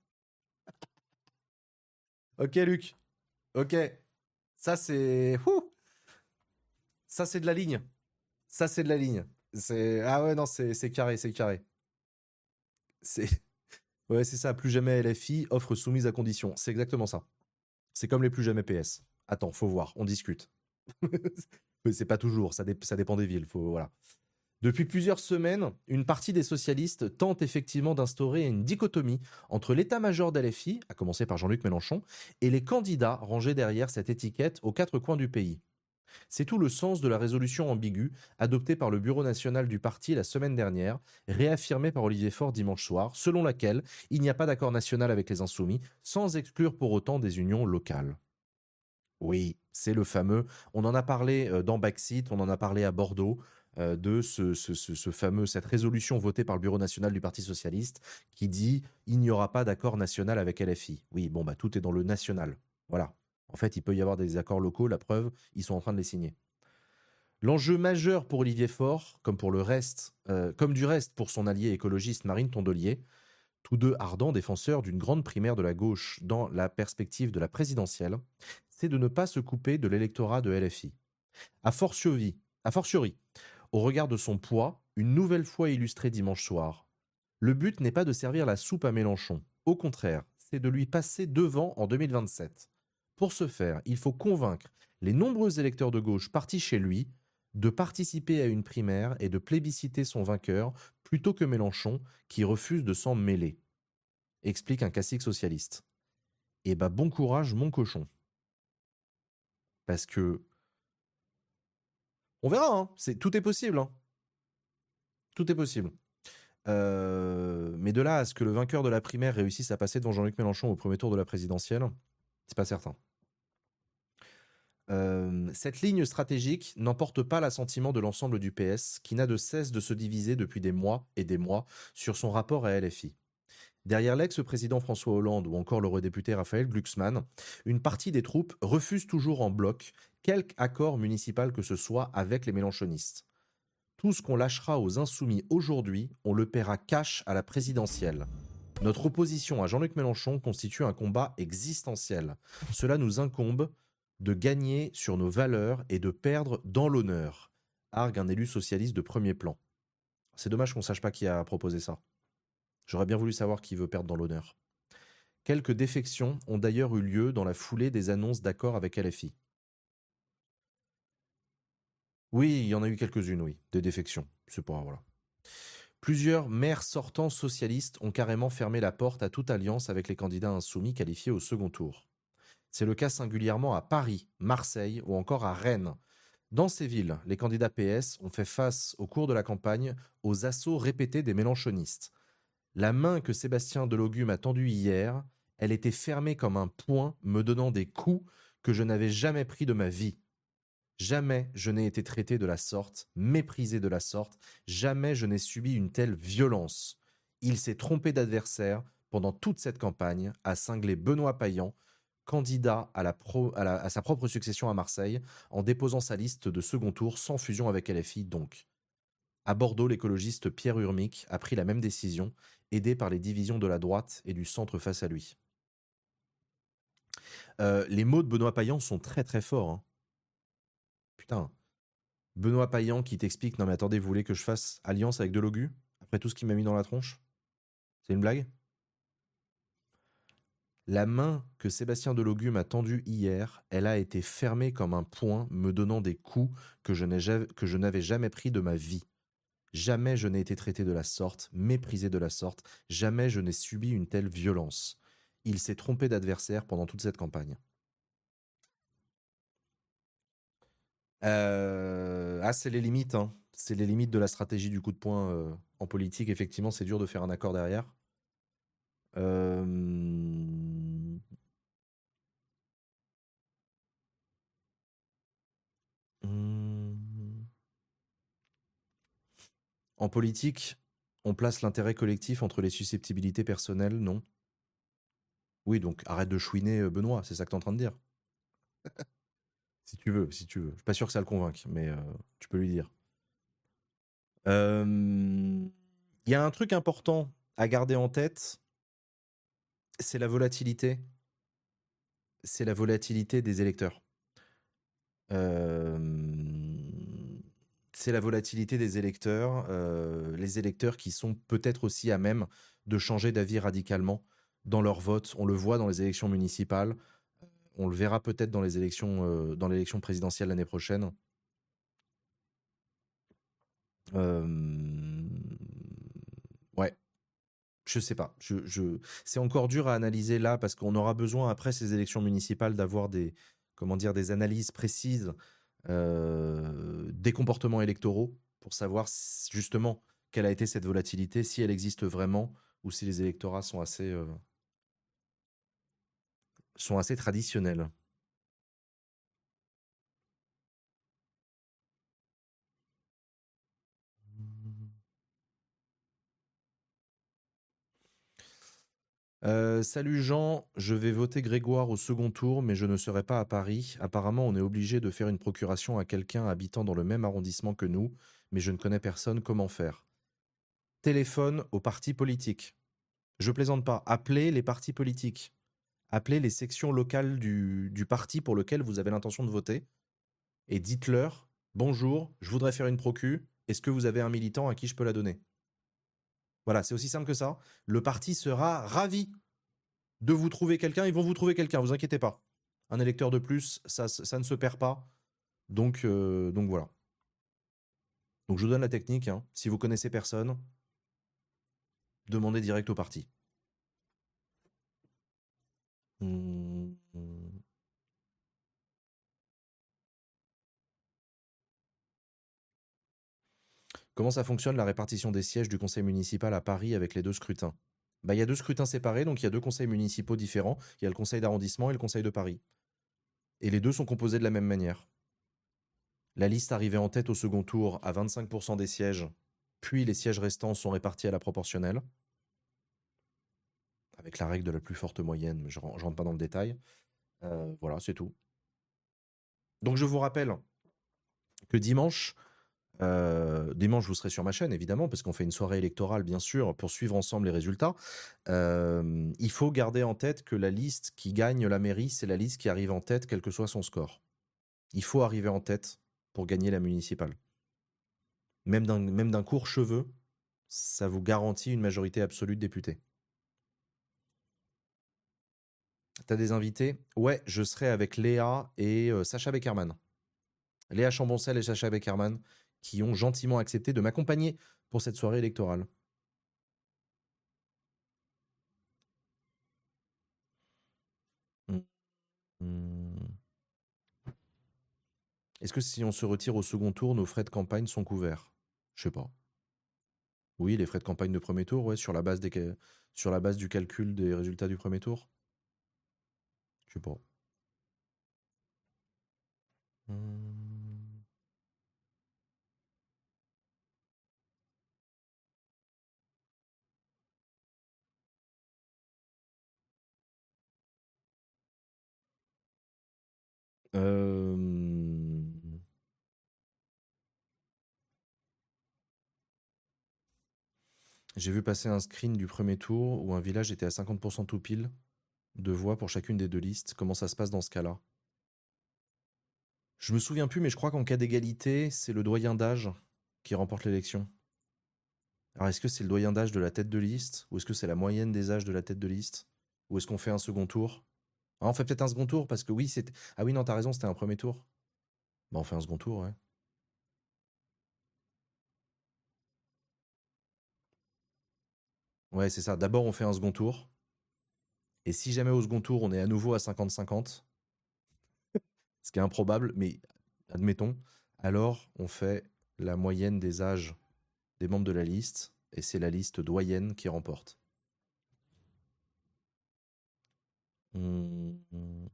Speaker 1: Ok, Luc. Ok. Ça, c'est... Ouh. Ça, c'est de la ligne. Ça, c'est de la ligne. C'est... Ah ouais, non, c'est, c'est carré, c'est carré. C'est... Ouais, c'est ça. Plus jamais L F I, offre soumise à condition. C'est exactement ça. C'est comme les plus jamais P S. Attends, faut voir, on discute. C'est pas toujours, ça, dé- ça dépend des villes. Faut, voilà. Depuis plusieurs semaines, une partie des socialistes tente effectivement d'instaurer une dichotomie entre l'état-major d'L F I, à commencer par Jean-Luc Mélenchon, et les candidats rangés derrière cette étiquette aux quatre coins du pays. C'est tout le sens de la résolution ambiguë adoptée par le bureau national du parti la semaine dernière, réaffirmée par Olivier Faure dimanche soir, selon laquelle il n'y a pas d'accord national avec les insoumis, sans exclure pour autant des unions locales. Oui, c'est le fameux. On en a parlé euh, dans Backseat, on en a parlé à Bordeaux, euh, de ce, ce, ce, ce fameux, cette résolution votée par le Bureau national du Parti socialiste qui dit il n'y aura pas d'accord national avec L F I. Oui, bon, bah tout est dans le national. Voilà. En fait, il peut y avoir des accords locaux, la preuve, ils sont en train de les signer. L'enjeu majeur pour Olivier Faure, comme pour le reste, euh, comme du reste pour son allié écologiste Marine Tondelier, tous deux ardents défenseurs d'une grande primaire de la gauche dans la perspective de la présidentielle, c'est de ne pas se couper de l'électorat de L F I. A fortiori, a fortiori, au regard de son poids, une nouvelle fois illustré dimanche soir. Le but n'est pas de servir la soupe à Mélenchon. Au contraire, c'est de lui passer devant en deux mille vingt-sept. Pour ce faire, il faut convaincre les nombreux électeurs de gauche partis chez lui de participer à une primaire et de plébisciter son vainqueur plutôt que Mélenchon qui refuse de s'en mêler, explique un classique socialiste. Eh ben bon courage mon cochon. Parce que on verra, hein. C'est, tout est possible. Hein. Tout est possible. Euh, mais de là à ce que le vainqueur de la primaire réussisse à passer devant Jean-Luc Mélenchon au premier tour de la présidentielle, c'est pas certain. Euh, cette ligne stratégique n'emporte pas l'assentiment de l'ensemble du P S, qui n'a de cesse de se diviser depuis des mois et des mois sur son rapport à L F I. Derrière l'ex-président François Hollande ou encore l'eurodéputé Raphaël Glucksmann, une partie des troupes refuse toujours en bloc quelque accord municipal que ce soit avec les mélenchonistes. Tout ce qu'on lâchera aux insoumis aujourd'hui, on le paiera cash à la présidentielle. Notre opposition à Jean-Luc Mélenchon constitue un combat existentiel. Cela nous incombe de gagner sur nos valeurs et de perdre dans l'honneur, argue un élu socialiste de premier plan. C'est dommage qu'on ne sache pas qui a proposé ça. J'aurais bien voulu savoir qui veut perdre dans l'honneur. Quelques défections ont d'ailleurs eu lieu dans la foulée des annonces d'accord avec L F I. Oui, il y en a eu quelques-unes, oui, des défections. C'est pas, voilà. Plusieurs maires sortants socialistes ont carrément fermé la porte à toute alliance avec les candidats insoumis qualifiés au second tour. C'est le cas singulièrement à Paris, Marseille ou encore à Rennes. Dans ces villes, les candidats P S ont fait face au cours de la campagne aux assauts répétés des mélenchonistes. La main que Sébastien Delogu m'a tendue hier, elle était fermée comme un poing, me donnant des coups que je n'avais jamais pris de ma vie. Jamais je n'ai été traité de la sorte, méprisé de la sorte, jamais je n'ai subi une telle violence. Il s'est trompé d'adversaire pendant toute cette campagne, a cinglé Benoît Payan, candidat à, la pro, à, la, à sa propre succession à Marseille, en déposant sa liste de second tour sans fusion avec L F I donc. À Bordeaux, l'écologiste Pierre Urmic a pris la même décision, aidé par les divisions de la droite et du centre face à lui. Euh, les mots de Benoît Payan sont très très forts. Hein. Putain. Benoît Payan qui t'explique, non mais attendez, vous voulez que je fasse alliance avec Delogu après tout ce qu'il m'a mis dans la tronche? C'est une blague? La main que Sébastien Delogu m'a tendue hier, elle a été fermée comme un poing, me donnant des coups que je n'ai ja- que je n'avais jamais pris de ma vie. Jamais je n'ai été traité de la sorte, méprisé de la sorte, jamais je n'ai subi une telle violence. Il s'est trompé d'adversaire pendant toute cette campagne. Euh, Ah, c'est les limites, hein. C'est les limites de la stratégie du coup de poing euh, en politique. Effectivement, c'est dur de faire un accord derrière. Euh, hmm. En politique, on place l'intérêt collectif entre les susceptibilités personnelles, non? Oui, donc arrête de chouiner euh, Benoît, c'est ça que tu es en train de dire. Si tu veux, si tu veux. Je suis pas sûr que ça le convainque, mais euh, tu peux lui dire. Euh, Il y a un truc important à garder en tête, c'est la volatilité. C'est la volatilité des électeurs. Euh, c'est la volatilité des électeurs, euh, les électeurs qui sont peut-être aussi à même de changer d'avis radicalement dans leur vote. On le voit dans les élections municipales, on le verra peut-être dans les élections, euh, dans l'élection présidentielle l'année prochaine. Euh, ouais, je sais pas. Je, je... C'est encore dur à analyser là parce qu'on aura besoin après ces élections municipales d'avoir des, comment dire, des analyses précises euh, des comportements électoraux pour savoir si- justement quelle a été cette volatilité, si elle existe vraiment ou si les électorats sont assez, euh, sont assez traditionnels. Euh, salut Jean, je vais voter Grégoire au second tour, mais je ne serai pas à Paris. Apparemment, on est obligé de faire une procuration à quelqu'un habitant dans le même arrondissement que nous, mais je ne connais personne. Comment faire? Téléphone aux partis politiques. Je plaisante pas. Appelez les partis politiques. Appelez les sections locales du, du parti pour lequel vous avez l'intention de voter et dites-leur: bonjour, je voudrais faire une procu. Est-ce que vous avez un militant à qui je peux la donner? Voilà, c'est aussi simple que ça. Le parti sera ravi de vous trouver quelqu'un. Ils vont vous trouver quelqu'un, vous inquiétez pas. Un électeur de plus, ça, ça ne se perd pas. Donc, euh, donc voilà. Donc je vous donne la technique, hein. Si vous connaissez personne, demandez direct au parti. Hum, hum. Comment ça fonctionne la répartition des sièges du conseil municipal à Paris avec les deux scrutins? Bah, il y a deux scrutins séparés, donc il y a deux conseils municipaux différents. Il y a le conseil d'arrondissement et le conseil de Paris. Et les deux sont composés de la même manière. La liste arrivée en tête au second tour à vingt-cinq pour cent des sièges, puis les sièges restants sont répartis à la proportionnelle, avec la règle de la plus forte moyenne, mais je ne rentre pas dans le détail. Euh, voilà, c'est tout. Donc je vous rappelle que dimanche, Euh, dimanche, vous serez sur ma chaîne, évidemment, parce qu'on fait une soirée électorale, bien sûr, pour suivre ensemble les résultats. Euh, il faut garder en tête que la liste qui gagne la mairie, c'est la liste qui arrive en tête, quel que soit son score. Il faut arriver en tête pour gagner la municipale. Même d'un, même d'un court cheveu, ça vous garantit une majorité absolue de députés. T'as des invités? Ouais, je serai avec Léa et euh, Sacha Beckerman. Léa Chamboncel et Sacha Beckerman qui ont gentiment accepté de m'accompagner pour cette soirée électorale. Hmm. Est-ce que si on se retire au second tour, nos frais de campagne sont couverts? Je sais pas. Oui, les frais de campagne de premier tour, ouais, sur la base, des, ca- sur la base du calcul des résultats du premier tour? Je sais pas. Hmm. Euh, J'ai vu passer un screen du premier tour où un village était à cinquante pour cent tout pile de voix pour chacune des deux listes. Comment ça se passe dans ce cas-là? Je me souviens plus, mais je crois qu'en cas d'égalité, c'est le doyen d'âge qui remporte l'élection. Alors, est-ce que c'est le doyen d'âge de la tête de liste? Ou est-ce que c'est la moyenne des âges de la tête de liste? Ou est-ce qu'on fait un second tour? Ah, on fait peut-être un second tour, parce que oui, c'était... Ah oui, non, t'as raison, c'était un premier tour. Bah, on fait un second tour, ouais. Ouais, c'est ça. D'abord, on fait un second tour. Et si jamais au second tour, on est à nouveau à cinquante cinquante, ce qui est improbable, mais admettons, alors on fait la moyenne des âges des membres de la liste, et c'est la liste doyenne qui remporte. Hum, hum.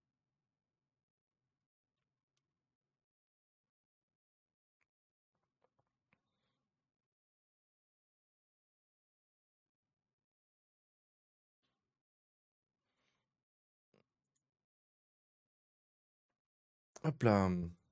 Speaker 1: Hop là.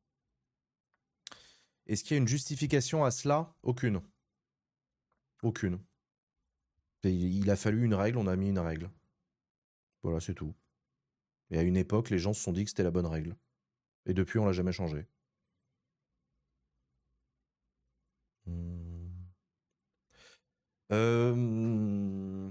Speaker 1: Est-ce qu'il y a une justification à cela? Aucune. Aucune. Et il a fallu une règle, on a mis une règle. Voilà, c'est tout. Et à une époque, les gens se sont dit que c'était la bonne règle. Et depuis, on l'a jamais changé. Hum. Euh...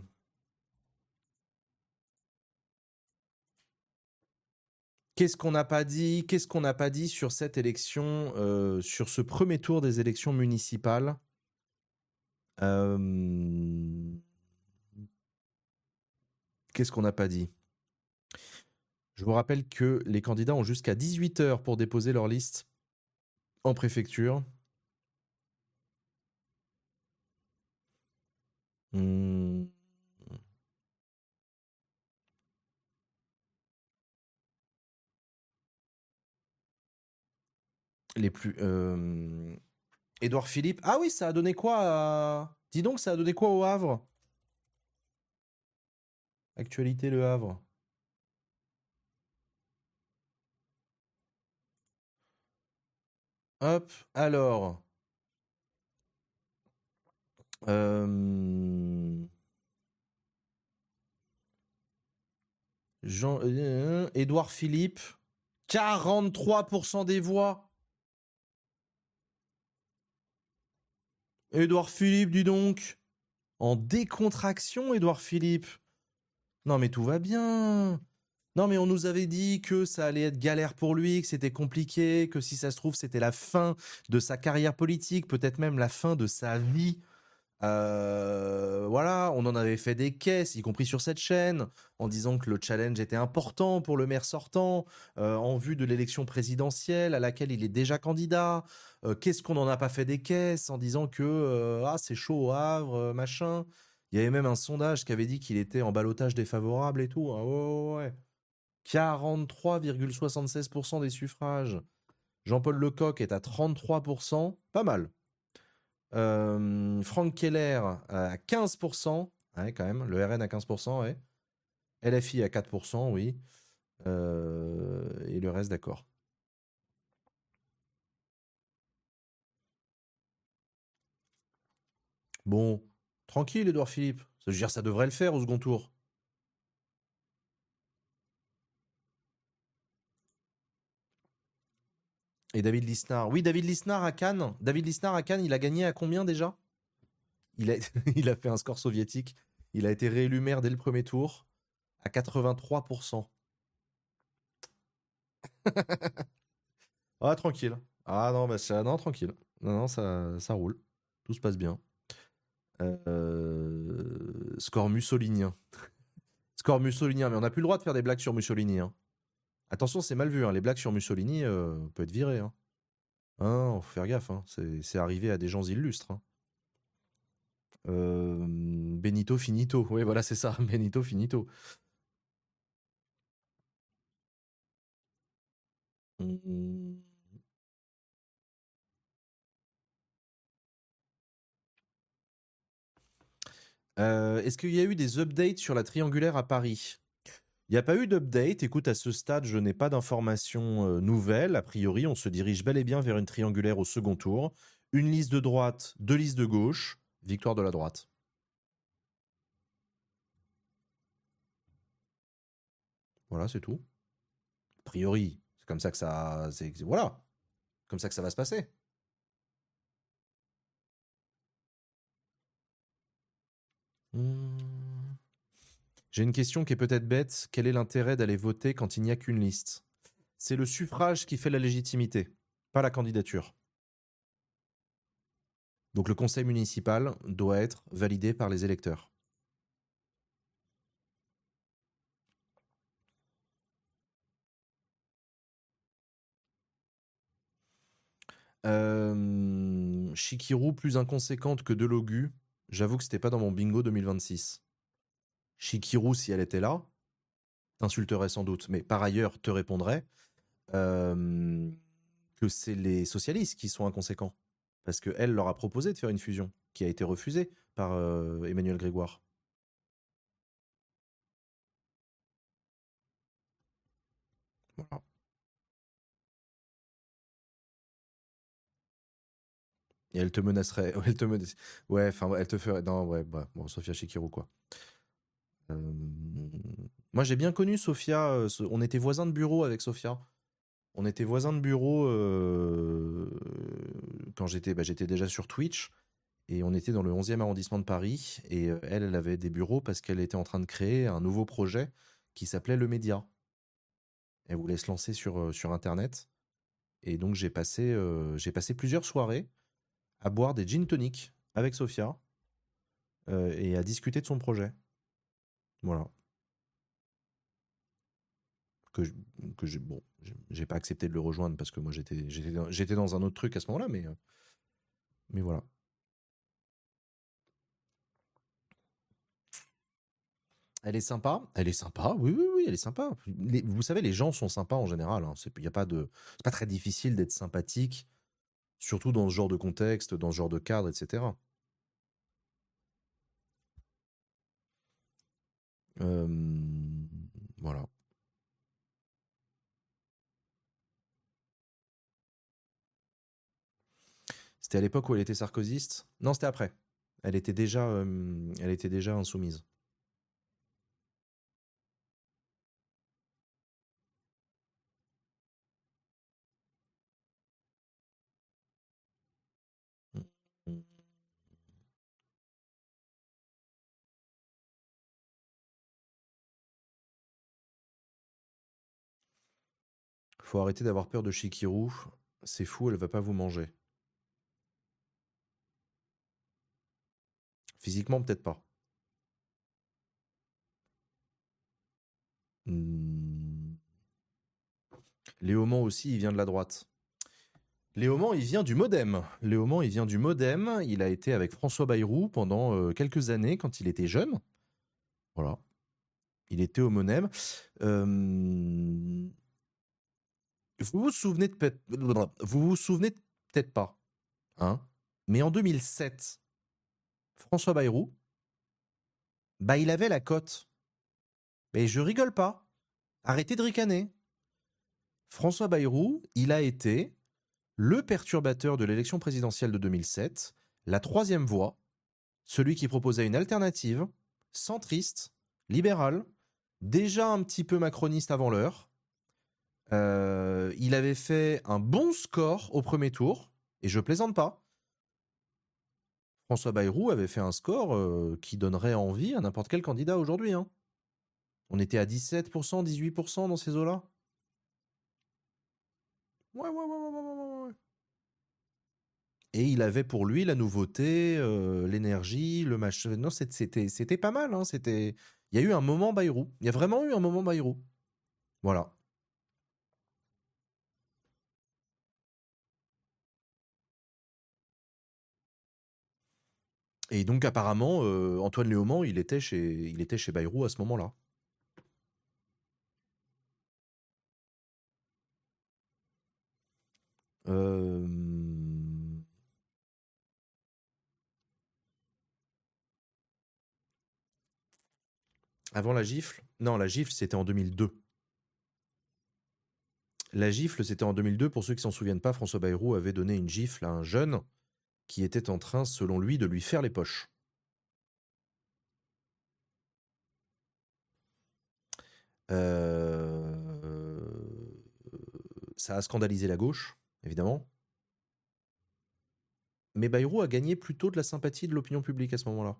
Speaker 1: Qu'est-ce qu'on n'a pas dit? Qu'est-ce qu'on n'a pas dit sur cette élection, euh, sur ce premier tour des élections municipales? Euh, Qu'est-ce qu'on n'a pas dit? Je vous rappelle que les candidats ont jusqu'à dix-huit heures pour déposer leur liste en préfecture. Hmm. Les plus. Euh... Édouard Philippe. Ah oui, ça a donné quoi à... Dis donc, ça a donné quoi au Havre? Actualité Le Havre. Hop, alors. Euh... Jean... euh, Édouard Philippe. quarante-trois pour cent des voix. Édouard Philippe, dis donc. En décontraction, Édouard Philippe. Non, mais tout va bien. Non, mais on nous avait dit que ça allait être galère pour lui, que c'était compliqué, que si ça se trouve, c'était la fin de sa carrière politique, peut-être même la fin de sa vie. Euh, voilà, on en avait fait des caisses, y compris sur cette chaîne, en disant que le challenge était important pour le maire sortant, euh, en vue de l'élection présidentielle à laquelle il est déjà candidat. Euh, Qu'est-ce qu'on n'en a pas fait des caisses en disant que euh, ah c'est chaud au Havre, euh, machin. Il y avait même un sondage qui avait dit qu'il était en ballottage défavorable et tout. Ah ouais, ouais, ouais. quarante-trois virgule soixante-seize pour cent des suffrages. Jean-Paul Lecoq est à trente-trois pour cent, pas mal. Euh, Franck Keller à quinze pour cent, ouais, quand même. Le R N à quinze pour cent, ouais. L F I à quatre pour cent, oui. Euh, et le reste, d'accord. Bon, tranquille, Edouard Philippe. Je veux dire, ça devrait le faire au second tour. Et David Lisnard. Oui, David Lisnard à Cannes. David Lisnard à Cannes, il a gagné à combien déjà? il a, il a fait un score soviétique. Il a été réélu maire dès le premier tour à quatre-vingt-trois pour cent. Ah, tranquille. Ah non, bah ça, non, tranquille. Non, non, ça, ça roule. Tout se passe bien. Euh, Score mussolinien. Score mussolinien, mais on n'a plus le droit de faire des blagues sur Mussolini, hein. Attention, c'est mal vu, hein. Les blagues sur Mussolini, euh, on peut être viré, hein. Hein, faut faire gaffe, hein. C'est c'est arrivé à des gens illustres, hein. Euh, Benito finito. Oui, voilà, c'est ça. Benito finito. Hum. Euh, Est-ce qu'il y a eu des updates sur la triangulaire à Paris? Il n'y a pas eu d'update. Écoute, à ce stade, je n'ai pas d'informations euh, nouvelles. A priori, on se dirige bel et bien vers une triangulaire au second tour. Une liste de droite, deux listes de gauche. Victoire de la droite. Voilà, c'est tout. A priori, c'est comme ça que ça, c'est, voilà, comme ça que ça va se passer. Hmm. J'ai une question qui est peut-être bête. Quel est l'intérêt d'aller voter quand il n'y a qu'une liste? C'est le suffrage qui fait la légitimité, pas la candidature. Donc le conseil municipal doit être validé par les électeurs. Euh, Chikirou plus inconséquente que Delogu. J'avoue que c'était pas dans mon bingo deux mille vingt-six. Chikirou, si elle était là, t'insulterais sans doute. Mais par ailleurs, te répondrais euh, que c'est les socialistes qui sont inconséquents. Parce qu'elle leur a proposé de faire une fusion, qui a été refusée par euh, Emmanuel Grégoire. Voilà. Et elle te menacerait. Elle te menace... Ouais, enfin, elle te ferait. Non, ouais, bah, bon, Sophia Chikirou, quoi. Euh, Moi, j'ai bien connu Sophia. euh, ce- On était voisins de bureau avec Sophia. On était voisins de bureau euh, quand j'étais bah, j'étais déjà sur Twitch. Et on était dans le onzième arrondissement de Paris. Et euh, elle, elle avait des bureaux parce qu'elle était en train de créer un nouveau projet qui s'appelait Le Média. Elle voulait se lancer sur, euh, sur Internet. Et donc, j'ai passé, euh, j'ai passé plusieurs soirées à boire des gin tonic avec Sophia euh, et à discuter de son projet. Voilà. Que je- que j'ai bon, j'ai j'ai pas accepté de le rejoindre parce que moi j'étais j'étais dans, j'étais dans un autre truc à ce moment-là, mais euh, mais voilà. Elle est sympa, elle est sympa. Oui oui oui, elle est sympa. Les- vous savez, les gens sont sympas en général. Hein. C'est, y a pas de, c'est pas très difficile d'être sympathique, surtout dans ce genre de contexte, dans ce genre de cadre, et cetera. Euh, voilà. C'était à l'époque où elle était sarkozyste. Non, c'était après. Elle était déjà, euh, elle était déjà insoumise. Faut arrêter d'avoir peur de Shikirou. C'est fou, elle va pas vous manger. Physiquement, peut-être pas. Hmm. Léaumont aussi, il vient de la droite. Léaumont, il vient du Modem. Léaumont, il vient du Modem. Il a été avec François Bayrou pendant euh, quelques années quand il était jeune. Voilà. Il était au Modem. Euh, Vous vous souvenez de peut- vous vous souvenez peut-être pas, hein. Mais en deux mille sept, François Bayrou, bah il avait la cote. Mais je rigole pas. Arrêtez de ricaner. François Bayrou, il a été le perturbateur de l'élection présidentielle de deux mille sept, la troisième voie, celui qui proposait une alternative, centriste, libérale, déjà un petit peu macroniste avant l'heure. Euh, il avait fait un bon score au premier tour, et je plaisante pas. François Bayrou avait fait un score euh, qui donnerait envie à n'importe quel candidat aujourd'hui. Hein. On était à dix-sept pour cent, dix-huit pour cent dans ces eaux-là. Ouais, ouais, ouais, ouais, ouais, ouais, ouais. Et il avait pour lui la nouveauté, euh, l'énergie, le machin. Non, c'était, c'était pas mal. Hein, c'était... Il y a eu un moment Bayrou. Il y a vraiment eu un moment Bayrou. Voilà. Et donc apparemment, euh, Antoine Léaumont, il était chez, il était chez Bayrou à ce moment-là. Euh, Avant la gifle? Non, la gifle, c'était en deux mille deux. La gifle, c'était en deux mille deux. Pour ceux qui s'en souviennent pas, François Bayrou avait donné une gifle à un jeune qui était en train, selon lui, de lui faire les poches. Euh... ça a scandalisé la gauche, évidemment. Mais Bayrou a gagné plutôt de la sympathie de l'opinion publique à ce moment-là.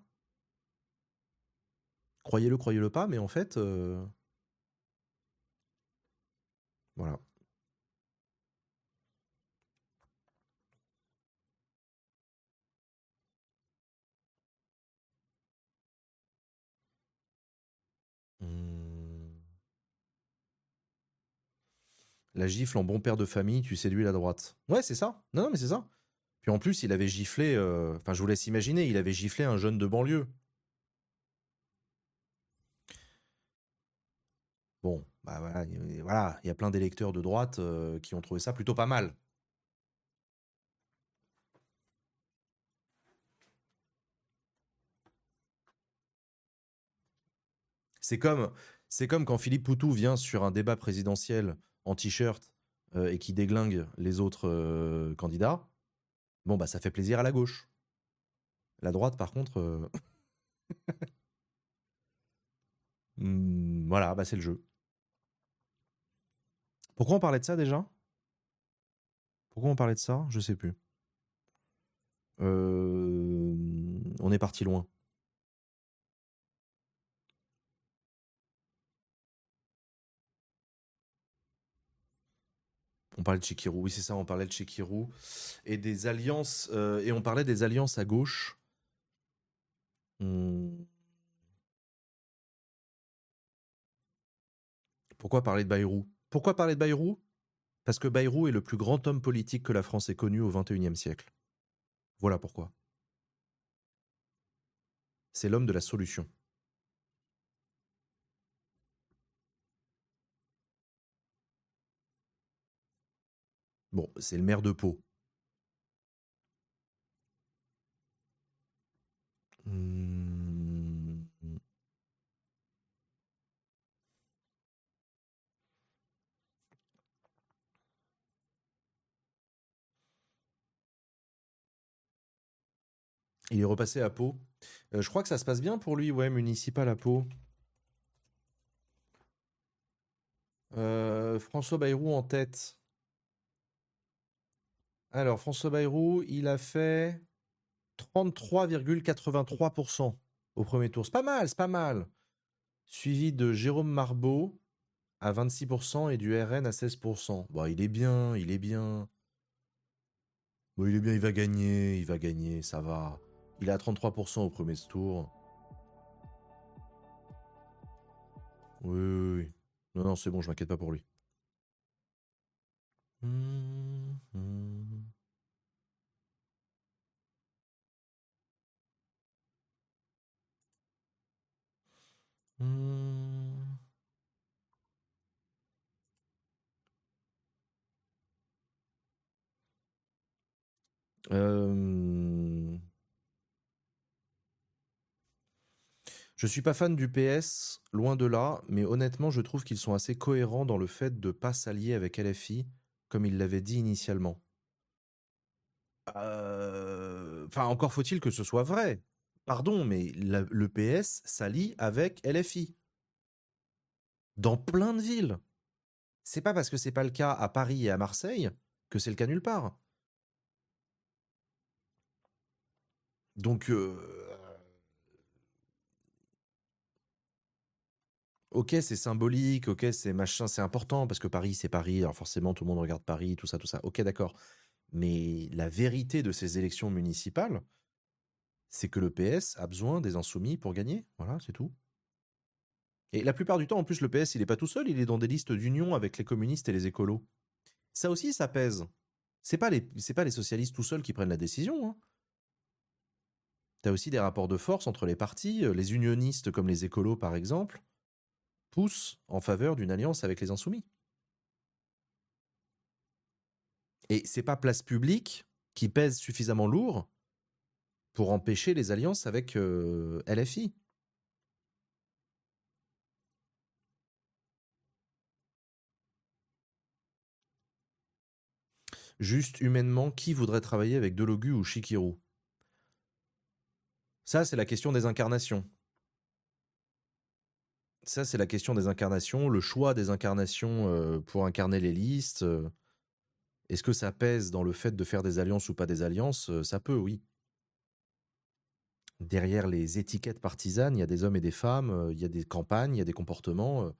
Speaker 1: Croyez-le, croyez-le pas, mais en fait, euh, voilà. Hmm. La gifle en bon père de famille, tu séduis la droite. Ouais, c'est ça. Non, non, mais c'est ça. Puis en plus, il avait giflé. euh, Enfin, je vous laisse imaginer, il avait giflé un jeune de banlieue. Bon, bah voilà, il voilà, il y a plein d'électeurs de droite euh, qui ont trouvé ça plutôt pas mal. C'est comme, c'est comme quand Philippe Poutou vient sur un débat présidentiel en t-shirt euh, et qui déglingue les autres euh, candidats. Bon, bah ça fait plaisir à la gauche. La droite, par contre, euh, hmm, voilà, bah c'est le jeu. Pourquoi on parlait de ça déjà? Pourquoi on parlait de ça? Je sais plus. Euh, on est parti loin. On parlait de Chekirou, oui c'est ça, on parlait de Chekirou et des alliances euh, et on parlait des alliances à gauche. Hmm. Pourquoi parler de Bayrou? Pourquoi parler de Bayrou? Parce que Bayrou est le plus grand homme politique que la France ait connu au vingt et unième siècle. Voilà pourquoi. C'est l'homme de la solution. Bon, c'est le maire de Pau. Hmm. Il est repassé à Pau. Euh, je crois que ça se passe bien pour lui, ouais, municipal à Pau. Euh, François Bayrou en tête. Alors, François Bayrou, il a fait trente-trois virgule quatre-vingt-trois pour cent au premier tour. C'est pas mal, c'est pas mal. Suivi de Jérôme Marbeau à vingt-six pour cent et du R N à seize pour cent. Bon, il est bien, il est bien. Bon, il est bien, il va gagner, il va gagner, ça va. Il est à trente-trois pour cent au premier tour. Oui, oui, oui. Non, non, c'est bon, je m'inquiète pas pour lui. Hum, hum, hum. Euh, Je suis pas fan du P S, loin de là, mais honnêtement, je trouve qu'ils sont assez cohérents dans le fait de pas s'allier avec L F I, comme ils l'avaient dit initialement. Euh, Enfin, encore faut-il que ce soit vrai. Pardon, mais la- le P S s'allie avec L F I dans plein de villes. C'est pas parce que c'est pas le cas à Paris et à Marseille que c'est le cas nulle part. Donc, euh, ok, c'est symbolique, ok, c'est machin, c'est important parce que Paris, c'est Paris, alors forcément tout le monde regarde Paris, tout ça, tout ça. Ok, d'accord. Mais la vérité de ces élections municipales, c'est que le P S a besoin des insoumis pour gagner. Voilà, c'est tout. Et la plupart du temps, en plus, le P S, il est pas tout seul, il est dans des listes d'union avec les communistes et les écolos. Ça aussi, ça pèse. C'est pas les, c'est pas les socialistes tout seuls qui prennent la décision. Hein. T'as aussi des rapports de force entre les partis. euh, Les unionistes, comme les écolos par exemple, poussent en faveur d'une alliance avec les insoumis. Et c'est pas place publique qui pèse suffisamment lourd pour empêcher les alliances avec euh, L F I. Juste humainement, qui voudrait travailler avec Delogu ou Shikiru? Ça, c'est la question des incarnations. Ça, c'est la question des incarnations, le choix des incarnations euh, pour incarner les listes. euh. Est-ce que ça pèse dans le fait de faire des alliances ou pas des alliances? Ça peut, oui. Derrière les étiquettes partisanes, il y a des hommes et des femmes, il y a des campagnes, il y a des comportements.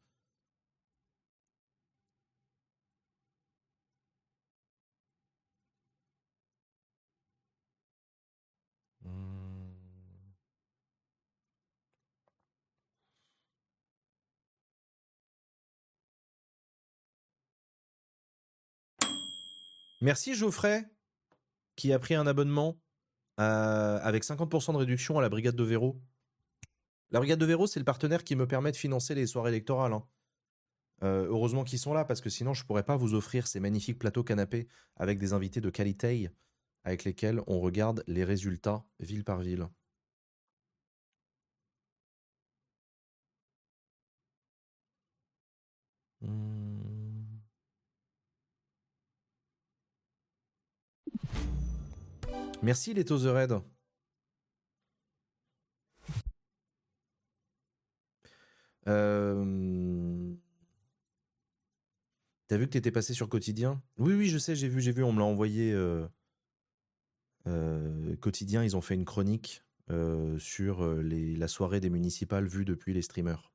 Speaker 1: Hmm. Merci Geoffrey, qui a pris un abonnement euh, avec cinquante pour cent de réduction à la Brigade de Véro. La Brigade de Véro, c'est le partenaire qui me permet de financer les soirées électorales. Hein. Euh, heureusement qu'ils sont là, parce que sinon je pourrais pas vous offrir ces magnifiques plateaux canapés avec des invités de qualité avec lesquels on regarde les résultats ville par ville. Hmm. Merci les The Red. Euh... T'as vu que t'étais passé sur Quotidien? Oui, oui, je sais, j'ai vu, j'ai vu, on me l'a envoyé. Euh... Euh, Quotidien, ils ont fait une chronique euh, sur euh, les, la soirée des municipales vue depuis les streamers.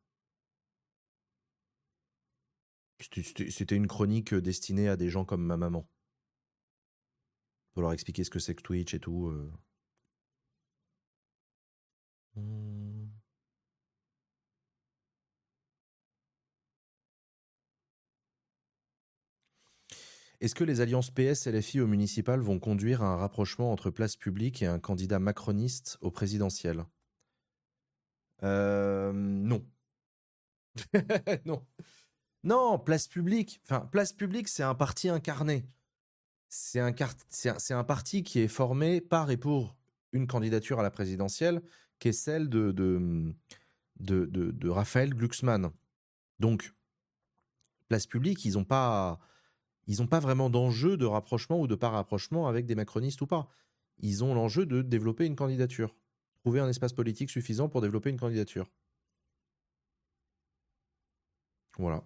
Speaker 1: C'était c'était une chronique destinée à des gens comme ma maman. Pour leur expliquer ce que c'est que Twitch et tout. euh. Hmm. Est-ce que les alliances P S L F I au municipal vont conduire à un rapprochement entre place publique et un candidat macroniste au présidentiel? euh, Non. Non. Non, place publique. Enfin, place publique, c'est un parti incarné. C'est un, car- c'est un, c'est un parti qui est formé par et pour une candidature à la présidentielle, qui est celle de, de, de, de, de Raphaël Glucksmann. Donc, place publique, ils n'ont pas, ils ont pas vraiment d'enjeu de rapprochement ou de pas rapprochement avec des macronistes ou pas. Ils ont l'enjeu de développer une candidature. Trouver un espace politique suffisant pour développer une candidature. Voilà.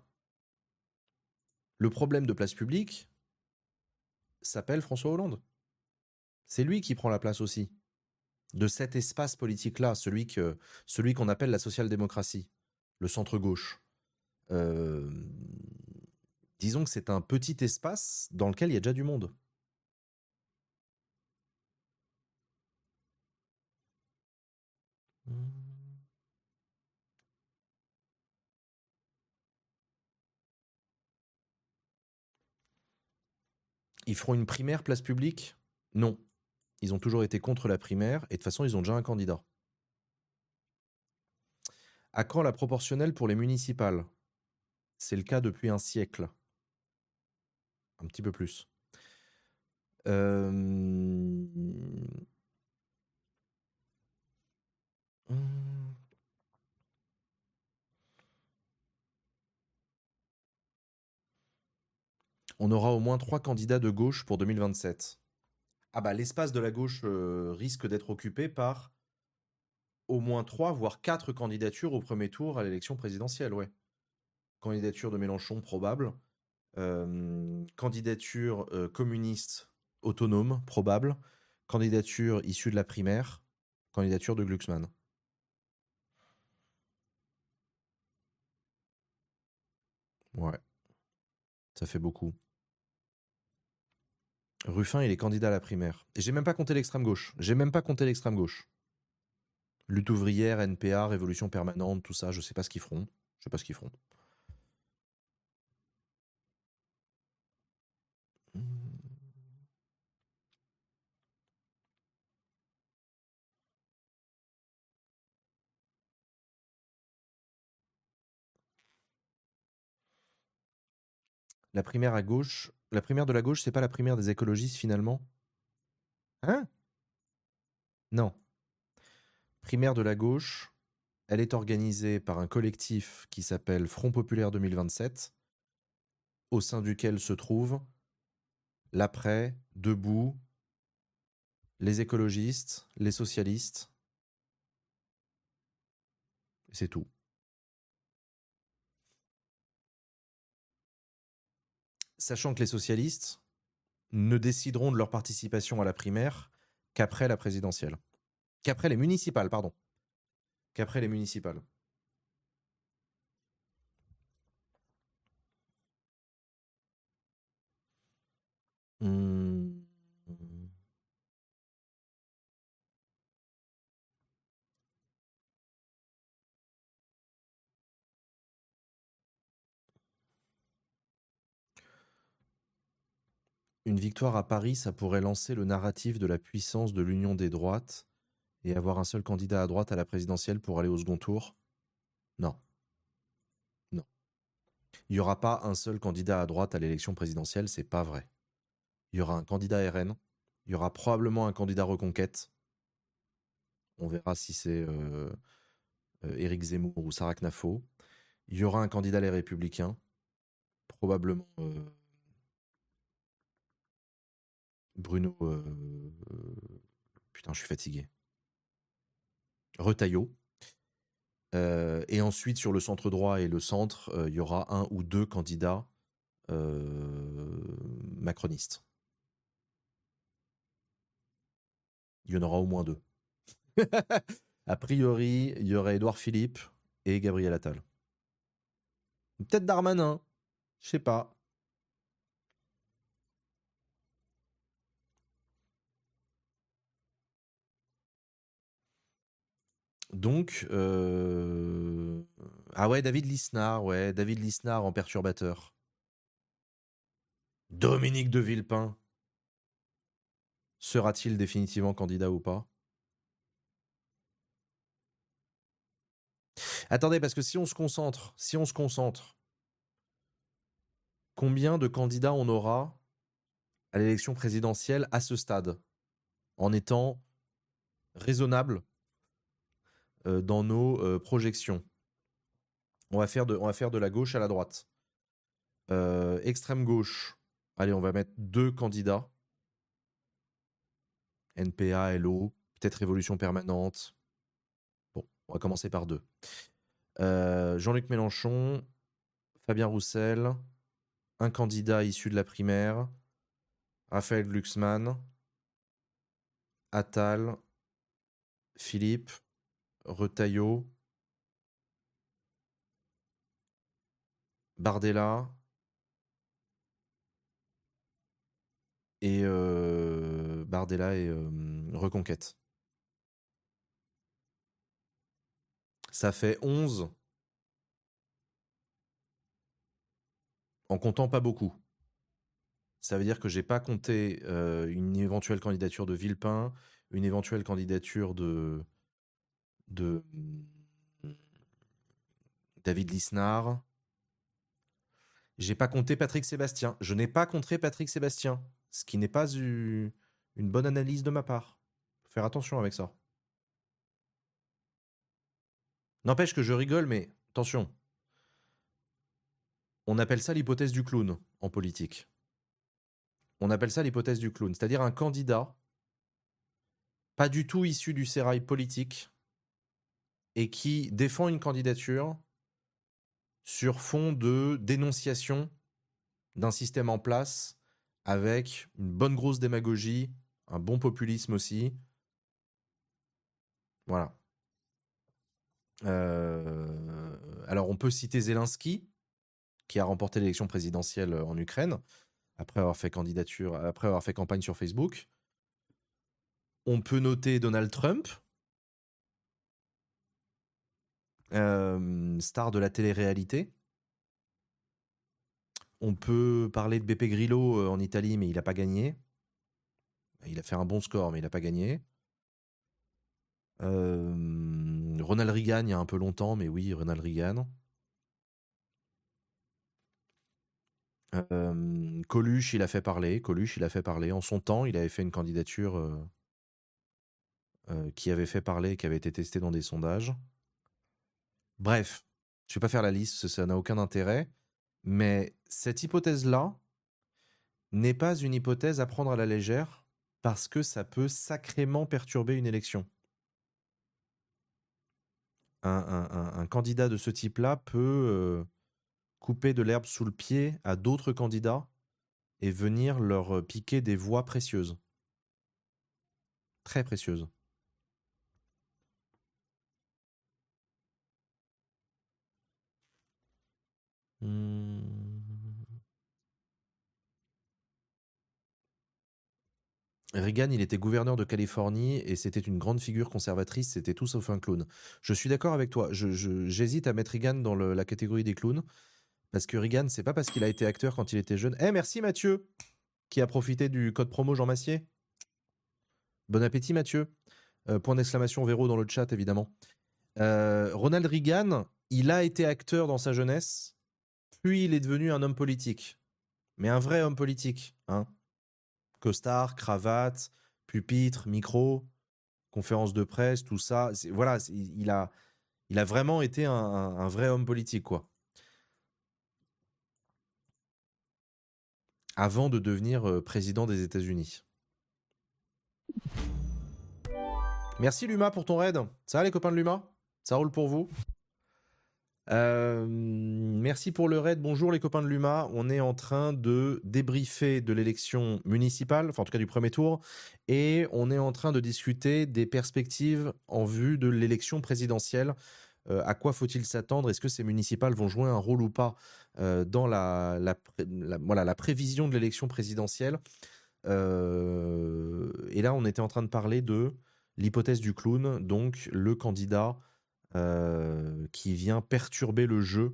Speaker 1: Le problème de place publique s'appelle François Hollande. C'est lui qui prend la place aussi de cet espace politique-là, celui que celui qu'on appelle la social-démocratie, le centre-gauche. Euh, disons que c'est un petit espace dans lequel il y a déjà du monde. Ils feront une primaire place publique? Non. Ils ont toujours été contre la primaire et de toute façon, ils ont déjà un candidat. À quand la proportionnelle pour les municipales? C'est le cas depuis un siècle. Un petit peu plus. Euh... Hmm. On aura au moins trois candidats de gauche pour deux mille vingt-sept. Ah bah l'espace de la gauche euh, risque d'être occupé par au moins trois, voire quatre candidatures au premier tour à l'élection présidentielle, ouais. Candidature de Mélenchon probable, euh, candidature euh, communiste autonome probable, candidature issue de la primaire, candidature de Glucksmann. Ouais, ça fait beaucoup. Ruffin, il est candidat à la primaire. Et j'ai même pas compté l'extrême gauche. J'ai même pas compté l'extrême gauche. Lutte ouvrière, N P A, Révolution permanente, tout ça, je sais pas ce qu'ils feront. Je sais pas ce qu'ils feront. La primaire à gauche, la primaire de la gauche, c'est pas la primaire des écologistes finalement? Hein? Non. Primaire de la gauche, elle est organisée par un collectif qui s'appelle Front Populaire deux mille vingt-sept, au sein duquel se trouvent l'Après, Debout, les écologistes, les socialistes, c'est tout. Sachant que les socialistes, ne décideront de leur participation à la primaire qu'après la présidentielle. Qu'après les municipales, pardon. Qu'après les municipales. Mmh. Une victoire à Paris, ça pourrait lancer le narratif de la puissance de l'union des droites et avoir un seul candidat à droite à la présidentielle pour aller au second tour. Non. Non. Il n'y aura pas un seul candidat à droite à l'élection présidentielle, c'est pas vrai. Il y aura un candidat R N, il y aura probablement un candidat Reconquête. On verra si c'est euh, euh, Éric Zemmour ou Sarah Knafo. Il y aura un candidat Les Républicains, probablement euh, Bruno. Euh, euh, putain, je suis fatigué. Retailleau. Euh, et ensuite, sur le centre droit et le centre, euh, il y aura un ou deux candidats euh, macronistes. Il y en aura au moins deux. A priori, il y aurait Édouard Philippe et Gabriel Attal. Peut-être Darmanin, je sais pas. Donc, euh... ah ouais, David Lisnard, ouais, David Lisnard en perturbateur. Dominique de Villepin. Sera-t-il définitivement candidat ou pas? Attendez, parce que si on se concentre, si on se concentre, combien de candidats on aura à l'élection présidentielle à ce stade, en étant raisonnable euh, dans nos euh, projections? On va, faire de, on va faire de la gauche à la droite. Euh, extrême gauche, allez, on va mettre deux candidats. N P A, L O, peut-être Révolution permanente. Bon, on va commencer par deux. Euh, Jean-Luc Mélenchon, Fabien Roussel, un candidat issu de la primaire, Raphaël Glucksmann, Attal, Philippe, Retailleau, Bardella et euh, Bardella et euh, Reconquête. Ça fait onze en comptant pas beaucoup. Ça veut dire que j'ai pas compté euh, une éventuelle candidature de Villepin, une éventuelle candidature de de David Lisnard. J'ai pas compté Patrick Sébastien. Je n'ai pas compté Patrick Sébastien, ce qui n'est pas une bonne analyse de ma part. Faut faire attention avec ça. N'empêche que je rigole, mais attention. On appelle ça l'hypothèse du clown en politique. On appelle ça l'hypothèse du clown, c'est-à-dire un candidat pas du tout issu du sérail politique et qui défend une candidature sur fond de dénonciation d'un système en place avec une bonne grosse démagogie, un bon populisme aussi. Voilà. Euh, alors on peut citer Zelensky, qui a remporté l'élection présidentielle en Ukraine, après avoir fait candidature, après avoir fait campagne sur Facebook. On peut noter Donald Trump, euh, star de la télé-réalité. On peut parler de Beppe Grillo en Italie, mais il n'a pas gagné. Il a fait un bon score, mais il n'a pas gagné. Euh, Ronald Reagan, il y a un peu longtemps, mais oui, Ronald Reagan. Euh, Coluche, il a fait parler. Coluche, il a fait parler. En son temps, il avait fait une candidature euh, euh, qui avait fait parler, qui avait été testée dans des sondages. Bref, je ne vais pas faire la liste, ça n'a aucun intérêt. Mais cette hypothèse-là n'est pas une hypothèse à prendre à la légère parce que ça peut sacrément perturber une élection. Un, un, un, un candidat de ce type-là peut euh, couper de l'herbe sous le pied à d'autres candidats et venir leur euh, piquer des voix précieuses. Très précieuses. Hmm. Reagan, il était gouverneur de Californie et c'était une grande figure conservatrice, c'était tout sauf un clown. Je suis d'accord avec toi, je, je- j'hésite à mettre Reagan dans le- la catégorie des clowns, parce que Reagan, c'est pas parce qu'il a été acteur quand il était jeune. Eh, merci Mathieu, qui a profité du code promo Jean Massier. Bon appétit Mathieu. Euh, point d'exclamation Véro dans le chat, évidemment. Euh, Ronald Reagan, il a été acteur dans sa jeunesse, puis il est devenu un homme politique. Mais un vrai homme politique, hein. Costard, cravate, pupitre, micro, conférence de presse, tout ça. C'est- voilà, c'est- il a, il a vraiment été un, un- un vrai homme politique, quoi. Avant de devenir euh, président des États-Unis. Merci Luma pour ton raid. Ça va les copains de Luma? Ça roule pour vous? Euh, merci pour le raid. Bonjour les copains de Luma. On est en train de débriefer de l'élection municipale, enfin en tout cas du premier tour, et on est en train de discuter des perspectives en vue de l'élection présidentielle. Euh, à quoi faut-il s'attendre? Est-ce que ces municipales vont jouer un rôle ou pas euh, dans la, la, la, voilà, la prévision de l'élection présidentielle? Euh, Et là, on était en train de parler de l'hypothèse du clown, donc le candidat euh, qui vient perturber le jeu.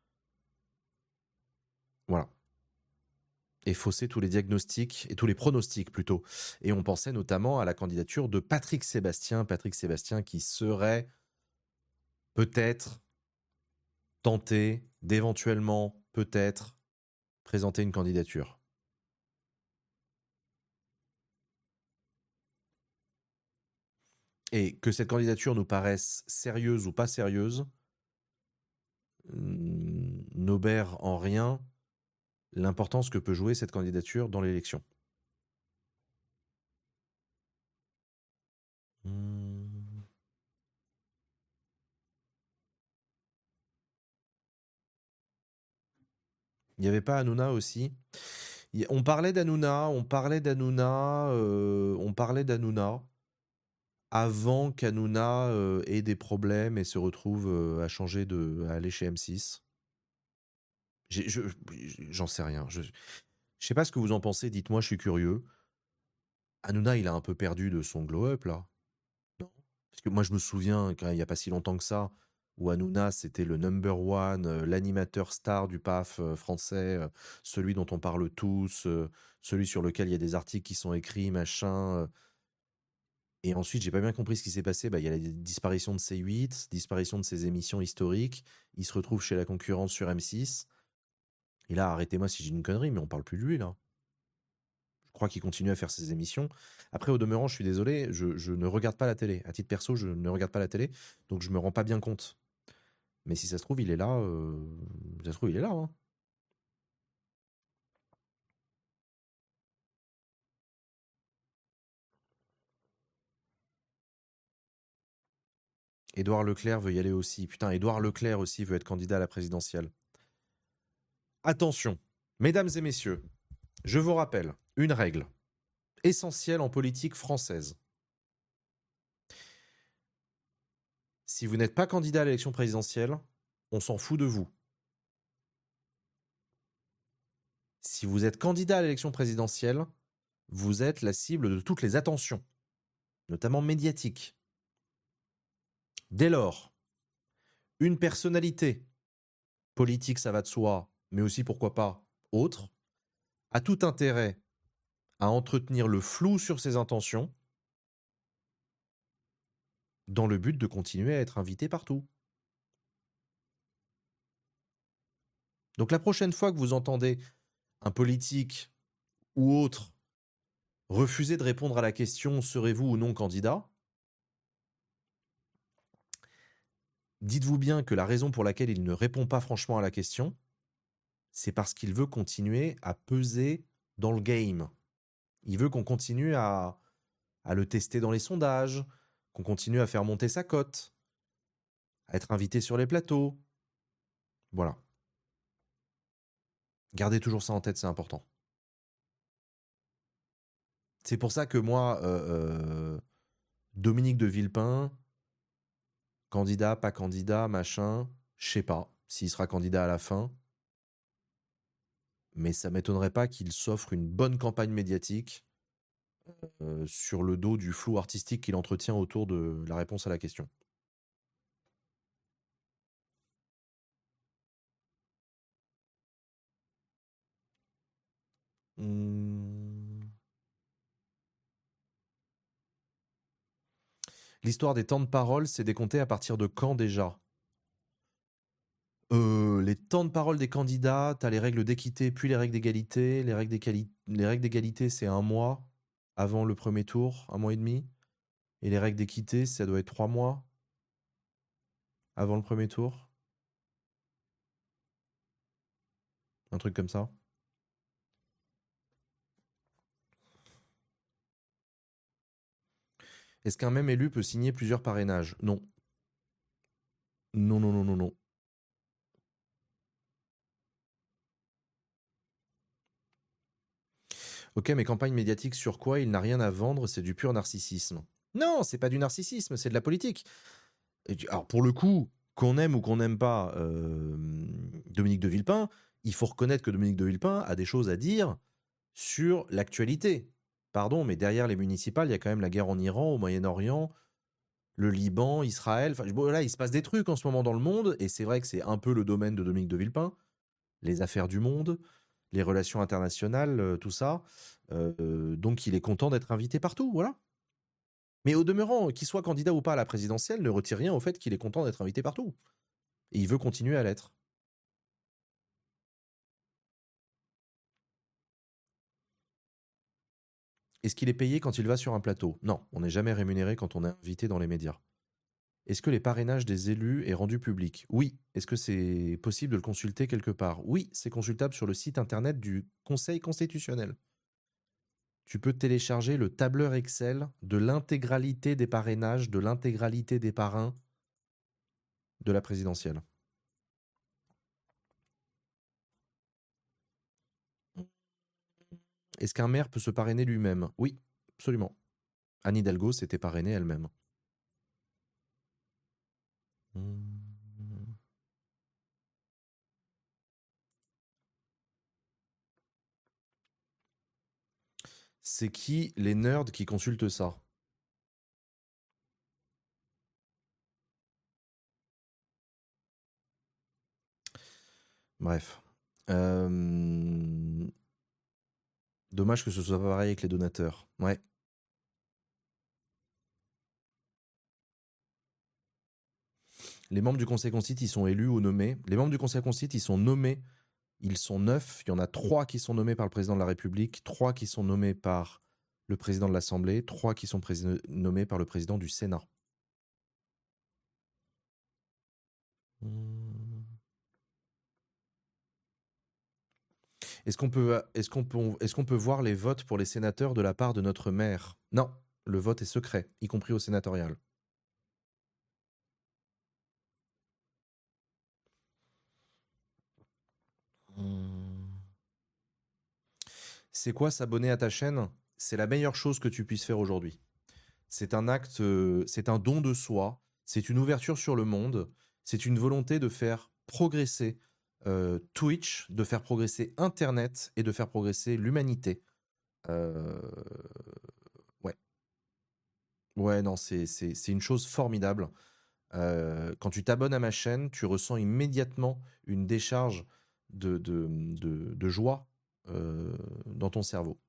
Speaker 1: Voilà. Et fausser tous les diagnostics et tous les pronostics plutôt. Et on pensait notamment à la candidature de Patrick Sébastien. Patrick Sébastien qui serait peut-être tenté d'éventuellement, peut-être, présenter une candidature. Et que cette candidature nous paraisse sérieuse ou pas sérieuse, hum, n'obère en rien l'importance que peut jouer cette candidature dans l'élection. Hum. Il n'y avait pas Hanouna aussi? Il- On parlait d'Hanouna, on parlait d'Hanouna, euh, on parlait d'Hanouna avant qu'Hanouna euh, ait des problèmes et se retrouve euh, à changer de, à aller chez M six. J'ai- je- J'en sais rien. Je, je sais pas ce que vous en pensez. Dites-moi, je suis curieux. Hanouna, il a un peu perdu de son glow-up là. Non. Parce que moi, je me souviens, quand il n'y a pas si longtemps que ça, où Hanouna, c'était le number one, euh, l'animateur star du P A F euh, français, euh, celui dont on parle tous, euh, celui sur lequel il y a des articles qui sont écrits, machin. euh. Et ensuite, j'ai pas bien compris ce qui s'est passé. Bah, il y a la disparition de C huit, disparition de ses émissions historiques. Il se retrouve chez la concurrence sur M six. Et là, arrêtez-moi si j'ai une connerie, mais on parle plus de lui, là. Je crois qu'il continue à faire ses émissions. Après, au demeurant, je suis désolé, je, je ne regarde pas la télé. À titre perso, je ne regarde pas la télé, donc je me rends pas bien compte. Mais si ça se trouve, il est là. euh, Ça se trouve, il est là. Hein. Édouard Leclerc veut y aller aussi. Putain, Édouard Leclerc aussi veut être candidat à la présidentielle. Attention, mesdames et messieurs, je vous rappelle une règle essentielle en politique française. Si vous n'êtes pas candidat à l'élection présidentielle, on s'en fout de vous. Si vous êtes candidat à l'élection présidentielle, vous êtes la cible de toutes les attentions, notamment médiatiques. Dès lors, une personnalité, politique ça va de soi, mais aussi pourquoi pas autre, a tout intérêt à entretenir le flou sur ses intentions dans le but de continuer à être invité partout. Donc la prochaine fois que vous entendez un politique ou autre refuser de répondre à la question serez-vous ou non candidat, dites-vous bien que la raison pour laquelle il ne répond pas franchement à la question, c'est parce qu'il veut continuer à peser dans le game. Il veut qu'on continue à, à le tester dans les sondages, qu'on continue à faire monter sa cote, à être invité sur les plateaux. Voilà. Gardez toujours ça en tête, c'est important. C'est pour ça que moi, euh, euh, Dominique de Villepin, candidat, pas candidat, machin, je sais pas s'il sera candidat à la fin. Mais ça m'étonnerait pas qu'il s'offre une bonne campagne médiatique euh, sur le dos du flou artistique qu'il entretient autour de la réponse à la question. Hum... L'histoire des temps de parole, c'est décompté à partir de quand déjà? euh, Les temps de parole des candidats, t'as les règles d'équité, puis les règles d'égalité. Les règles d'égalité, les règles d'égalité, c'est un mois avant le premier tour, un mois et demi. Et les règles d'équité, ça doit être trois mois avant le premier tour. Un truc comme ça. Est-ce qu'un même élu peut signer plusieurs parrainages? Non. Non, non, non, non, non. Ok, mais campagne médiatique sur quoi? Il n'a rien à vendre, c'est du pur narcissisme. Non, c'est pas du narcissisme, c'est de la politique. Alors pour le coup, qu'on aime ou qu'on n'aime pas euh, Dominique de Villepin, il faut reconnaître que Dominique de Villepin a des choses à dire sur l'actualité. Pardon, mais derrière les municipales, il y a quand même la guerre en Iran, au Moyen-Orient, le Liban, Israël. Enfin, bon, là, il se passe des trucs en ce moment dans le monde, et c'est vrai que c'est un peu le domaine de Dominique de Villepin, les affaires du monde, les relations internationales, euh, tout ça. Euh, donc, il est content d'être invité partout, voilà. Mais au demeurant, qu'il soit candidat ou pas à la présidentielle ne retire rien au fait qu'il est content d'être invité partout. Et il veut continuer à l'être. Est-ce qu'il est payé quand il va sur un plateau? Non, on n'est jamais rémunéré quand on est invité dans les médias. Est-ce que les parrainages des élus est rendu public? Oui. Est-ce que c'est possible de le consulter quelque part? Oui, c'est consultable sur le site internet du Conseil constitutionnel. Tu peux télécharger le tableur Excel de l'intégralité des parrainages, de l'intégralité des parrains de la présidentielle. Est-ce qu'un maire peut se parrainer lui-même? Oui, absolument. Anne Hidalgo s'était parrainée elle-même. C'est qui les nerds qui consultent ça? Bref. Euh... Dommage que ce soit pas pareil avec les donateurs. Ouais. Les membres du Conseil Constitue, ils sont élus ou nommés. Les membres du Conseil Constitue, ils sont nommés. Ils sont neuf. Il y en a trois qui sont nommés par le président de la République, trois qui sont nommés par le président de l'Assemblée, trois qui sont nommés par le président du Sénat. Est-ce qu'on peut, est-ce qu'on peut, est-ce qu'on peut voir les votes pour les sénateurs de la part de notre maire? Non, le vote est secret, y compris au sénatorial. C'est quoi s'abonner à ta chaîne? C'est la meilleure chose que tu puisses faire aujourd'hui. C'est un acte, euh, c'est un don de soi, c'est une ouverture sur le monde, c'est une volonté de faire progresser euh, Twitch, de faire progresser Internet et de faire progresser l'humanité. Euh, ouais. Ouais, non, c'est, c'est, c'est une chose formidable. Euh, quand tu t'abonnes à ma chaîne, tu ressens immédiatement une décharge de, de, de, de joie euh, dans ton cerveau.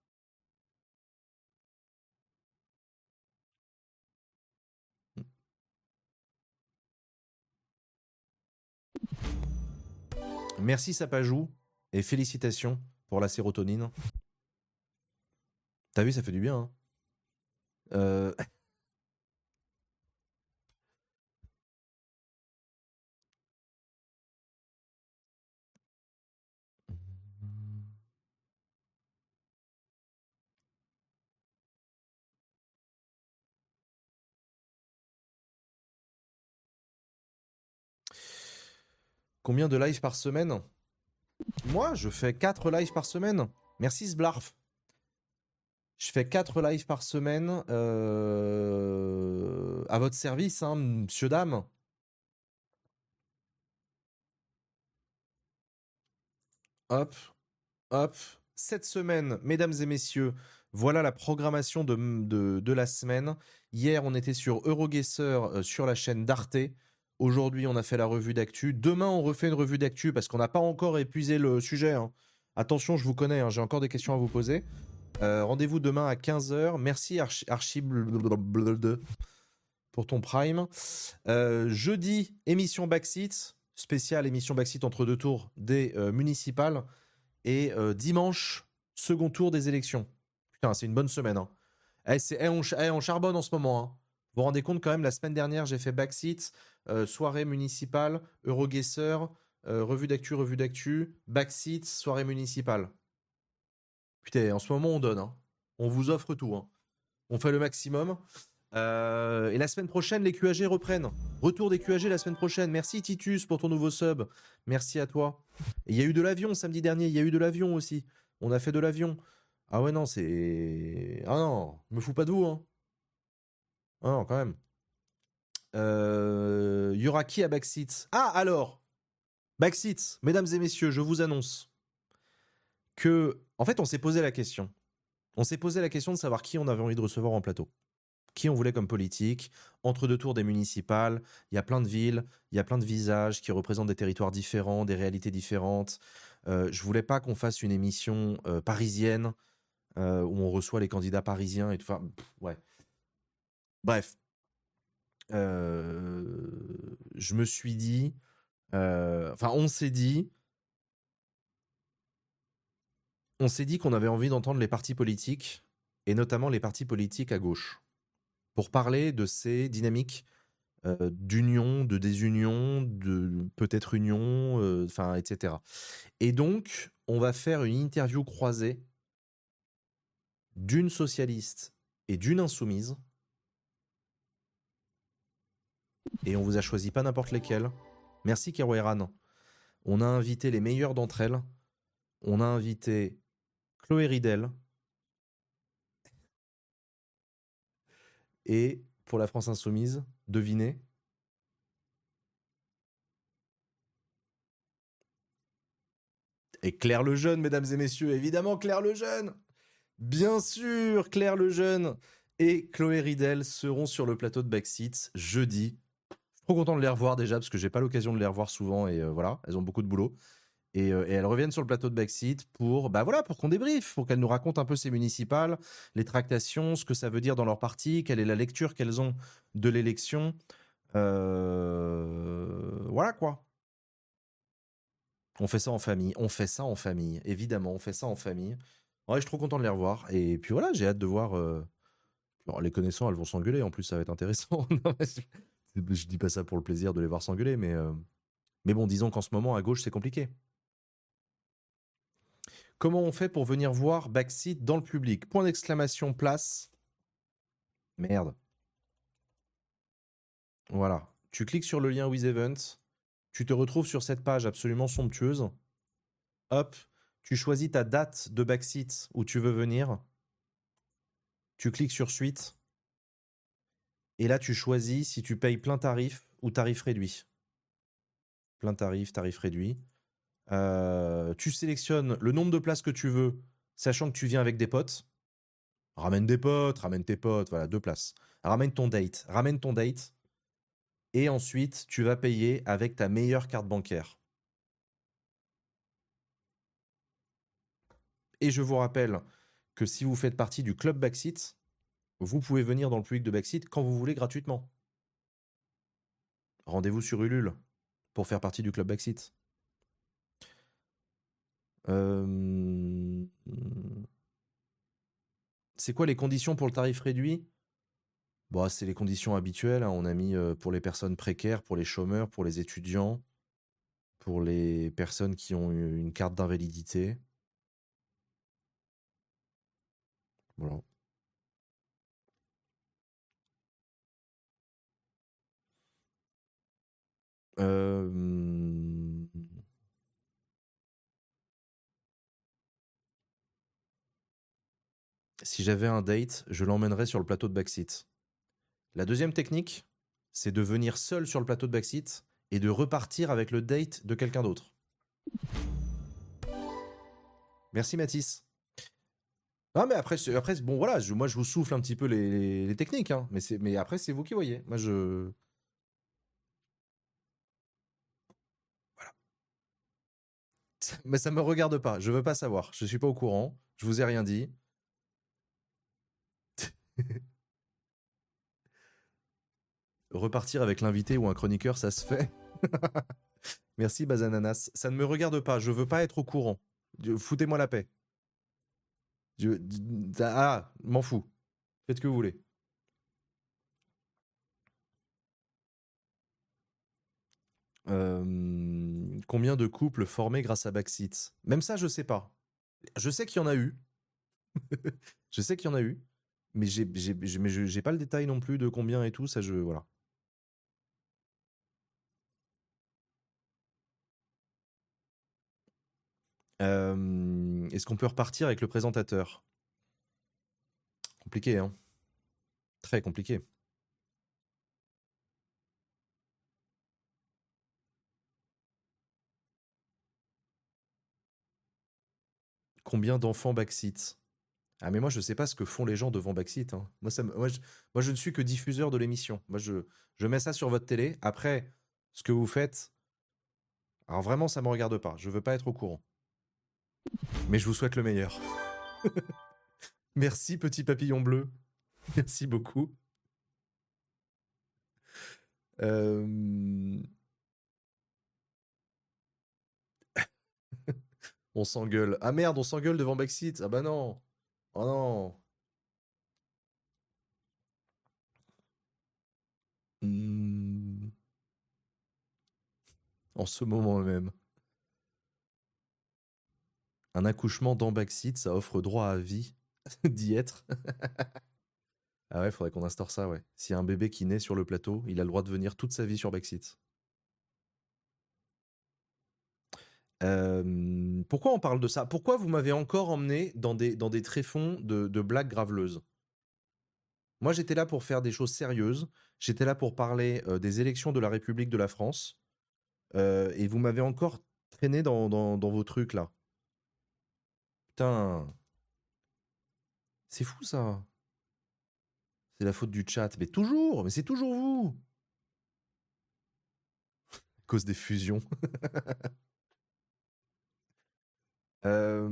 Speaker 1: Merci Sapajou et félicitations pour la sérotonine. T'as vu, ça fait du bien. Hein. Euh... Combien de lives par semaine? Moi, je fais quatre lives par semaine. Merci Sblarf. Je fais quatre lives par semaine euh, à votre service, hein, monsieur, dame. Hop, hop. Cette semaine, mesdames et messieurs, voilà la programmation de, de, de la semaine. Hier, on était sur Euroguesseur euh, sur la chaîne d'Arte. Aujourd'hui, on a fait la revue d'actu. Demain, on refait une revue d'actu parce qu'on n'a pas encore épuisé le sujet, hein. Attention, je vous connais, hein, j'ai encore des questions à vous poser. Euh, Rendez-vous demain à quinze heures. Merci Archi, Archi pour ton prime. Euh, jeudi, émission Backseat, spéciale émission Backseat entre deux tours des euh, municipales. Et euh, dimanche, second tour des élections. Putain, c'est une bonne semaine. Hein. Eh, c'est, eh, on, eh, on charbonne en ce moment. Hein. Vous vous rendez compte quand même, la semaine dernière, j'ai fait Backseat, euh, soirée municipale, Euroguesseur, euh, revue d'actu, revue d'actu, Backseat, soirée municipale. Putain, en ce moment, on donne. Hein. On vous offre tout. Hein. On fait le maximum. Euh, et la semaine prochaine, les Q A G reprennent. Retour des Q A G la semaine prochaine. Merci Titus pour ton nouveau sub. Merci à toi. Et il y a eu de l'avion samedi dernier. Il y a eu de l'avion aussi. On a fait de l'avion. Ah ouais, non, c'est. Ah non, me fous pas de vous, hein. Ah non, quand même. Euh, Il y aura qui à Backseat? Ah, alors Backseat, mesdames et messieurs, je vous annonce que. En fait, on s'est posé la question. On s'est posé la question de savoir qui on avait envie de recevoir en plateau. Qui on voulait comme politique, entre deux tours des municipales, il y a plein de villes, il y a plein de visages qui représentent des territoires différents, des réalités différentes. Euh, je voulais pas qu'on fasse une émission euh, parisienne euh, où on reçoit les candidats parisiens et tout. Enfin, pff, ouais. Bref, euh, je me suis dit, euh, enfin, on s'est dit, on s'est dit qu'on avait envie d'entendre les partis politiques et notamment les partis politiques à gauche pour parler de ces dynamiques euh, d'union, de désunion, de peut-être union, euh, enfin, et cetera. Et donc, on va faire une interview croisée d'une socialiste et d'une insoumise. Et on vous a choisi pas n'importe lesquelles. Merci Kerouéran. On a invité les meilleures d'entre elles. On a invité Chloé Ridel. Et pour la France insoumise, devinez. Et Claire Lejeune, mesdames et messieurs, évidemment Claire Lejeune. Bien sûr, Claire Lejeune et Chloé Ridel seront sur le plateau de Backseat jeudi. Je suis trop content de les revoir déjà parce que j'ai pas l'occasion de les revoir souvent et euh, voilà, elles ont beaucoup de boulot. Et, euh, et elles reviennent sur le plateau de Backseat pour, bah voilà, pour qu'on débriefe, pour qu'elles nous racontent un peu ces municipales, les tractations, ce que ça veut dire dans leur parti, quelle est la lecture qu'elles ont de l'élection. Euh... Voilà quoi. On fait ça en famille, on fait ça en famille, évidemment, on fait ça en famille. Ouais, je suis trop content de les revoir. Et puis voilà, j'ai hâte de voir. Euh... Alors, les connaissants, elles vont s'engueuler, en plus, ça va être intéressant. Non, je... je dis pas ça pour le plaisir de les voir s'engueuler, mais, euh... mais bon, disons qu'en ce moment, à gauche, c'est compliqué. Comment on fait pour venir voir Backseat dans le public? Point d'exclamation, place. Merde. Voilà. Tu cliques sur le lien With Event. Tu te retrouves sur cette page absolument somptueuse. Hop. Tu choisis ta date de Backseat où tu veux venir. Tu cliques sur Suite. Et là, tu choisis si tu payes plein tarif ou tarif réduit. Plein tarif, tarif réduit. Euh, tu sélectionnes le nombre de places que tu veux, sachant que tu viens avec des potes. Ramène des potes, ramène tes potes, voilà, deux places. Ramène ton date, ramène ton date. Et ensuite, tu vas payer avec ta meilleure carte bancaire. Et je vous rappelle que si vous faites partie du club Backseat, vous pouvez venir dans le public de Backseat quand vous voulez gratuitement. Rendez-vous sur Ulule pour faire partie du club Backseat. Euh... C'est quoi les conditions pour le tarif réduit? Bon, c'est les conditions habituelles. Hein. On a mis euh, pour les personnes précaires, pour les chômeurs, pour les étudiants, pour les personnes qui ont une carte d'invalidité. Voilà. Euh... Si j'avais un date, je l'emmènerais sur le plateau de Backseat. La deuxième technique, c'est de venir seul sur le plateau de Backseat et de repartir avec le date de quelqu'un d'autre. Merci Mathis. Non mais après, après bon voilà, je, moi je vous souffle un petit peu les, les, les techniques, hein, mais, mais après c'est vous qui voyez. Moi je... Voilà. Mais ça me regarde pas, je veux pas savoir, je suis pas au courant, je vous ai rien dit. Repartir avec l'invité ou un chroniqueur, ça se fait. Merci Bazananas. Ça ne me regarde pas, je veux pas être au courant. Foutez-moi la paix. Je... Ah, m'en fous. Faites ce que vous voulez. Euh... Combien de couples formés grâce à Backseat? Même ça, je sais pas. Je sais qu'il y en a eu. Je sais qu'il y en a eu. Mais j'ai, j'ai, mais j'ai pas le détail non plus de combien et tout. Ça, je... Voilà. Euh, Est-ce qu'on peut repartir avec le présentateur? Compliqué, hein? Très compliqué. Combien d'enfants Backseat? Ah mais moi je sais pas ce que font les gens devant Backseat, hein. Moi, ça me- moi, je, moi je ne suis que diffuseur de l'émission. Moi je, je mets ça sur votre télé. Après, ce que vous faites, alors vraiment ça me regarde pas. Je veux pas être au courant. Mais je vous souhaite le meilleur. Merci petit papillon bleu. Merci beaucoup. Euh, On s'engueule. Ah merde, on s'engueule devant Backseat. Ah bah non. Oh non. Hmm. En ce moment même. Un accouchement dans Backseat, ça offre droit à vie d'y être. Ah ouais, faudrait qu'on instaure ça, ouais. S'il y a un bébé qui naît sur le plateau, il a le droit de venir toute sa vie sur Backseat. Euh, pourquoi on parle de ça? Pourquoi vous m'avez encore emmené dans des, dans des tréfonds de, de blagues graveleuses? Moi, j'étais là pour faire des choses sérieuses. J'étais là pour parler euh, des élections de la République de la France. Euh, et vous m'avez encore traîné dans, dans, dans vos trucs, là. Putain. C'est fou, ça. C'est la faute du chat. Mais toujours, mais c'est toujours vous. À cause des fusions. euh...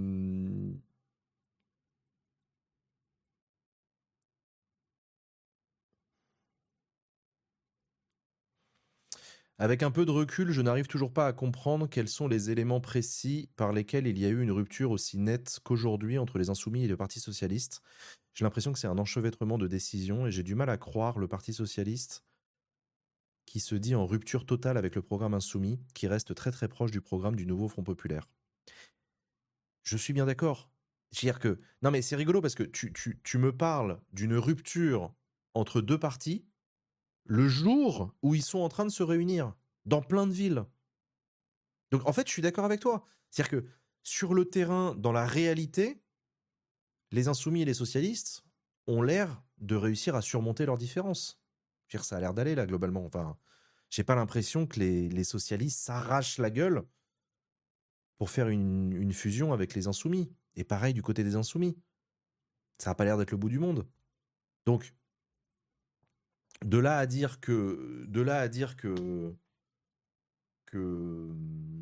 Speaker 1: Avec un peu de recul, je n'arrive toujours pas à comprendre quels sont les éléments précis par lesquels il y a eu une rupture aussi nette qu'aujourd'hui entre les Insoumis et le Parti Socialiste. J'ai l'impression que c'est un enchevêtrement de décisions et j'ai du mal à croire le Parti Socialiste qui se dit en rupture totale avec le programme Insoumis, qui reste très très proche du programme du nouveau Front Populaire. Je suis bien d'accord. C'est-à-dire que... Non mais c'est rigolo parce que tu, tu, tu me parles d'une rupture entre deux partis le jour où ils sont en train de se réunir dans plein de villes. Donc en fait, je suis d'accord avec toi. C'est-à-dire que sur le terrain, dans la réalité, les insoumis et les socialistes ont l'air de réussir à surmonter leurs différences. Je veux dire, ça a l'air d'aller là, globalement. Enfin, j'ai pas l'impression que les, les socialistes s'arrachent la gueule pour faire une, une fusion avec les insoumis. Et pareil du côté des insoumis. Ça n'a pas l'air d'être le bout du monde. Donc, de là à dire que, de là à dire que, que,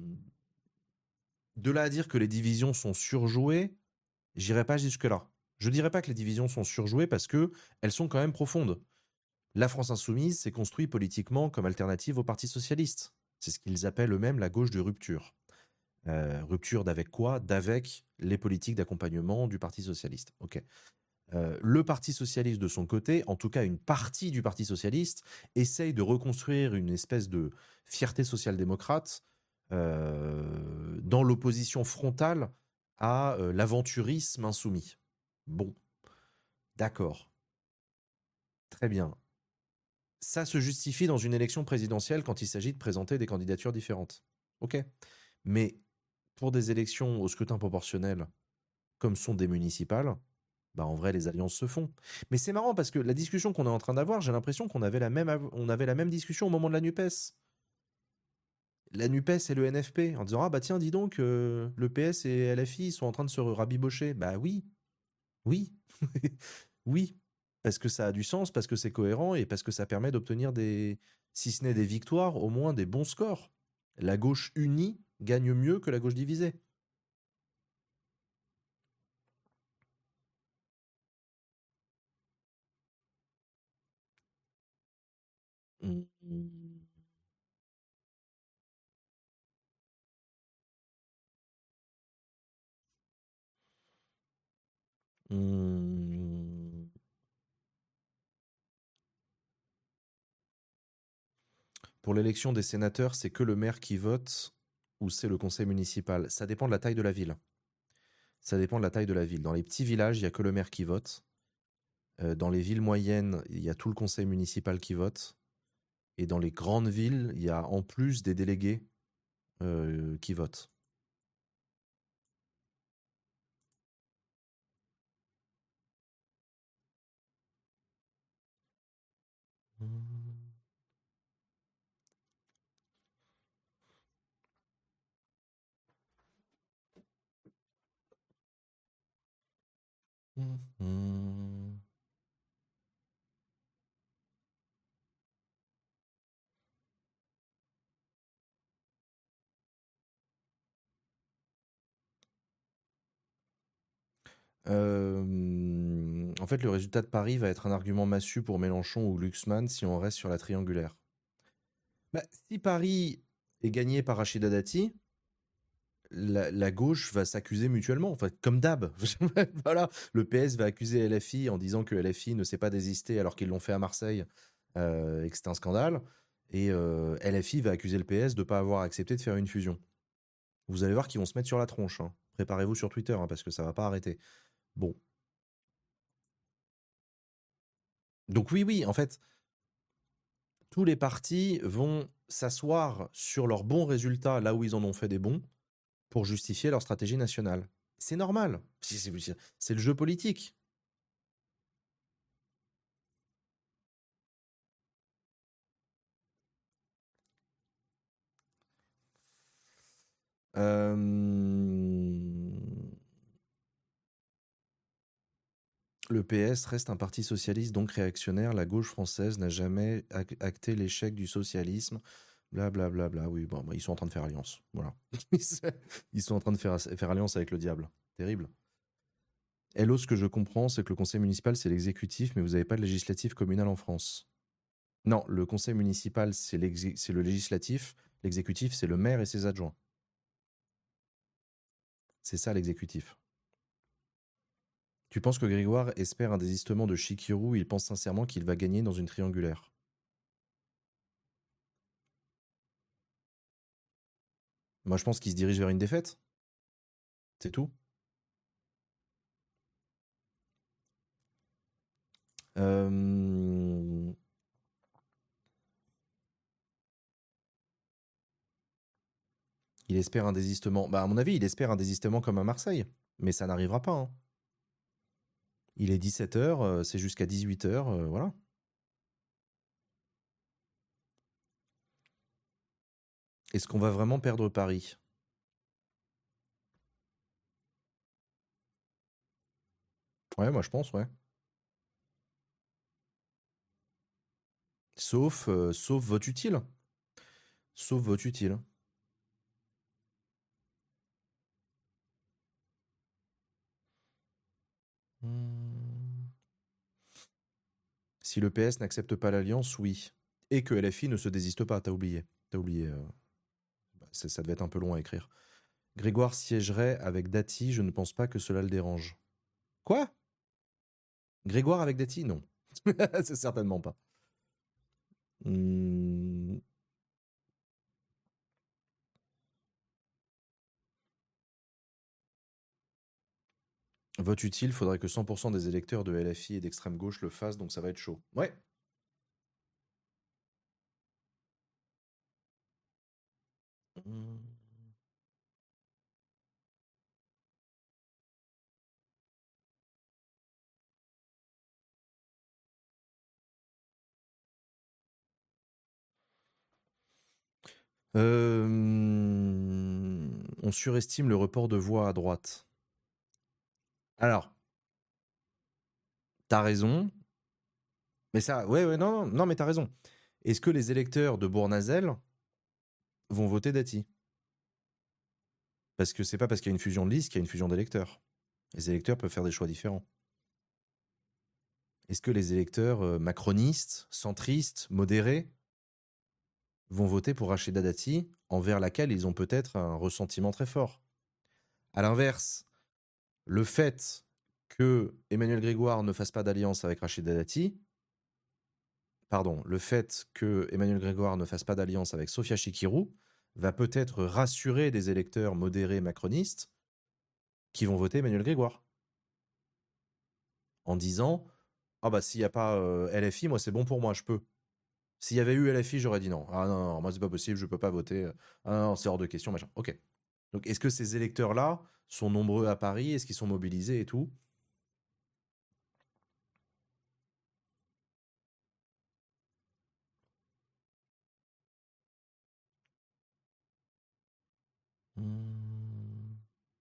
Speaker 1: de là à dire que les divisions sont surjouées, j'irai pas jusque-là. Je dirais pas que les divisions sont surjouées parce que elles sont quand même profondes. La France insoumise s'est construite politiquement comme alternative au Parti socialiste. C'est ce qu'ils appellent eux-mêmes la gauche de rupture. Euh, rupture d'avec quoi? D'avec les politiques d'accompagnement du Parti socialiste. Ok. Euh, le Parti socialiste, de son côté, en tout cas une partie du Parti socialiste, essaye de reconstruire une espèce de fierté social-démocrate euh, dans l'opposition frontale à euh, l'aventurisme insoumis. Bon, d'accord, très bien. Ça se justifie dans une élection présidentielle quand il s'agit de présenter des candidatures différentes. Ok. Mais pour des élections au scrutin proportionnel, comme sont des municipales, Bah, en vrai, les alliances se font. Mais c'est marrant parce que la discussion qu'on est en train d'avoir, j'ai l'impression qu'on avait la même, av- on avait la même discussion au moment de la NUPES. La NUPES et le N F P, en disant, ah bah tiens, dis donc, euh, le P S et L F I sont en train de se rabibocher. Bah oui, oui, oui. Parce que ça a du sens, parce que c'est cohérent et parce que ça permet d'obtenir des, si ce n'est des victoires, au moins des bons scores. La gauche unie gagne mieux que la gauche divisée. Mm. Mm. Pour l'élection des sénateurs, c'est que le maire qui vote ou c'est le conseil municipal? Ça dépend de la taille de la ville. Ça dépend de la taille de la ville. Dans les petits villages, il n'y a que le maire qui vote. Euh, dans les villes moyennes, il y a tout le conseil municipal qui vote. Et dans les grandes villes, il y a en plus des délégués euh, qui votent. Euh, en fait, le résultat de Paris va être un argument massu pour Mélenchon ou Luxman si on reste sur la triangulaire. Bah, si Paris est gagné par Rachida Dati, la, la gauche va s'accuser mutuellement, enfin, comme d'hab. Voilà, le P S va accuser L F I en disant que L F I ne s'est pas désisté alors qu'ils l'ont fait à Marseille euh, et que c'est un scandale. Et euh, L F I va accuser le P S de ne pas avoir accepté de faire une fusion. Vous allez voir qu'ils vont se mettre sur la tronche, hein. Préparez-vous sur Twitter hein, parce que ça va pas arrêter. Bon. Donc oui, oui, en fait, tous les partis vont s'asseoir sur leurs bons résultats là où ils en ont fait des bons pour justifier leur stratégie nationale. C'est normal. C'est le jeu politique. Euh, Le P S reste un parti socialiste donc réactionnaire. La gauche française n'a jamais acté l'échec du socialisme. Blablabla. Bla bla bla. Oui, bon, bah, ils sont en train de faire alliance. Voilà. Ils sont en train de faire, faire alliance avec le diable. Terrible. Hello, ce que je comprends, c'est que le conseil municipal, c'est l'exécutif, mais vous n'avez pas de législatif communal en France. Non, le conseil municipal, c'est le législatif. L'exécutif, c'est le maire et ses adjoints. C'est ça l'exécutif. Tu penses que Grégoire espère un désistement de Chikirou? Il pense sincèrement qu'il va gagner dans une triangulaire. Moi, je pense qu'il se dirige vers une défaite. C'est tout. Euh, Il espère un désistement. Bah, à mon avis, il espère un désistement comme à Marseille. Mais ça n'arrivera pas, hein. Il est dix-sept heures, euh, c'est jusqu'à dix-huit heures, euh, voilà. Est-ce qu'on va vraiment perdre Paris? Ouais, moi je pense, ouais. Sauf, euh, sauf vote utile. Sauf vote utile. Hmm. Si le P S n'accepte pas l'alliance, oui. Et que L F I ne se désiste pas, t'as oublié. T'as oublié. euh, bah, ça ça devait être un peu long à écrire. Grégoire siégerait avec Dati, je ne pense pas que cela le dérange. Quoi? Grégoire avec Dati? Non. C'est certainement pas. Hmm. Vote utile, faudrait que cent pour cent des électeurs de L F I et d'extrême gauche le fassent, donc ça va être chaud. Ouais. Hmm. Euh, On surestime le report de voix à droite. Alors, t'as raison, mais ça, ouais, ouais, non, non, non, mais t'as raison. Est-ce que les électeurs de Bournazel vont voter Dati? Parce que c'est pas parce qu'il y a une fusion de liste qu'il y a une fusion d'électeurs. Les électeurs peuvent faire des choix différents. Est-ce que les électeurs euh, macronistes, centristes, modérés vont voter pour Rachida Dati, envers laquelle ils ont peut-être un ressentiment très fort? À l'inverse, le fait que Emmanuel Grégoire ne fasse pas d'alliance avec Rachida Dati, pardon, le fait que Emmanuel Grégoire ne fasse pas d'alliance avec Sofia Chikirou va peut-être rassurer des électeurs modérés macronistes qui vont voter Emmanuel Grégoire en disant ah bah s'il n'y a pas euh, L F I, moi c'est bon pour moi, je peux. S'il y avait eu L F I, j'aurais dit non. Ah non, non, moi c'est pas possible, je peux pas voter. Ah non, c'est hors de question, machin. Ok. Donc est-ce que ces électeurs-là sont nombreux à Paris? Est-ce qu'ils sont mobilisés et tout? Hmm.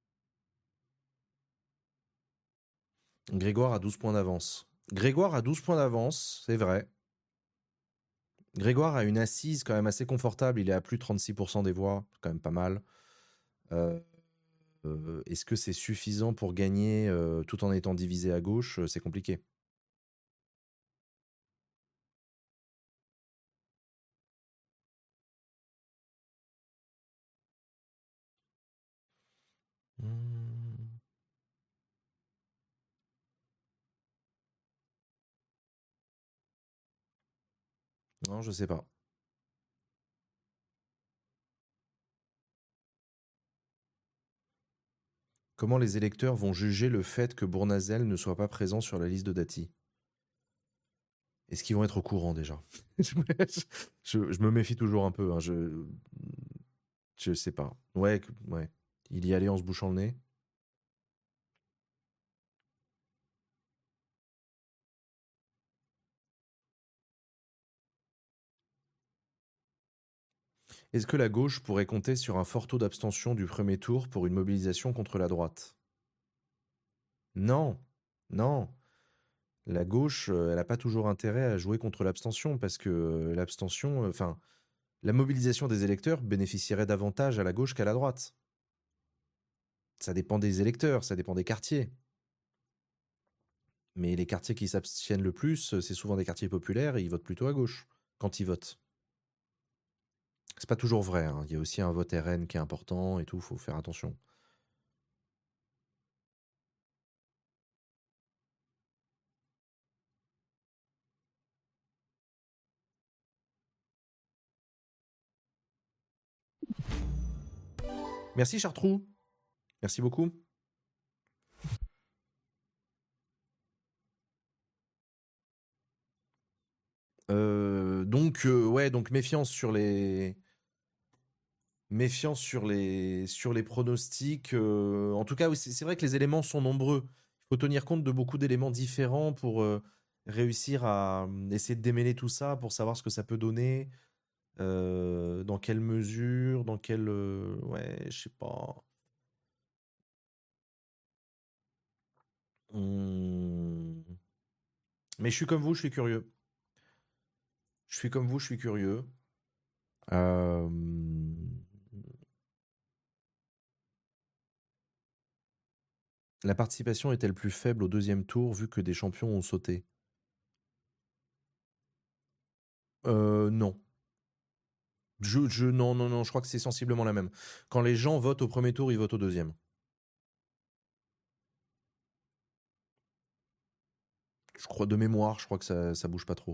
Speaker 1: Grégoire a douze points d'avance. Grégoire a douze points d'avance, c'est vrai. Grégoire a une assise quand même assez confortable. Il est à plus de trente-six pour cent des voix, c'est quand même pas mal. Euh, euh, Est-ce que c'est suffisant pour gagner euh, tout en étant divisé à gauche? C'est compliqué. Hmm. Non, je sais pas. Comment les électeurs vont juger le fait que Bournazel ne soit pas présent sur la liste de Dati? Est-ce qu'ils vont être au courant déjà? je, je- je me méfie toujours un peu. Hein, je, je sais pas. Ouais, ouais. Il y allait en se bouchant le nez. Est-ce que la gauche pourrait compter sur un fort taux d'abstention du premier tour pour une mobilisation contre la droite? Non, non. La gauche, euh, elle n'a pas toujours intérêt à jouer contre l'abstention parce que euh, l'abstention, euh, enfin, la mobilisation des électeurs bénéficierait davantage à la gauche qu'à la droite. Ça dépend des électeurs, ça dépend des quartiers. Mais les quartiers qui s'abstiennent le plus, euh, c'est souvent des quartiers populaires et ils votent plutôt à gauche quand ils votent. C'est pas toujours vrai, hein. Il y a aussi un vote R N qui est important et tout, faut faire attention. Merci Chartrou, merci beaucoup. Euh, donc euh, ouais, donc méfiance sur les méfiance sur les sur les pronostics. Euh, en tout cas, oui, c'est c'est vrai que les éléments sont nombreux. Il faut tenir compte de beaucoup d'éléments différents pour euh, réussir à euh, essayer de démêler tout ça, pour savoir ce que ça peut donner, euh, dans quelle mesure, dans quelle euh, ouais, je sais pas. Hum. Mais je suis comme vous, je suis curieux. Je suis comme vous, je suis curieux. Euh, La participation est-elle plus faible au deuxième tour vu que des champions ont sauté? Euh, non. Je, je, non, non, non, je crois que c'est sensiblement la même. Quand les gens votent au premier tour, ils votent au deuxième. Je crois de mémoire, je crois que ça, ça bouge pas trop.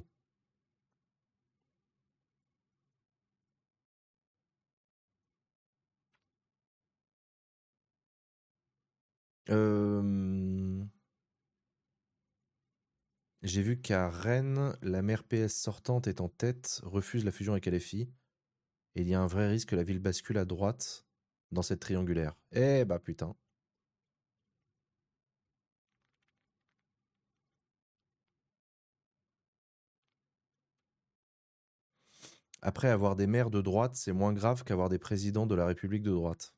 Speaker 1: Euh, J'ai vu qu'à Rennes, la maire P S sortante est en tête, refuse la fusion avec L F I. Et il y a un vrai risque que la ville bascule à droite dans cette triangulaire. Eh bah putain. Après, avoir des maires de droite, c'est moins grave qu'avoir des présidents de la République de droite.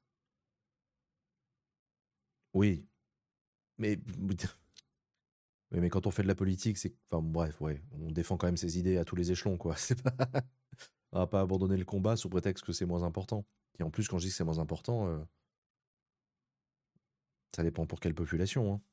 Speaker 1: Oui, mais... Oui, mais quand on fait de la politique, c'est... Enfin, bref, ouais, on défend quand même ses idées à tous les échelons, quoi. C'est pas... On va pas abandonner le combat sous prétexte que c'est moins important. Et en plus, quand je dis que c'est moins important, euh, ça dépend pour quelle population, hein.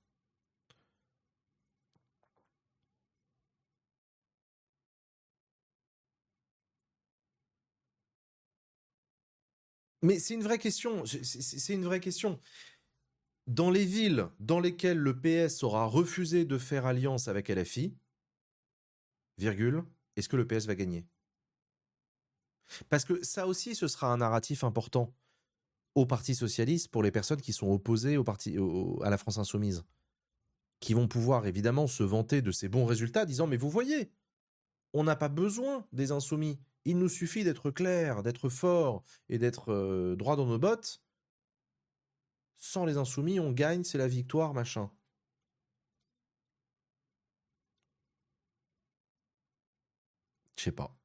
Speaker 1: Mais c'est une vraie question. C'est- C'est c'est une vraie question. Dans les villes dans lesquelles le P S aura refusé de faire alliance avec L F I, virgule, est-ce que le P S va gagner? Parce que ça aussi, ce sera un narratif important au Parti socialiste pour les personnes qui sont opposées au parti, au- à la France insoumise, qui vont pouvoir évidemment se vanter de ces bons résultats, disant mais vous voyez, on n'a pas besoin des insoumis. Il nous suffit d'être clair, d'être fort et d'être euh, droit dans nos bottes. Sans les insoumis, on gagne, c'est la victoire, machin. Je sais pas.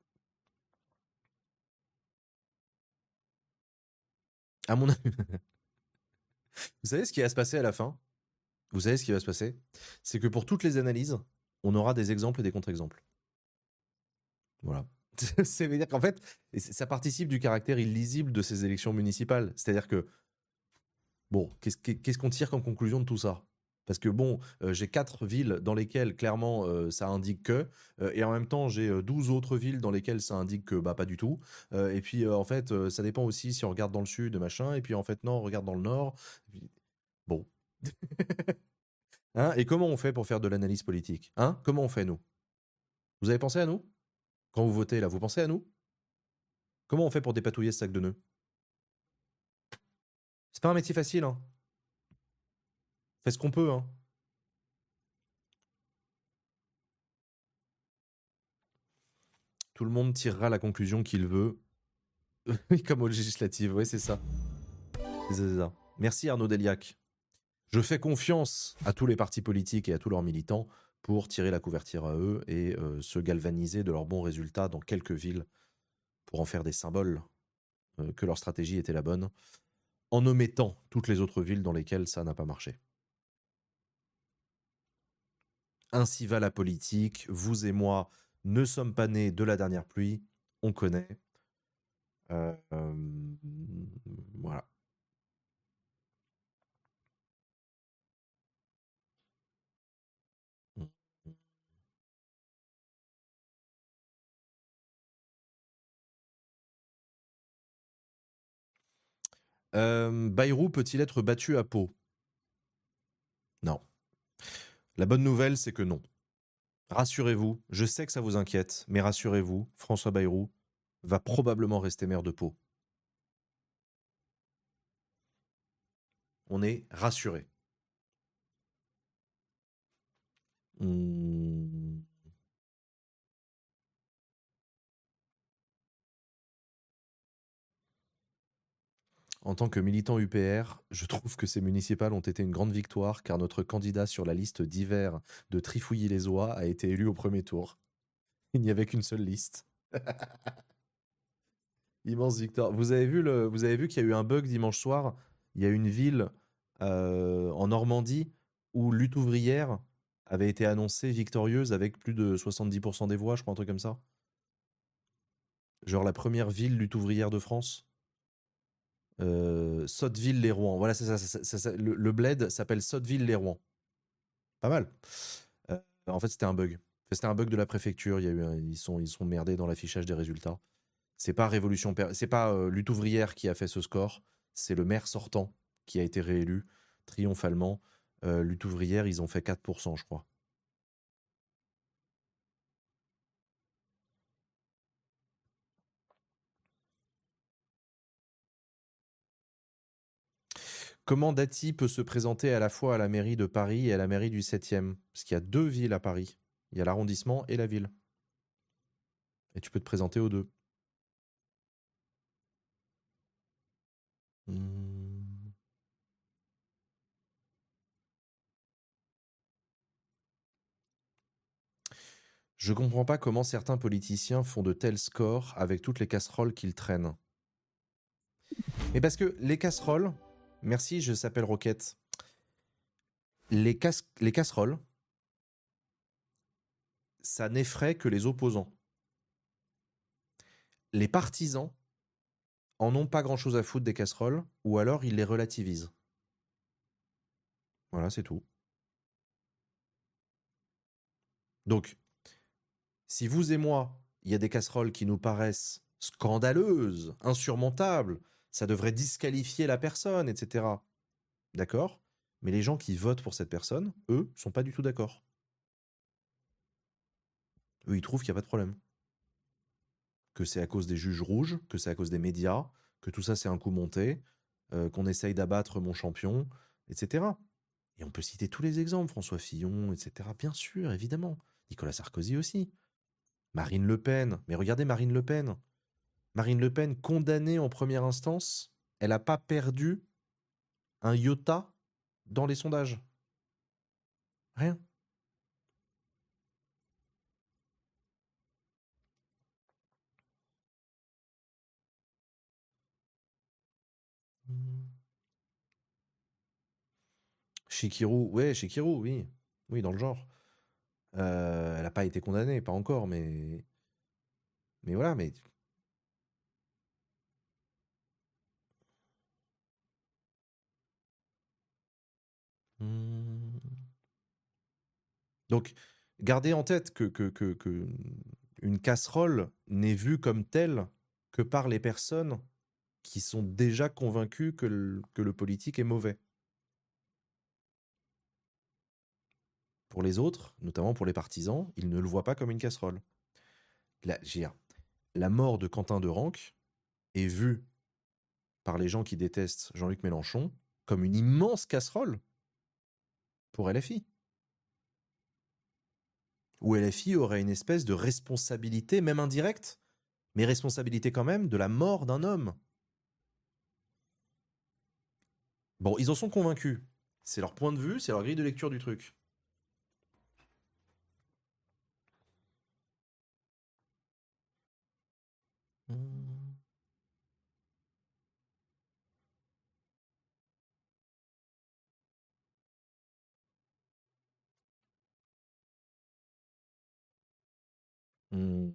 Speaker 1: À mon avis, vous savez ce qui va se passer à la fin? Vous savez ce qui va se passer? C'est que pour toutes les analyses, on aura des exemples et des contre-exemples. Voilà. Ça veut dire qu'en fait, ça participe du caractère illisible de ces élections municipales. C'est-à-dire que, bon, qu'est-ce qu'est-ce qu'on tire comme conclusion de tout ça? Parce que bon, euh, j'ai quatre villes dans lesquelles clairement euh, ça indique que, euh, et en même temps j'ai euh, douze autres villes dans lesquelles ça indique que bah pas du tout. Euh, et puis euh, en fait, euh, ça dépend aussi si on regarde dans le sud, machin, et puis en fait non, on regarde dans le nord. Et puis, bon. Hein, et comment on fait pour faire de l'analyse politique? Hein? Comment on fait nous? Vous avez pensé à nous? Quand vous votez là, vous pensez à nous? Comment on fait pour dépatouiller ce sac de nœuds? C'est pas un métier facile, hein. Fait ce qu'on peut, hein. Tout le monde tirera la conclusion qu'il veut. Comme aux législatives, oui, c'est ça. C'est ça. Merci Arnaud Deliac. Je fais confiance à tous les partis politiques et à tous leurs militants pour tirer la couverture à eux et euh, se galvaniser de leurs bons résultats dans quelques villes pour en faire des symboles euh, que leur stratégie était la bonne, en omettant toutes les autres villes dans lesquelles ça n'a pas marché. Ainsi va la politique. Vous et moi ne sommes pas nés de la dernière pluie. On connaît. Euh, euh, voilà. Euh, Bayrou peut-il être battu à Pau? Non. La bonne nouvelle, c'est que non. Rassurez-vous, je sais que ça vous inquiète, mais rassurez-vous, François Bayrou va probablement rester maire de Pau. On est rassurés. Hmm. En tant que militant U P R, je trouve que ces municipales ont été une grande victoire car notre candidat sur la liste d'hiver de Trifouilly-les-Oies a été élu au premier tour. Il n'y avait qu'une seule liste. Immense victoire. Vous avez vu, le, vous avez vu qu'il y a eu un bug dimanche soir. Il y a une ville euh, en Normandie où lutte ouvrière avait été annoncée victorieuse avec plus de soixante-dix pour cent des voix, je crois, un truc comme ça. Genre la première ville lutte ouvrière de France. Euh, Sotteville-les-Rouen. Voilà, c'est ça, ça, ça, ça, le, le bled s'appelle Sotteville-les-Rouen. Pas mal. Euh, en fait, c'était un bug. C'était un bug de la préfecture. Il y a eu un- ils, sont, ils sont merdés dans l'affichage des résultats. C'est pas Révolution, c'est pas euh, Lutte ouvrière qui a fait ce score. C'est le maire sortant qui a été réélu triomphalement. Euh, Lutte ouvrière, ils ont fait quatre pour cent, je crois. Comment Dati peut se présenter à la fois à la mairie de Paris et à la mairie du septième? Parce qu'il y a deux villes à Paris. Il y a l'arrondissement et la ville. Et tu peux te présenter aux deux. Hmm. Je comprends pas comment certains politiciens font de tels scores avec toutes les casseroles qu'ils traînent. Mais parce que les casseroles... Merci, je s'appelle Roquette. Les, cas... les casseroles, ça n'effraie que les opposants. Les partisans en ont pas grand-chose à foutre des casseroles, ou alors ils les relativisent. Voilà, c'est tout. Donc, si vous et moi, il y a des casseroles qui nous paraissent scandaleuses, insurmontables, ça devrait disqualifier la personne, et cetera. D'accord ? Mais les gens qui votent pour cette personne, eux, sont pas du tout d'accord. Eux, ils trouvent qu'il n'y a pas de problème. Que c'est à cause des juges rouges, que c'est à cause des médias, que tout ça c'est un coup monté, euh, qu'on essaye d'abattre mon champion, et cetera. Et on peut citer tous les exemples, François Fillon, et cetera. Bien sûr, évidemment. Nicolas Sarkozy aussi. Marine Le Pen. Mais regardez Marine Le Pen. Marine Le Pen, condamnée en première instance, elle n'a pas perdu un iota dans les sondages. Rien. Shikirou, ouais, Shikirou, oui. Oui, dans le genre. Euh, elle n'a pas été condamnée, pas encore, mais. Mais voilà, mais. Hmm. Donc, gardez en tête que, que, que, que une casserole n'est vue comme telle que par les personnes qui sont déjà convaincues que le, que le politique est mauvais. Pour les autres, notamment pour les partisans, ils ne le voient pas comme une casserole. La, la mort de Quentin Derenque est vue par les gens qui détestent Jean-Luc Mélenchon comme une immense casserole pour L F I. Où L F I aurait une espèce de responsabilité, même indirecte, mais responsabilité quand même de la mort d'un homme. Bon, ils en sont convaincus. C'est leur point de vue, c'est leur grille de lecture du truc. Hmm. Hmm.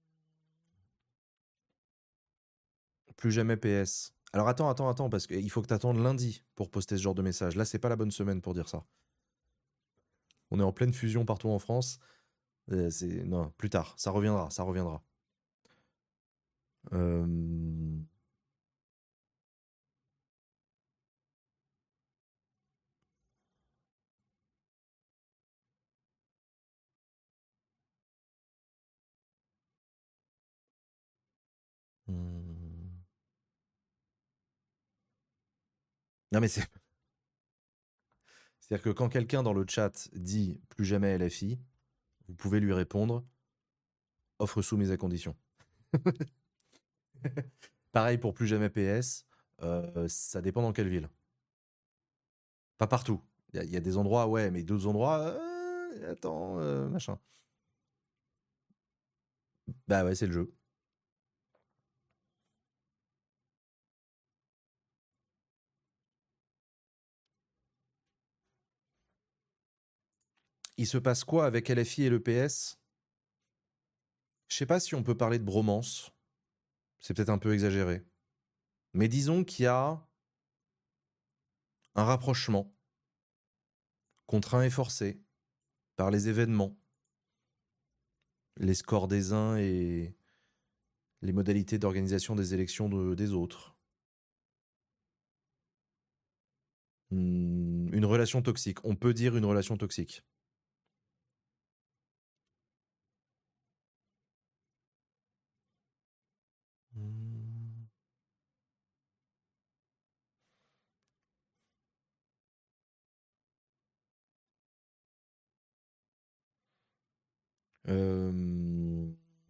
Speaker 1: Plus jamais P S. Alors attends, attends, attends, parce qu'il faut que tu attendes lundi pour poster ce genre de message. Là, c'est pas la bonne semaine pour dire ça. On est en pleine fusion partout en France. Euh, c'est... Non, plus tard. Ça reviendra, ça reviendra. Euh... hmm. Non, mais c'est. C'est-à-dire que quand quelqu'un dans le chat dit plus jamais L F I, vous pouvez lui répondre offre soumise à condition. Pareil pour plus jamais P S, euh, ça dépend dans quelle ville. Pas partout. Il y, y, a des endroits, ouais, mais d'autres endroits, euh, attends, euh, machin. Bah ouais, c'est le jeu. Il se passe quoi avec L F I et le P S? Je sais pas si on peut parler de bromance. C'est peut-être un peu exagéré. Mais disons qu'il y a un rapprochement, contraint et forcé, par les événements, les scores des uns et les modalités d'organisation des élections de, des autres. Hmm, une relation toxique. On peut dire une relation toxique. Hmm. Euh,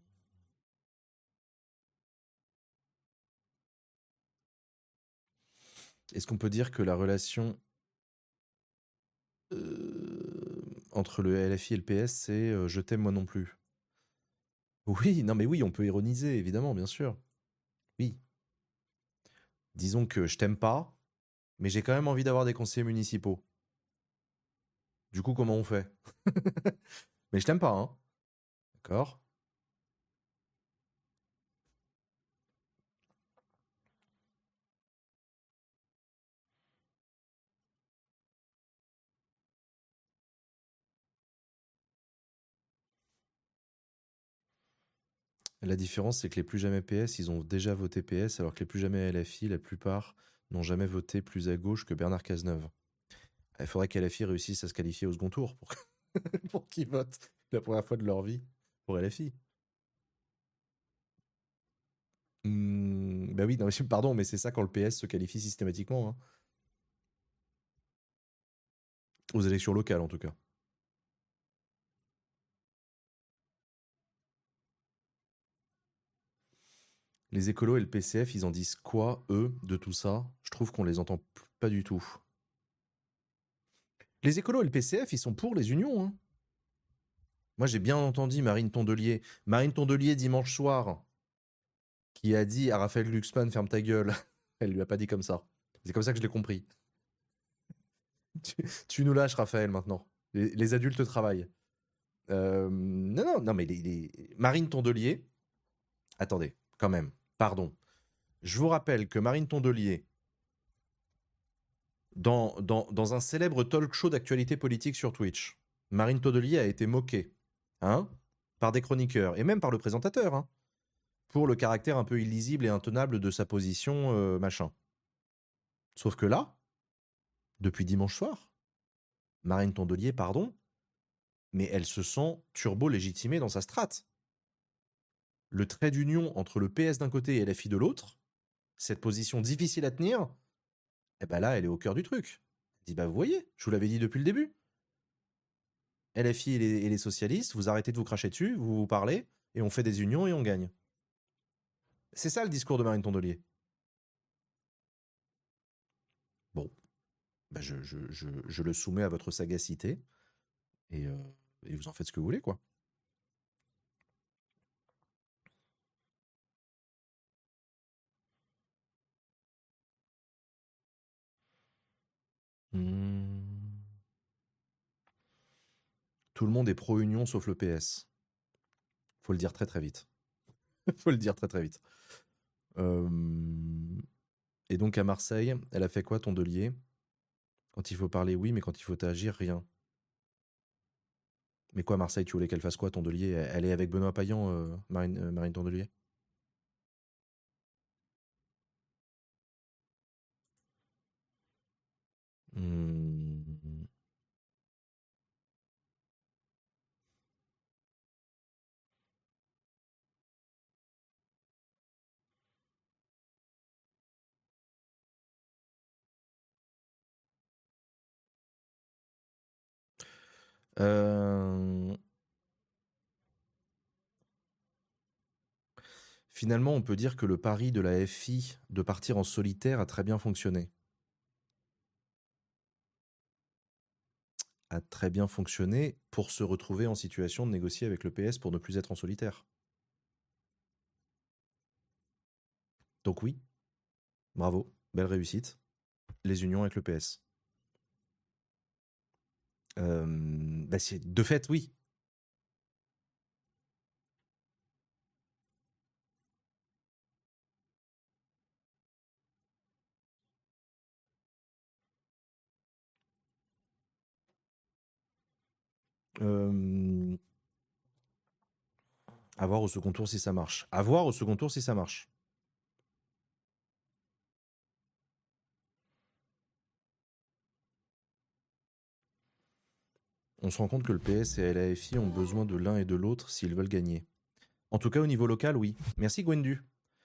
Speaker 1: Est-ce qu'on peut dire que la relation euh, entre le L F I et le P S, c'est euh, je t'aime moi non plus? Oui, non mais oui, on peut ironiser, évidemment, bien sûr. Oui. Disons que je t'aime pas, mais j'ai quand même envie d'avoir des conseillers municipaux. Du coup, comment on fait? Mais je t'aime pas, hein. D'accord? La différence, c'est que les plus jamais P S, ils ont déjà voté P S, alors que les plus jamais L F I, la plupart n'ont jamais voté plus à gauche que Bernard Cazeneuve. Il faudrait qu'L F I réussisse à se qualifier au second tour pour, pour qu'ils votent la première fois de leur vie pour L F I. Hmm, bah oui, non, mais pardon, mais c'est ça quand le P S se qualifie systématiquement, hein. Aux élections locales en tout cas. Les écolos et le P C F, ils en disent quoi, eux, de tout ça? Je trouve qu'on les entend pas du tout. Les écolos et le P C F, ils sont pour les unions, hein. Moi, j'ai bien entendu Marine Tondelier. Marine Tondelier, dimanche soir, qui a dit à Raphaël Glucksmann, ferme ta gueule. Elle lui a pas dit comme ça. C'est comme ça que je l'ai compris. Tu, tu nous lâches, Raphaël, maintenant. Les, les adultes travaillent. Euh, non, non, non, mais les, les... Marine Tondelier, attendez, quand même, pardon. Je vous rappelle que Marine Tondelier, dans, dans, dans un célèbre talk show d'actualité politique sur Twitch, Marine Tondelier a été moquée, hein, par des chroniqueurs, et même par le présentateur, hein, pour le caractère un peu illisible et intenable de sa position, euh, machin. Sauf que là, depuis dimanche soir, Marine Tondelier, pardon, mais elle se sent turbo-légitimée dans sa strate. Le trait d'union entre le P S d'un côté et L F I de l'autre, cette position difficile à tenir, eh ben là, elle est au cœur du truc. Elle dit, bah vous voyez, je vous l'avais dit depuis le début. L F I et les, et les socialistes, vous arrêtez de vous cracher dessus, vous vous parlez, et on fait des unions et on gagne. C'est ça le discours de Marine Tondelier. Bon, bah je, je, je, je le soumets à votre sagacité, et, euh, et vous en faites ce que vous voulez, quoi. Hmm. Tout le monde est pro-union sauf le P S. Faut le dire très très vite. Faut le dire très très vite. Euh, Et donc à Marseille, elle a fait quoi, Tondelier? Quand il faut parler, oui, mais quand il faut agir, rien. Mais quoi, Marseille, tu voulais qu'elle fasse quoi, Tondelier? Elle est avec Benoît Payan, euh, Marine, euh, Marine Tondelier? Hmm. Euh, Finalement, on peut dire que le pari de la F I de partir en solitaire a très bien fonctionné. A très bien fonctionné pour se retrouver en situation de négocier avec le P S pour ne plus être en solitaire. Donc oui, bravo, belle réussite. Les unions avec le P S. Euh, bah c'est de fait, oui. Euh, À voir au second tour si ça marche. À voir au second tour si ça marche. On se rend compte que le P S et la F I ont besoin de l'un et de l'autre s'ils veulent gagner. En tout cas, au niveau local, oui. Merci Gwendu.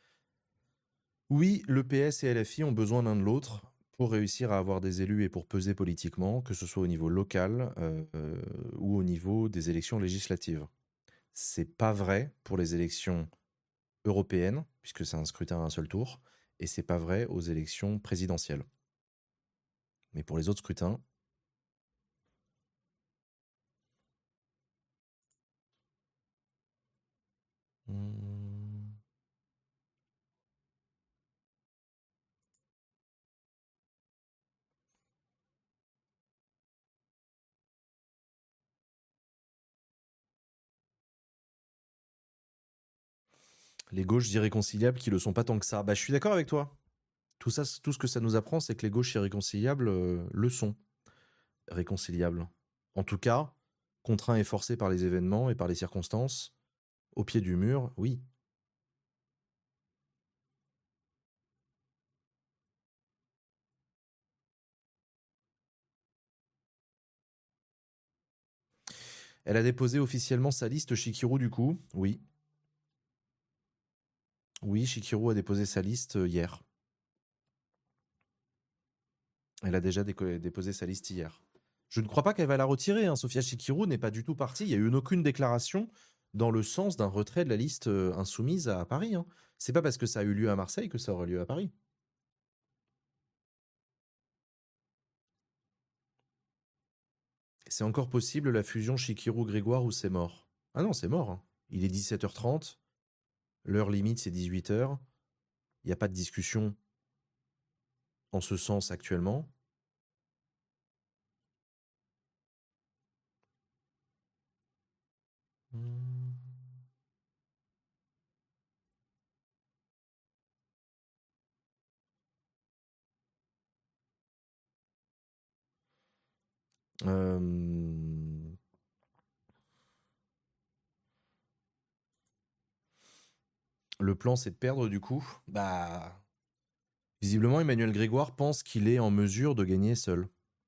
Speaker 1: Oui, le P S et L F I ont besoin l'un de l'autre pour réussir à avoir des élus et pour peser politiquement, que ce soit au niveau local euh, euh, ou au niveau des élections législatives. C'est pas vrai pour les élections européennes, puisque c'est un scrutin à un seul tour, et c'est pas vrai aux élections présidentielles. Mais pour les autres scrutins, Hmm. Les gauches irréconciliables qui le sont pas tant que ça. Bah, je suis d'accord avec toi. Tout ça, tout ce que ça nous apprend, c'est que les gauches irréconciliables euh, le sont réconciliables. En tout cas, contraints et forcés par les événements et par les circonstances, au pied du mur, oui. Elle a déposé officiellement sa liste, Shikiru, du coup. Oui. Oui, Shikiru a déposé sa liste euh, hier. Elle a déjà déco- déposé sa liste hier. Je ne crois pas qu'elle va la retirer. Hein. Sofia Chikirou n'est pas du tout partie. Il n'y a eu aucune déclaration dans le sens d'un retrait de la liste euh, insoumise à Paris. Hein. C'est pas parce que ça a eu lieu à Marseille que ça aura lieu à Paris. C'est encore possible la fusion Chikirou-Grégoire ou c'est mort? Ah non, c'est mort. Hein. Il est dix-sept heures trente. L'heure limite, c'est dix-huit heures. Il n'y a pas de discussion en ce sens actuellement. Hmm. Euh, Le plan, c'est de perdre du coup. Bah, visiblement, Emmanuel Grégoire pense qu'il est en mesure de gagner seul.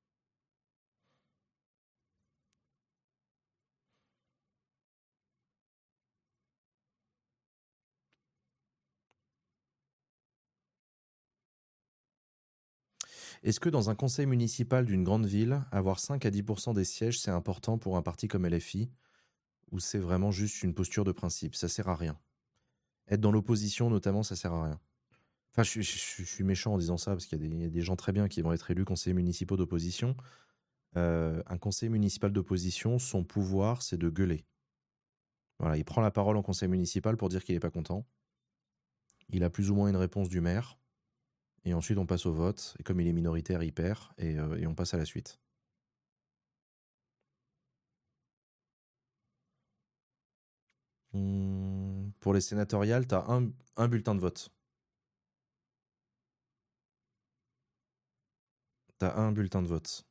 Speaker 1: Est-ce que dans un conseil municipal d'une grande ville, avoir cinq à dix pour cent des sièges, c'est important pour un parti comme L F I, ou c'est vraiment juste une posture de principe? Ça sert à rien. Être dans l'opposition, notamment, ça sert à rien. Enfin, je, je- je- je suis méchant en disant ça, parce qu'il y, a des- il y a des gens très bien qui vont être élus conseillers municipaux d'opposition. Euh, un conseiller municipal d'opposition, son pouvoir, c'est de gueuler. Voilà, il prend la parole en conseil municipal pour dire qu'il n'est pas content. Il a plus ou moins une réponse du maire. Et ensuite, on passe au vote. Et comme il est minoritaire, il perd. Et, euh, et on passe à la suite. Hum, pour les sénatoriales, tu as un, un bulletin de vote. Tu as un bulletin de vote.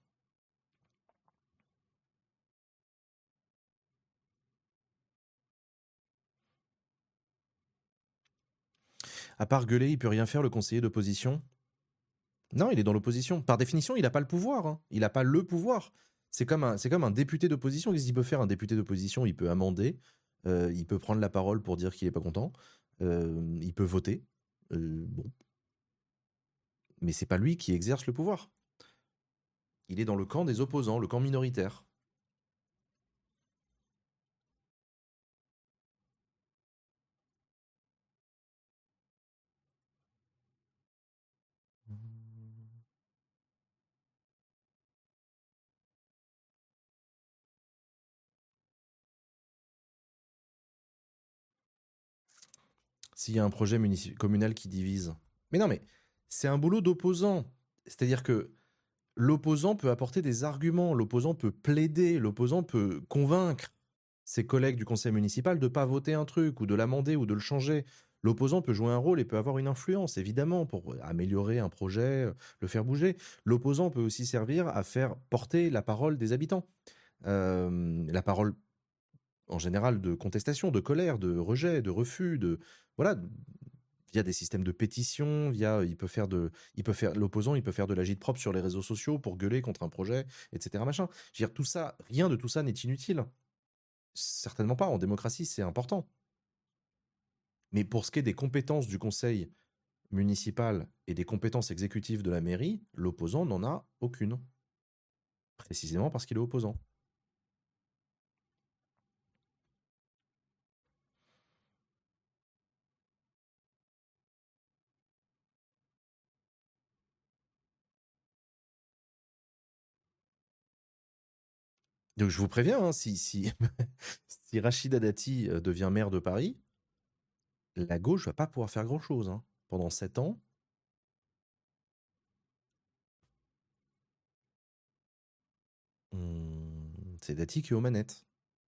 Speaker 1: À part gueuler, il peut rien faire, le conseiller d'opposition. Non, il est dans l'opposition. Par définition, il n'a pas le pouvoir. Hein. Il n'a pas le pouvoir. C'est comme un, c'est comme un député d'opposition. Qu'est-ce qu'il peut faire, un député d'opposition? Il peut amender. Euh, il peut prendre la parole pour dire qu'il n'est pas content. Euh, il peut voter. Euh, bon. Mais c'est pas lui qui exerce le pouvoir. Il est dans le camp des opposants, le camp minoritaire. S'il y a un projet munici- communal qui divise. Mais non, mais c'est un boulot d'opposant. C'est-à-dire que l'opposant peut apporter des arguments, l'opposant peut plaider, l'opposant peut convaincre ses collègues du conseil municipal de ne pas voter un truc ou de l'amender ou de le changer. L'opposant peut jouer un rôle et peut avoir une influence, évidemment, pour améliorer un projet, euh, le faire bouger. L'opposant peut aussi servir à faire porter la parole des habitants. Euh, la parole en général de contestation, de colère, de rejet, de refus, de voilà, via des systèmes de pétition, via il peut faire de, il peut faire l'opposant, il peut faire de l'agite propre sur les réseaux sociaux pour gueuler contre un projet, et cetera. Machin. Je veux dire, tout ça, rien de tout ça n'est inutile. Certainement pas. En démocratie, c'est important. Mais pour ce qui est des compétences du conseil municipal et des compétences exécutives de la mairie, l'opposant n'en a aucune. Précisément parce qu'il est opposant. Donc je vous préviens, hein, si, si, si Rachida Dati euh, devient maire de Paris, la gauche va pas pouvoir faire grand-chose hein. Pendant sept ans. Hmm, c'est Dati qui est aux manettes.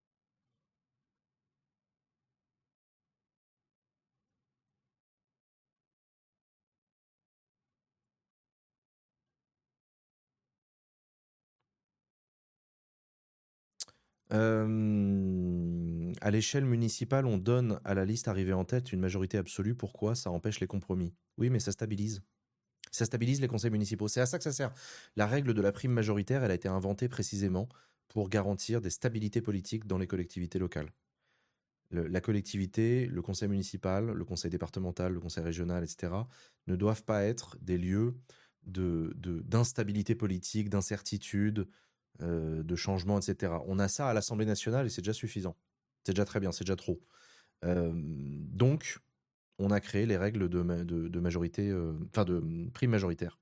Speaker 1: Euh, à l'échelle municipale, on donne à la liste arrivée en tête une majorité absolue. Pourquoi? Ça empêche les compromis. Oui, mais ça stabilise. Ça stabilise les conseils municipaux. C'est à ça que ça sert. La règle de la prime majoritaire, elle a été inventée précisément pour garantir des stabilités politiques dans les collectivités locales. Le, la collectivité, le conseil municipal, le conseil départemental, le conseil régional, et cetera, ne doivent pas être des lieux de, de, d'instabilité politique, d'incertitude, euh, de changement, et cetera. On a ça à l'Assemblée nationale et c'est déjà suffisant. C'est déjà très bien, c'est déjà trop. Euh, donc, on a créé les règles de, de, de majorité, enfin euh, de prime majoritaire.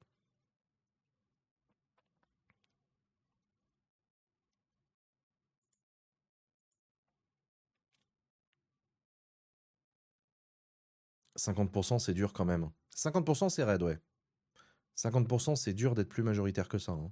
Speaker 1: cinquante pour cent, c'est dur quand même. cinquante pour cent, c'est raide, ouais. cinquante pour cent, c'est dur d'être plus majoritaire que ça. Hein.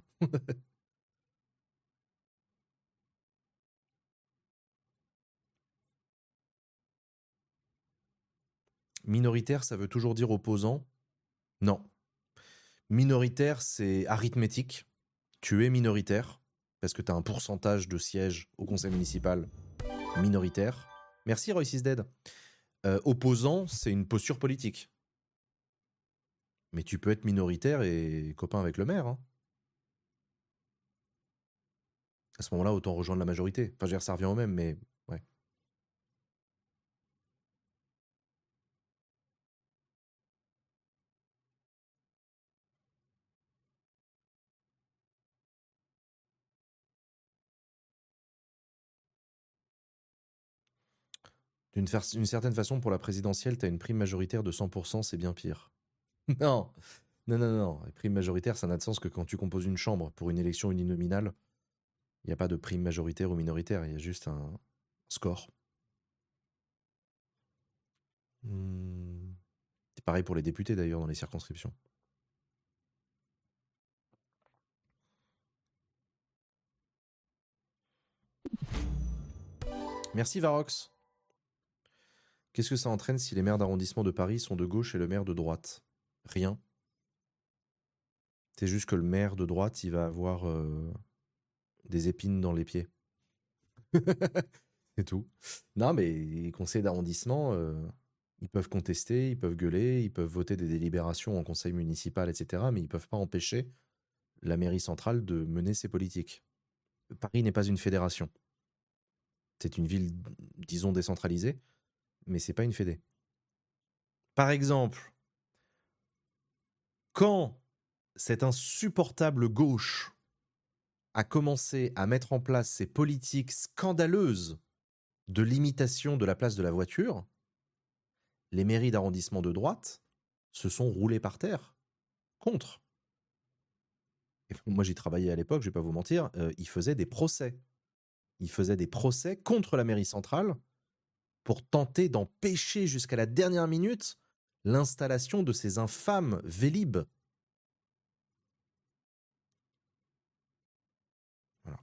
Speaker 1: Minoritaire, ça veut toujours dire opposant. Non. Minoritaire, c'est arithmétique. Tu es minoritaire, parce que tu as un pourcentage de sièges au conseil municipal minoritaire. Merci Royce is Dead. Euh, opposant, c'est une posture politique. Mais tu peux être minoritaire et copain avec le maire. Hein. À ce moment-là, autant rejoindre la majorité. Enfin, je veux dire, ça revient au même, mais ouais. D'une fa- une certaine façon, pour la présidentielle, tu as une prime majoritaire de cent pour cent, c'est bien pire. Non, non, non, non. La prime majoritaire, ça n'a de sens que quand tu composes une chambre pour une élection uninominale, il n'y a pas de prime majoritaire ou minoritaire, il y a juste un score. Hmm. C'est pareil pour les députés d'ailleurs dans les circonscriptions. Merci Varox. Qu'est-ce que ça entraîne si les maires d'arrondissement de Paris sont de gauche et le maire de droite? Rien. C'est juste que le maire de droite, il va avoir euh, des épines dans les pieds. C'est tout. Non, mais les conseils d'arrondissement, euh, ils peuvent contester, ils peuvent gueuler, ils peuvent voter des délibérations en conseil municipal, et cetera. Mais ils peuvent pas empêcher la mairie centrale de mener ses politiques. Paris n'est pas une fédération. C'est une ville, disons, décentralisée, mais c'est pas une fédé. Par exemple, quand cette insupportable gauche a commencé à mettre en place ces politiques scandaleuses de limitation de la place de la voiture, les mairies d'arrondissement de droite se sont roulées par terre contre. Et moi, j'y travaillais à l'époque, je vais pas vous mentir, euh, ils faisaient des procès. Ils faisaient des procès contre la mairie centrale pour tenter d'empêcher jusqu'à la dernière minute l'installation de ces infâmes Vélib. Voilà.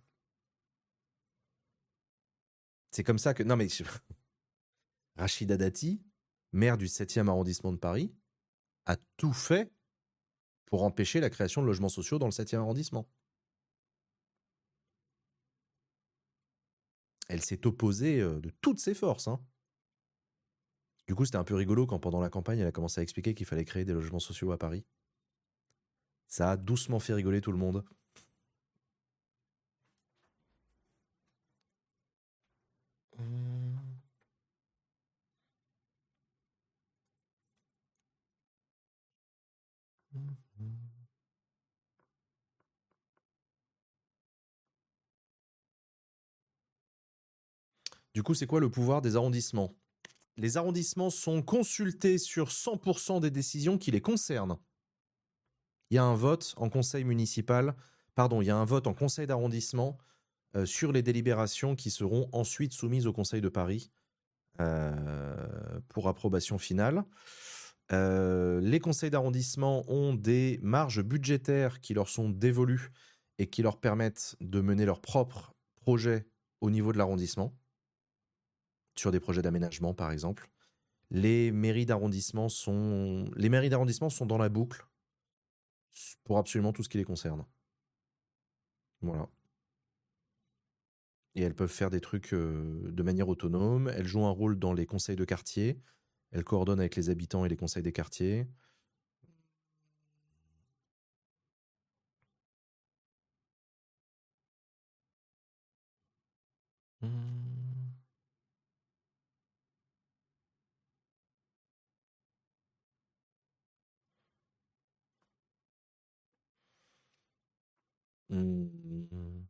Speaker 1: C'est comme ça que... Non mais... Rachida Dati, maire du septième arrondissement de Paris, a tout fait pour empêcher la création de logements sociaux dans le septième arrondissement. Elle s'est opposée de toutes ses forces. Hein. Du coup, c'était un peu rigolo quand pendant la campagne, elle a commencé à expliquer qu'il fallait créer des logements sociaux à Paris. Ça a doucement fait rigoler tout le monde. Du coup, c'est quoi le pouvoir des arrondissements? Les arrondissements sont consultés sur cent pour cent des décisions qui les concernent. Il y a un vote en conseil municipal, pardon, il y a un vote en conseil d'arrondissement euh, sur les délibérations qui seront ensuite soumises au Conseil de Paris euh, pour approbation finale. Euh, les conseils d'arrondissement ont des marges budgétaires qui leur sont dévolues et qui leur permettent de mener leurs propres projets au niveau de l'arrondissement, sur des projets d'aménagement par exemple. Les mairies d'arrondissement sont, les mairies d'arrondissement sont dans la boucle pour absolument tout ce qui les concerne. Voilà. Et elles peuvent faire des trucs euh, de manière autonome. Elles jouent un rôle dans les conseils de quartier. Elles coordonnent avec les habitants et les conseils des quartiers. Hmm. Hmm.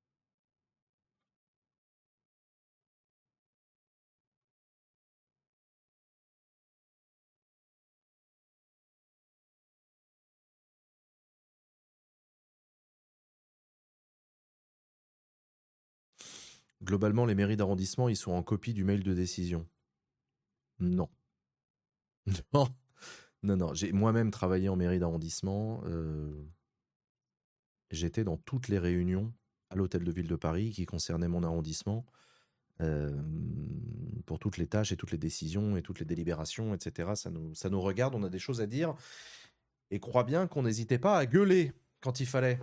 Speaker 1: Globalement, les mairies d'arrondissement, ils sont en copie du mail de décision. Non. Non. Non, non. J'ai moi-même travaillé en mairie d'arrondissement. Euh, j'étais dans toutes les réunions à l'hôtel de ville de Paris qui concernaient mon arrondissement. Euh, pour toutes les tâches et toutes les décisions et toutes les délibérations, et cetera. Ça nous, ça nous regarde, on a des choses à dire. Et crois bien qu'on n'hésitait pas à gueuler quand il fallait.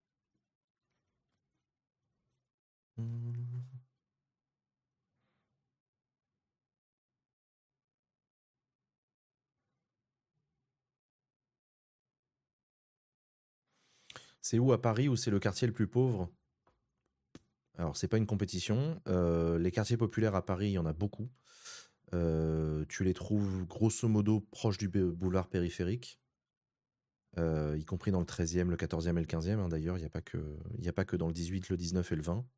Speaker 1: C'est où à Paris où c'est le quartier le plus pauvre? Alors, c'est pas une compétition. Euh, les quartiers populaires à Paris, il y en a beaucoup. Euh, tu les trouves grosso modo proches du boulevard périphérique, euh, y compris dans le treizième, le quatorzième et le quinzième. Hein, d'ailleurs, il n'y a, pas que- il y a pas que dans le dix-huit, le dix-neuf et le vingt.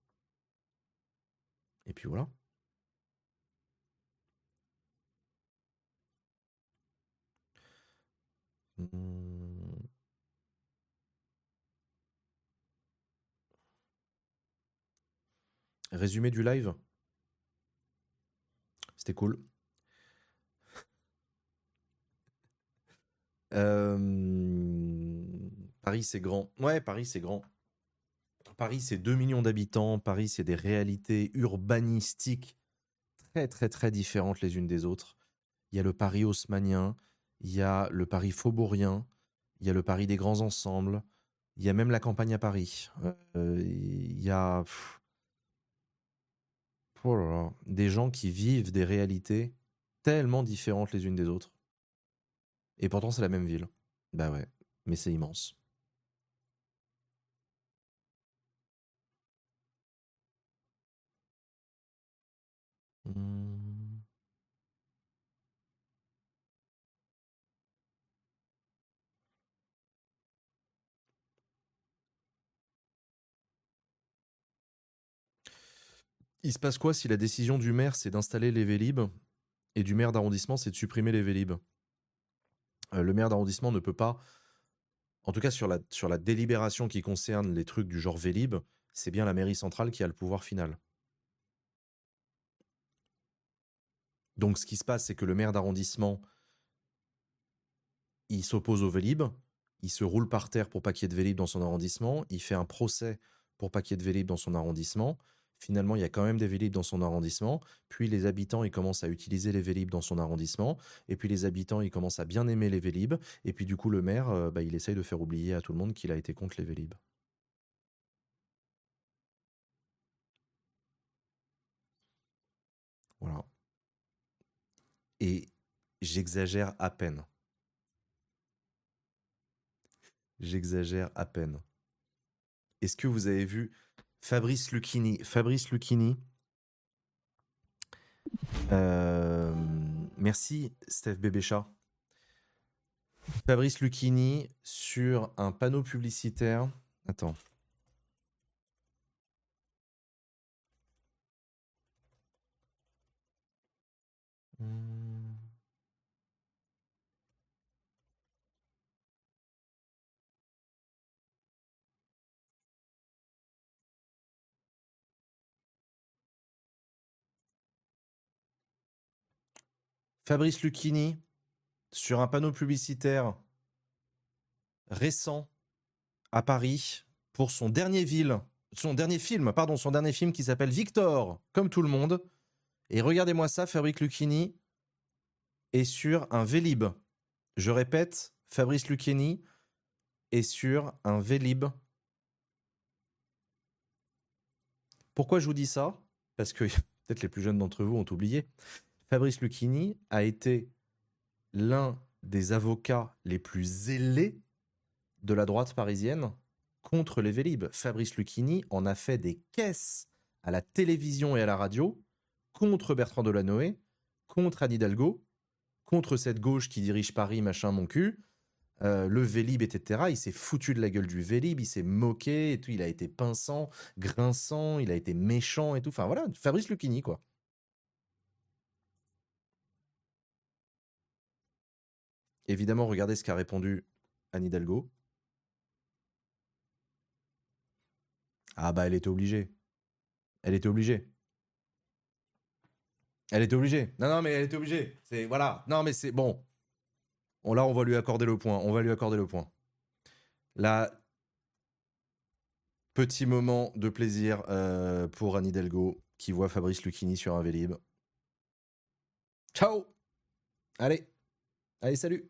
Speaker 1: Et puis voilà. Hum, Résumé du live, c'était cool. Euh, Paris, c'est grand. Ouais, Paris, c'est grand. Paris, c'est deux millions d'habitants. Paris, c'est des réalités urbanistiques très, très, très différentes les unes des autres. Il y a le Paris haussmannien, il y a le Paris faubourien, il y a le Paris des grands ensembles, il y a même la campagne à Paris. Euh, il y a pff, oh là là, des gens qui vivent des réalités tellement différentes les unes des autres. Et pourtant, c'est la même ville. Bah ouais, mais c'est immense. Hmm. Il se passe quoi si la décision du maire, c'est d'installer les Vélib et du maire d'arrondissement, c'est de supprimer les Vélib? Euh, Le maire d'arrondissement ne peut pas, en tout cas sur la, sur la délibération qui concerne les trucs du genre Vélib, c'est bien la mairie centrale qui a le pouvoir final. Donc ce qui se passe, c'est que le maire d'arrondissement, il s'oppose au Vélib, il se roule par terre pour pas qu'il y ait de Vélib dans son arrondissement, il fait un procès pour pas qu'il y ait de Vélib dans son arrondissement. Finalement, il y a quand même des Vélib dans son arrondissement. Puis les habitants, ils commencent à utiliser les Vélib dans son arrondissement. Et puis les habitants, ils commencent à bien aimer les Vélib. Et puis du coup, le maire, euh, bah, il essaye de faire oublier à tout le monde qu'il a été contre les Vélib. Voilà. Et j'exagère à peine. J'exagère à peine. Est-ce que vous avez vu Fabrice Lucchini? Fabrice Lucchini. Euh, merci, Steph Bébéchat. Fabrice Lucchini sur un panneau publicitaire. Attends. Hmm. Fabrice Lucchini, sur un panneau publicitaire récent à Paris, pour son dernier, ville, son dernier film, pardon, son dernier film qui s'appelle Victor, comme tout le monde. Et regardez-moi ça, Fabrice Lucchini est sur un Vélib. Je répète, Fabrice Lucchini est sur un Vélib. Pourquoi je vous dis ça? Parce que peut-être les plus jeunes d'entre vous ont oublié. Fabrice Lucchini a été l'un des avocats les plus zélés de la droite parisienne contre les Vélib. Fabrice Lucchini en a fait des caisses à la télévision et à la radio contre Bertrand Delanoë, contre Anne Hidalgo, contre cette gauche qui dirige Paris, machin, mon cul, euh, le Vélib, et cetera. Il s'est foutu de la gueule du Vélib, il s'est moqué, et tout. Il a été pinçant, grinçant, il a été méchant et tout. Enfin voilà, Fabrice Lucchini, quoi. Évidemment, regardez ce qu'a répondu Anne Hidalgo. Ah bah elle était obligée. Elle était obligée. Elle était obligée. Non, non, mais elle était obligée. C'est voilà. Non, mais c'est bon. On, là, on va lui accorder le point. On va lui accorder le point. Là, petit moment de plaisir euh, pour Anne Hidalgo qui voit Fabrice Lucchini sur un Vélib. Ciao. Allez. Allez, salut.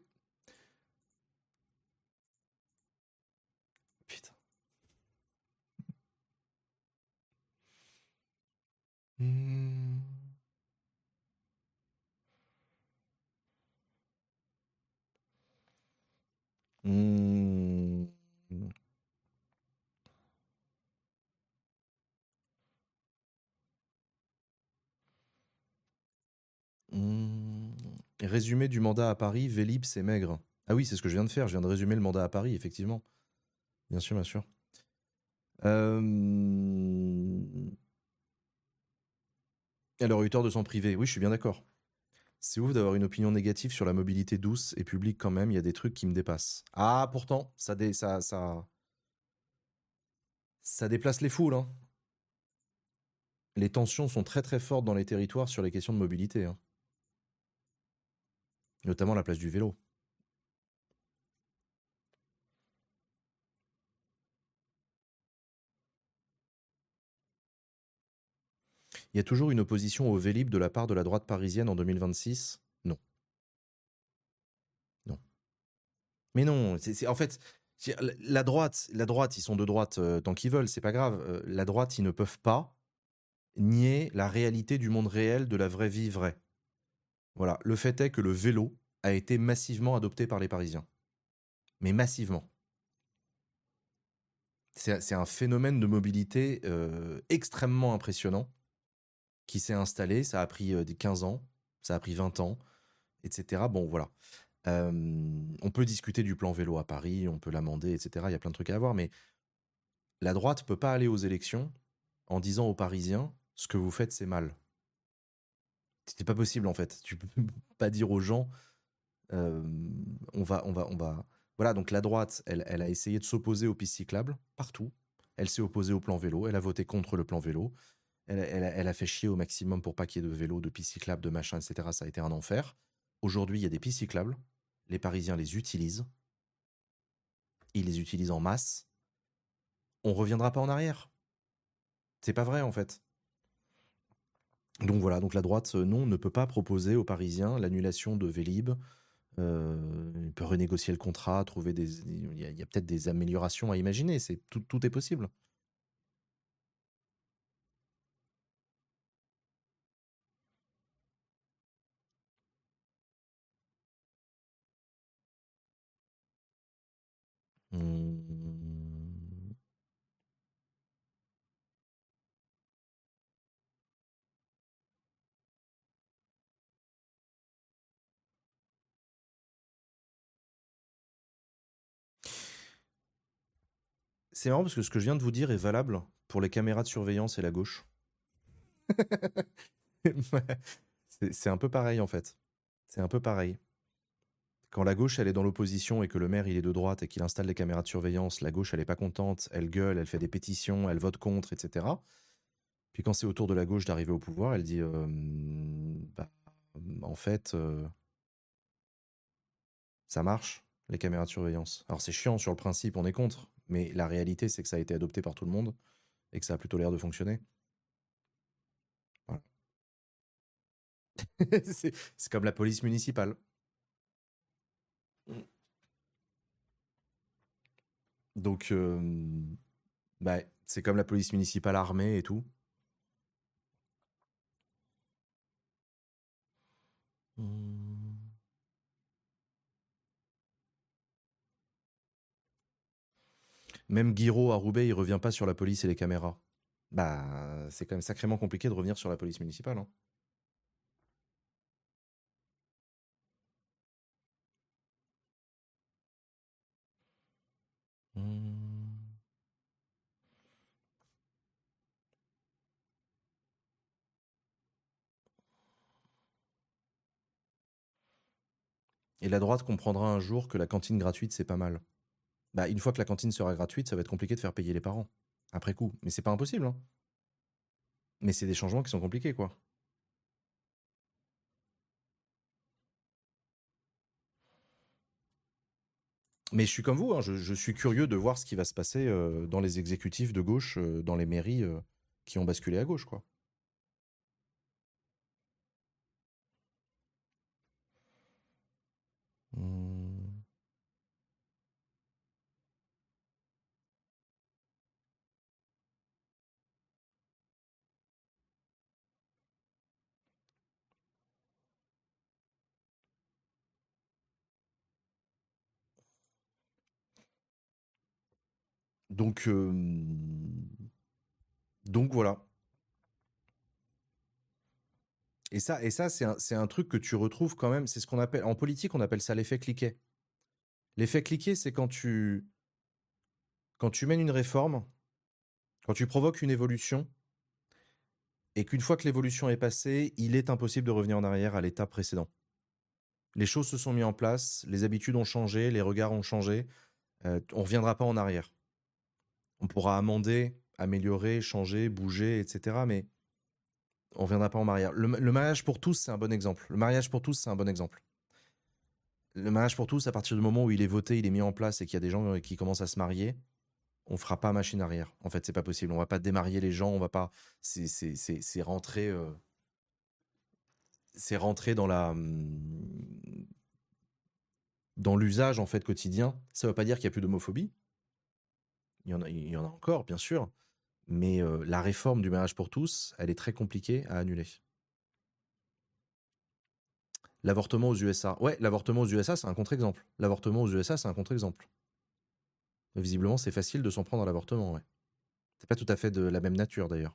Speaker 1: Putain. Mmh. Mmh. Mmh. Résumé du mandat à Paris, Vélib, c'est maigre. Ah oui, c'est ce que je viens de faire. Je viens de résumer le mandat à Paris, effectivement. Bien sûr, bien sûr. Euh... Elle aurait eu tort de s'en priver. Oui, je suis bien d'accord. C'est ouf d'avoir une opinion négative sur la mobilité douce et publique quand même. Il y a des trucs qui me dépassent. Ah, pourtant, ça, dé... ça, ça... ça déplace les foules. Hein. Les tensions sont très très fortes dans les territoires sur les questions de mobilité. Hein. Notamment la place du vélo. Il y a toujours une opposition au Vélib de la part de la droite parisienne en deux mille vingt-six? Non. Non. Mais non, c'est, c'est- en fait, c'est- la droite, la droite, ils sont de droite euh, tant qu'ils veulent, c'est pas grave. Euh, la droite, ils ne peuvent pas nier la réalité du monde réel, de la vraie vie vraie. Voilà. Le fait est que le vélo a été massivement adopté par les Parisiens. Mais massivement. C'est, c'est un phénomène de mobilité euh, extrêmement impressionnant qui s'est installé. Ça a pris euh, des quinze ans, ça a pris vingt ans, et cetera. Bon, voilà. Euh, on peut discuter du plan vélo à Paris, on peut l'amender, et cetera. Il y a plein de trucs à voir, mais la droite peut pas aller aux élections en disant aux Parisiens ce que vous faites c'est mal. C'est pas possible en fait. Tu peux pas dire aux gens euh, on va, on va, on va. Voilà, donc la droite, elle, elle a essayé de s'opposer aux pistes cyclables partout. Elle s'est opposée au plan vélo. Elle a voté contre le plan vélo. Elle, elle, elle a fait chier au maximum pour pas qu'il y ait de vélo, de pistes cyclables, de machin, et cetera. Ça a été un enfer. Aujourd'hui, il y a des pistes cyclables. Les Parisiens les utilisent. Ils les utilisent en masse. On reviendra pas en arrière. C'est pas vrai en fait. Donc voilà, donc la droite, euh, non, ne peut pas proposer aux Parisiens l'annulation de Vélib. Euh, il peut renégocier le contrat, trouver des. Il y a, y a peut-être des améliorations à imaginer. C'est tout, tout est possible. Hum. C'est marrant parce que ce que je viens de vous dire est valable pour les caméras de surveillance et la gauche. c'est, c'est un peu pareil en fait. C'est un peu pareil. Quand la gauche elle est dans l'opposition et que le maire il est de droite et qu'il installe les caméras de surveillance, la gauche elle est pas contente, elle gueule, elle fait des pétitions, elle vote contre, et cetera. Puis quand c'est au tour de la gauche d'arriver au pouvoir, elle dit euh, bah, en fait, euh, ça marche, les caméras de surveillance. Alors c'est chiant sur le principe, on est contre, mais la réalité, c'est que ça a été adopté par tout le monde et que ça a plutôt l'air de fonctionner. Voilà. c'est c'est comme la police municipale. Donc, euh, bah, c'est comme la police municipale armée et tout. Hmm. Même Guiraud à Roubaix, il revient pas sur la police et les caméras. Bah, c'est quand même sacrément compliqué de revenir sur la police municipale. Hein. Hmm. Et la droite comprendra un jour que la cantine gratuite, c'est pas mal. Bah, une fois que la cantine sera gratuite, ça va être compliqué de faire payer les parents. Après coup. Mais c'est pas impossible, hein. Mais c'est des changements qui sont compliqués, quoi. Mais je suis comme vous, hein, je, je suis curieux de voir ce qui va se passer euh, dans les exécutifs de gauche, euh, dans les mairies euh, qui ont basculé à gauche, quoi. Hmm. Donc, euh, donc voilà. Et ça, et ça c'est un, c'est un truc que tu retrouves quand même. C'est ce qu'on appelle en politique, on appelle ça l'effet cliquet. L'effet cliquet, c'est quand tu quand tu mènes une réforme, quand tu provoques une évolution, et qu'une fois que l'évolution est passée, il est impossible de revenir en arrière à l'état précédent. Les choses se sont mises en place, les habitudes ont changé, les regards ont changé. Euh, on ne reviendra pas en arrière. On pourra amender, améliorer, changer, bouger, et cetera. Mais on ne reviendra pas en arrière. Le, le mariage pour tous, c'est un bon exemple. Le mariage pour tous, c'est un bon exemple. Le mariage pour tous, à partir du moment où il est voté, il est mis en place et qu'il y a des gens qui commencent à se marier, on fera pas machine arrière. En fait, c'est pas possible. On va pas démarier les gens. On va pas. C'est c'est c'est c'est rentrer. Euh, c'est rentrer dans la hum, dans l'usage en fait quotidien. Ça veut pas dire qu'il y a plus d'homophobie. Il y en a, il y en a encore, bien sûr. Mais euh, la réforme du mariage pour tous, elle est très compliquée à annuler. L'avortement aux U S A. Ouais, l'avortement aux U S A, c'est un contre-exemple. L'avortement aux U S A, c'est un contre-exemple. Visiblement, c'est facile de s'en prendre à l'avortement, ouais. C'est pas tout à fait de la même nature, d'ailleurs.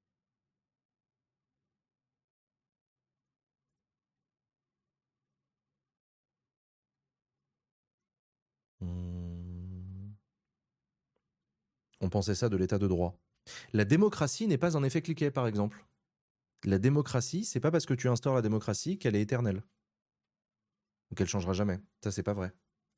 Speaker 1: Hmm. On pensait ça de l'état de droit. La démocratie n'est pas un effet cliquet, par exemple. La démocratie, c'est pas parce que tu instaures la démocratie qu'elle est éternelle. Ou qu'elle changera jamais. Ça, c'est pas vrai.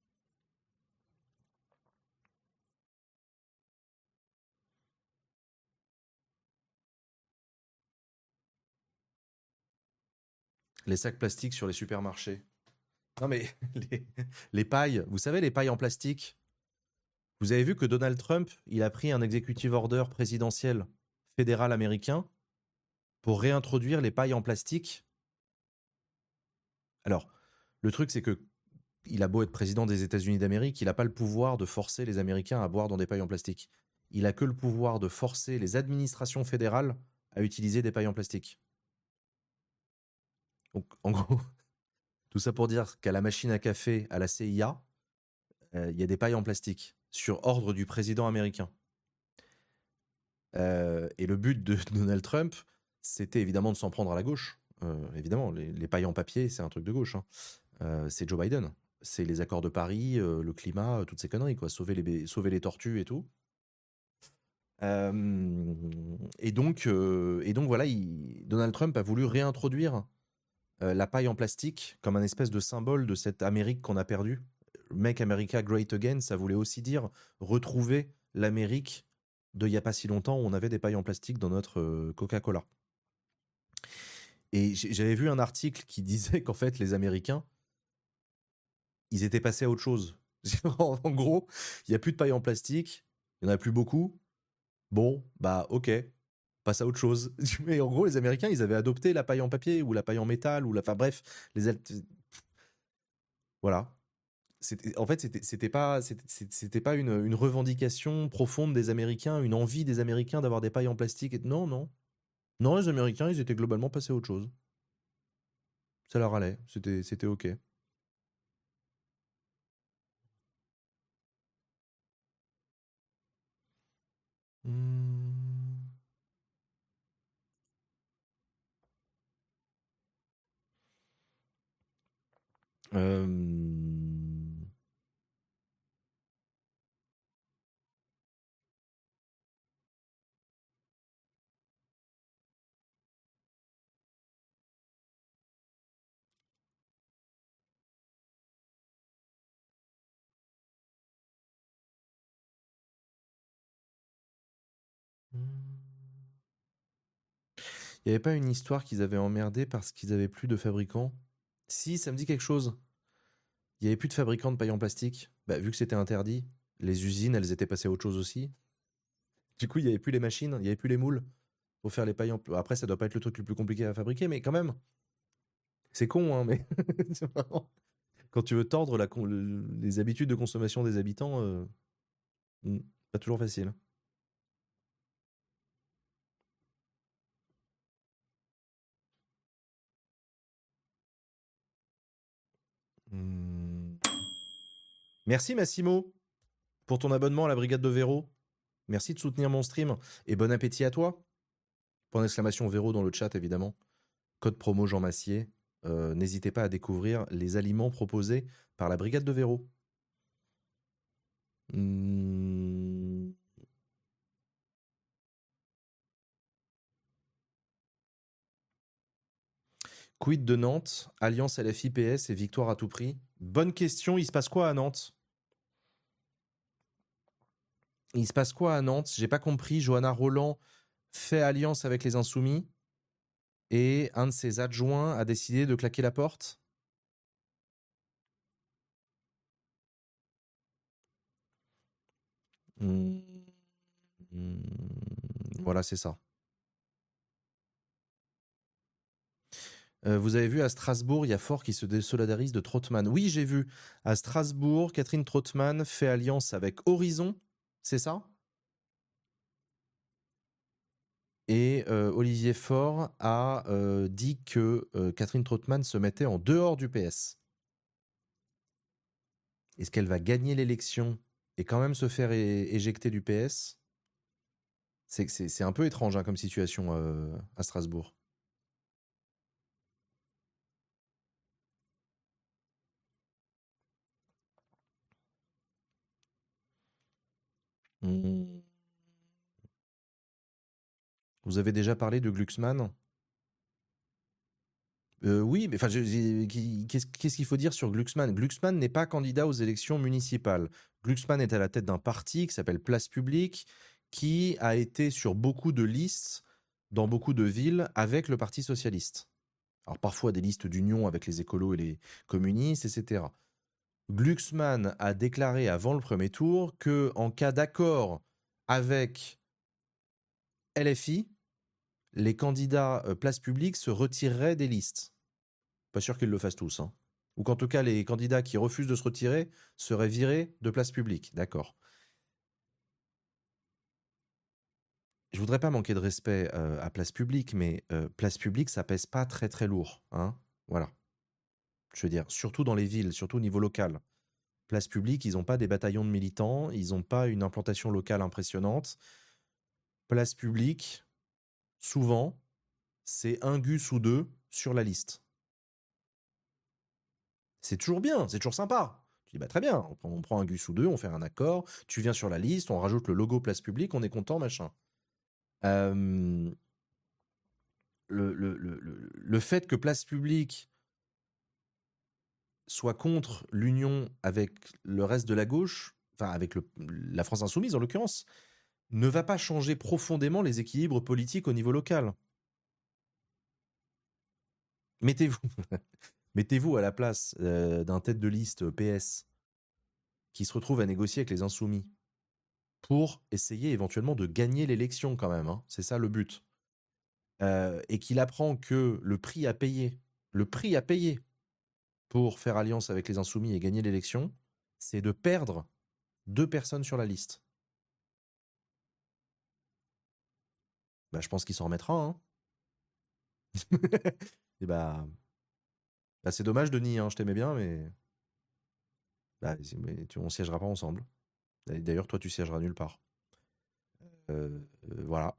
Speaker 1: Les sacs plastiques sur les supermarchés. Non, mais les, les pailles, vous savez, les pailles en plastique. Vous avez vu que Donald Trump, il a pris un executive order présidentiel fédéral américain pour réintroduire les pailles en plastique. Alors, le truc, c'est que il a beau être président des États-Unis d'Amérique, il n'a pas le pouvoir de forcer les Américains à boire dans des pailles en plastique. Il a que le pouvoir de forcer les administrations fédérales à utiliser des pailles en plastique. Donc, en gros, tout ça pour dire qu'à la machine à café, à la C I A, euh, il y a des pailles en plastique sur ordre du président américain. Euh, et le but de Donald Trump, c'était évidemment de s'en prendre à la gauche. Euh, évidemment, les, les pailles en papier, c'est un truc de gauche. Hein. Euh, c'est Joe Biden. C'est les accords de Paris, euh, le climat, euh, toutes ces conneries, quoi. Sauver les, sauver les tortues et tout. Euh, et, donc, euh, et donc, voilà, il- Donald Trump a voulu réintroduire euh, la paille en plastique comme un espèce de symbole de cette Amérique qu'on a perdue. Make America Great Again, ça voulait aussi dire retrouver l'Amérique de il n'y a pas si longtemps où on avait des pailles en plastique dans notre euh, Coca-Cola. Et j'avais vu un article qui disait qu'en fait, les Américains, ils étaient passés à autre chose. En gros, il n'y a plus de paille en plastique, il n'y en a plus beaucoup. Bon, bah ok, passe à autre chose. Mais en gros, les Américains, ils avaient adopté la paille en papier ou la paille en métal ou la, enfin bref, les al- voilà. C'était, en fait, c'était, c'était pas, c'était, c'était pas une, une revendication profonde des Américains, une envie des Américains d'avoir des pailles en plastique. Et... Non, non, non, les Américains, ils étaient globalement passés à autre chose. Ça leur allait, c'était, c'était ok. Hmm. Euh, Il n'y avait pas une histoire qu'ils avaient emmerdé parce qu'ils avaient plus de fabricants? Si, ça me dit quelque chose. Il y avait plus de fabricants de paille en plastique. Bah, vu que c'était interdit, les usines, elles étaient passées à autre chose aussi. Du coup, il y avait plus les machines, il y avait plus les moules pour faire les pailles en... Après, ça doit pas être le truc le plus compliqué à fabriquer, mais quand même. C'est con, hein, mais c'est vraiment- quand tu veux tordre la con- le- les habitudes de consommation des habitants, euh, hmm, pas toujours facile. Hmm. Merci Massimo pour ton abonnement à la Brigade de Véro. Merci de soutenir mon stream et bon appétit à toi. Point d'exclamation Véro dans le chat évidemment. Code promo Jean Massier. Euh, N'hésitez pas à découvrir les aliments proposés par la Brigade de Véro. Hmm. Quid de Nantes, Alliance L F I P S et victoire à tout prix? Bonne question, il se passe quoi à Nantes? Il se passe quoi à Nantes? J'ai pas compris. Johanna Roland fait alliance avec les Insoumis et un de ses adjoints a décidé de claquer la porte. Hmm. Hmm. Voilà, c'est ça. Euh, vous avez vu à Strasbourg, il y a Fort qui se désolidarise de Trottmann. Oui, j'ai vu. À Strasbourg, Catherine Trottmann fait alliance avec Horizon, c'est ça? Et euh, Olivier Faure a euh, dit que euh, Catherine Trottmann se mettait en dehors du P S. Est-ce qu'elle va gagner l'élection et quand même se faire é- éjecter du P S? C'est c'est- c'est un peu étrange hein, comme situation euh, à Strasbourg. Hmm. Vous avez déjà parlé de Glucksmann? Euh, oui, mais enfin, je- j'ai- qui- qu'est-ce qu'est-ce qu'il faut dire sur Glucksmann? Glucksmann n'est pas candidat aux élections municipales. Glucksmann est à la tête d'un parti qui s'appelle Place Publique, qui a été sur beaucoup de listes dans beaucoup de villes avec le Parti socialiste. Alors parfois des listes d'union avec les écolos et les communistes, et cetera. Glucksmann a déclaré avant le premier tour que, en cas d'accord avec L F I, les candidats euh, Place Publique se retireraient des listes. Pas sûr qu'ils le fassent tous, hein. Ou qu'en tout cas, les candidats qui refusent de se retirer seraient virés de Place Publique. D'accord. Je voudrais pas manquer de respect euh, à Place Publique, mais euh, Place Publique, ça pèse pas très très lourd, hein. Voilà. Je veux dire, surtout dans les villes, surtout au niveau local. Place Publique, ils n'ont pas des bataillons de militants, ils n'ont pas une implantation locale impressionnante. Place Publique, souvent, c'est un gus ou deux sur la liste. C'est toujours bien, c'est toujours sympa. Tu dis, bah très bien, on prend, on prend un gus ou deux, on fait un accord, tu viens sur la liste, on rajoute le logo Place Publique, on est content, machin. Euh, le, le, le, le, le fait que Place Publique soit contre l'union avec le reste de la gauche, enfin avec le, la France insoumise en l'occurrence, ne va pas changer profondément les équilibres politiques au niveau local. Mettez-vous mettez-vous à la place euh, d'un tête de liste P S qui se retrouve à négocier avec les insoumis pour essayer éventuellement de gagner l'élection quand même, hein. C'est ça le but. Euh, et qu'il apprend que le prix à payer, le prix à payer pour faire alliance avec les insoumis et gagner l'élection, c'est de perdre deux personnes sur la liste. Bah, je pense qu'il s'en remettra, hein. Et bah, bah, c'est dommage, Denis, hein, je t'aimais bien, mais, bah, mais tu, on siégera pas ensemble. D'ailleurs, toi, tu siégeras nulle part. Euh, euh, voilà.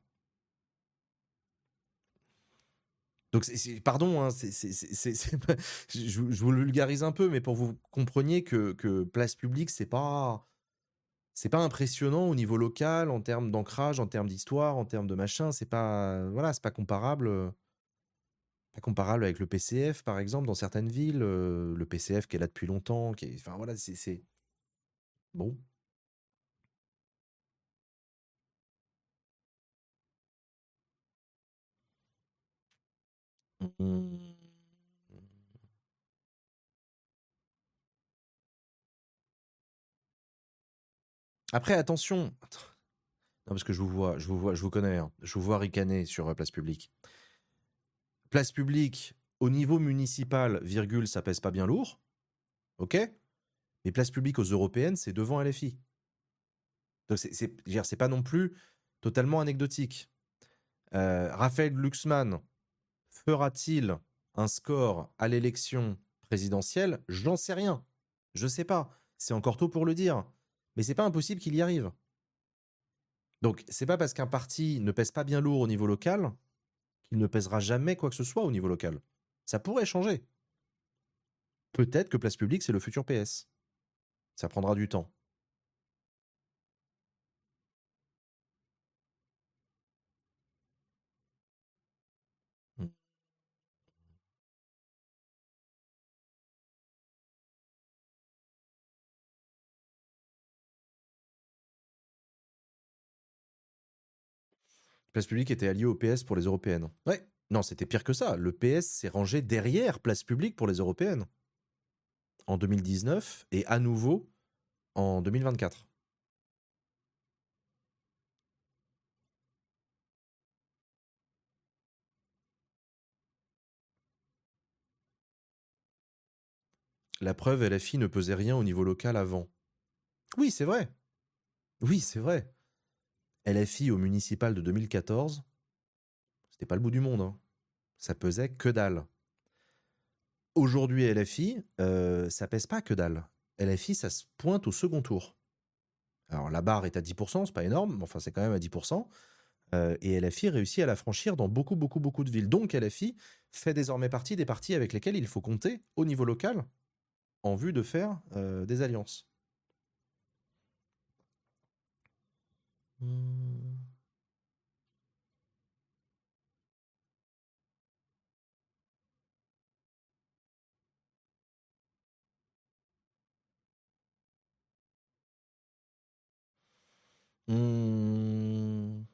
Speaker 1: Donc, c'est, c'est, pardon, hein, c'est, c'est, c'est, c'est pas, je, je vous le vulgarise un peu, mais pour que vous compreniez que, que Place Publique, c'est pas, c'est pas impressionnant au niveau local, en termes d'ancrage, en termes d'histoire, en termes de machin. C'est pas, voilà, c'est pas comparable. euh, Pas comparable avec le P C F, par exemple, dans certaines villes. euh, le P C F qui est là depuis longtemps, qui est, enfin voilà, c'est, c'est bon. Mmh. Après, attention. Non, parce que je vous vois, je vous vois, je vous connais, hein. Je vous vois ricaner sur euh, Place Publique. Place Publique, au niveau municipal, virgule, ça pèse pas bien lourd, ok. Mais Place Publique aux européennes, c'est devant L F I. Donc c'est, c'est, je veux dire, c'est pas non plus totalement anecdotique. Euh, Raphaël Glucksmann fera-t-il un score à l'élection présidentielle? J'en sais rien. Je sais pas. C'est encore tôt pour le dire. Mais c'est pas impossible qu'il y arrive. Donc, c'est pas parce qu'un parti ne pèse pas bien lourd au niveau local qu'il ne pèsera jamais quoi que ce soit au niveau local. Ça pourrait changer. Peut-être que Place Publique, c'est le futur P S. Ça prendra du temps. Hmm. Place Publique était allié au P S pour les européennes. Ouais. Non, c'était pire que ça. Le P S s'est rangé derrière Place Publique pour les européennes. En deux mille dix-neuf et à nouveau en deux mille vingt-quatre. La preuve, L F I ne pesait rien au niveau local avant. Oui, c'est vrai. Oui, c'est vrai. L F I au municipal de deux mille quatorze, c'était pas le bout du monde, hein. Ça pesait que dalle. Aujourd'hui, L F I, euh, ça pèse pas que dalle. L F I, ça se pointe au second tour. Alors la barre est à dix pour cent, c'est pas énorme, mais enfin c'est quand même à dix pour cent. Euh, et L F I réussit à la franchir dans beaucoup, beaucoup, beaucoup de villes. Donc L F I fait désormais partie des partis avec lesquels il faut compter au niveau local en vue de faire euh, des alliances. Hmm. Hmm.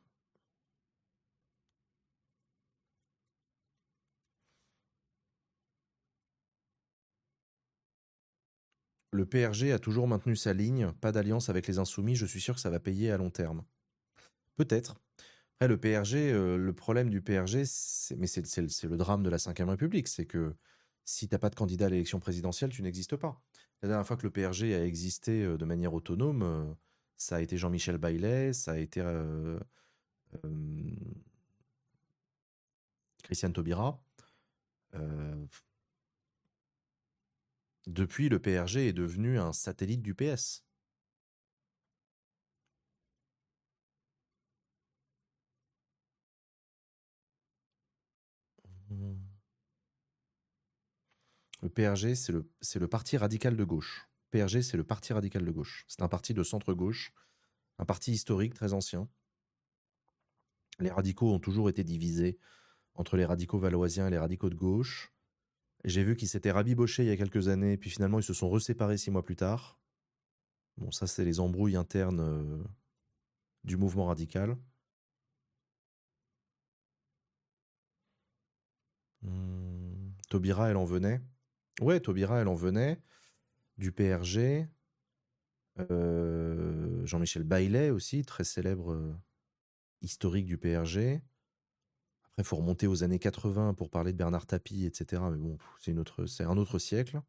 Speaker 1: Le P R G a toujours maintenu sa ligne, pas d'alliance avec les insoumis, je suis sûr que ça va payer à long terme. Peut-être. Après, le P R G, euh, le problème du P R G, c'est, mais c'est, c'est, c'est le drame de la Ve République, c'est que si t'as pas de candidat à l'élection présidentielle, tu n'existes pas. La dernière fois que le P R G a existé euh, de manière autonome, euh, ça a été Jean-Michel Baillet, ça a été euh, euh, Christiane Taubira. Euh, Depuis, le P R G est devenu un satellite du P S. Le P R G, c'est le, c'est le parti radical de gauche. P R G, c'est le parti radical de gauche. C'est un parti de centre-gauche, un parti historique très ancien. Les radicaux ont toujours été divisés entre les radicaux valoisiens et les radicaux de gauche. J'ai vu qu'ils s'étaient rabibochés il y a quelques années, puis finalement ils se sont reséparés six mois plus tard. Bon, ça, c'est les embrouilles internes euh, du mouvement radical. Hmm. Taubira, elle en venait. Ouais, Taubira, elle en venait. Du P R G. Euh, Jean-Michel Baillet aussi, très célèbre euh, historique du P R G. Après, il faut remonter aux années quatre-vingts pour parler de Bernard Tapie, et cetera. Mais bon, c'est une autre, c'est un autre siècle.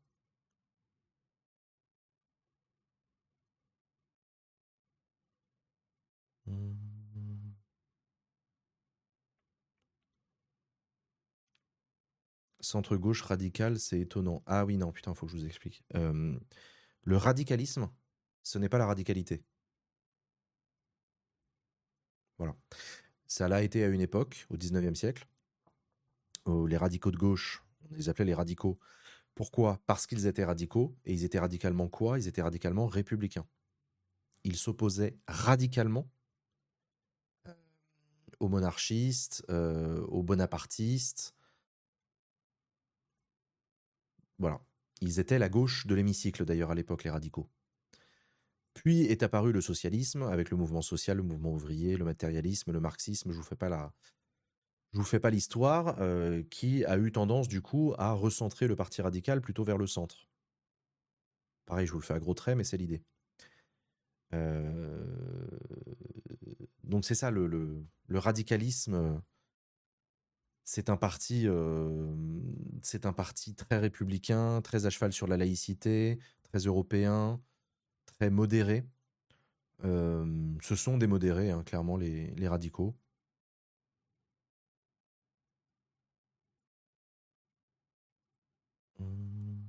Speaker 1: Hum. Centre-gauche radical, c'est étonnant. Ah oui, non, putain, faut que je vous explique. Euh, le radicalisme, ce n'est pas la radicalité. Voilà. Ça l'a été à une époque, au dix-neuvième siècle, où les radicaux de gauche, on les appelait les radicaux. Pourquoi? Parce qu'ils étaient radicaux, et ils étaient radicalement quoi? Ils étaient radicalement républicains. Ils s'opposaient radicalement aux monarchistes, euh, aux bonapartistes. Voilà. Ils étaient la gauche de l'hémicycle, d'ailleurs, à l'époque, les radicaux. Puis est apparu le socialisme, avec le mouvement social, le mouvement ouvrier, le matérialisme, le marxisme, je vous fais pas la... Je vous fais pas l'histoire, euh, qui a eu tendance, du coup, à recentrer le parti radical plutôt vers le centre. Pareil, je vous le fais à gros traits, mais c'est l'idée. Euh, Donc c'est ça, le, le, le radicalisme, c'est un parti, euh, c'est un parti très républicain, très à cheval sur la laïcité, très européen, très modéré. Euh, ce sont des modérés, hein, clairement, les, les radicaux. Hum,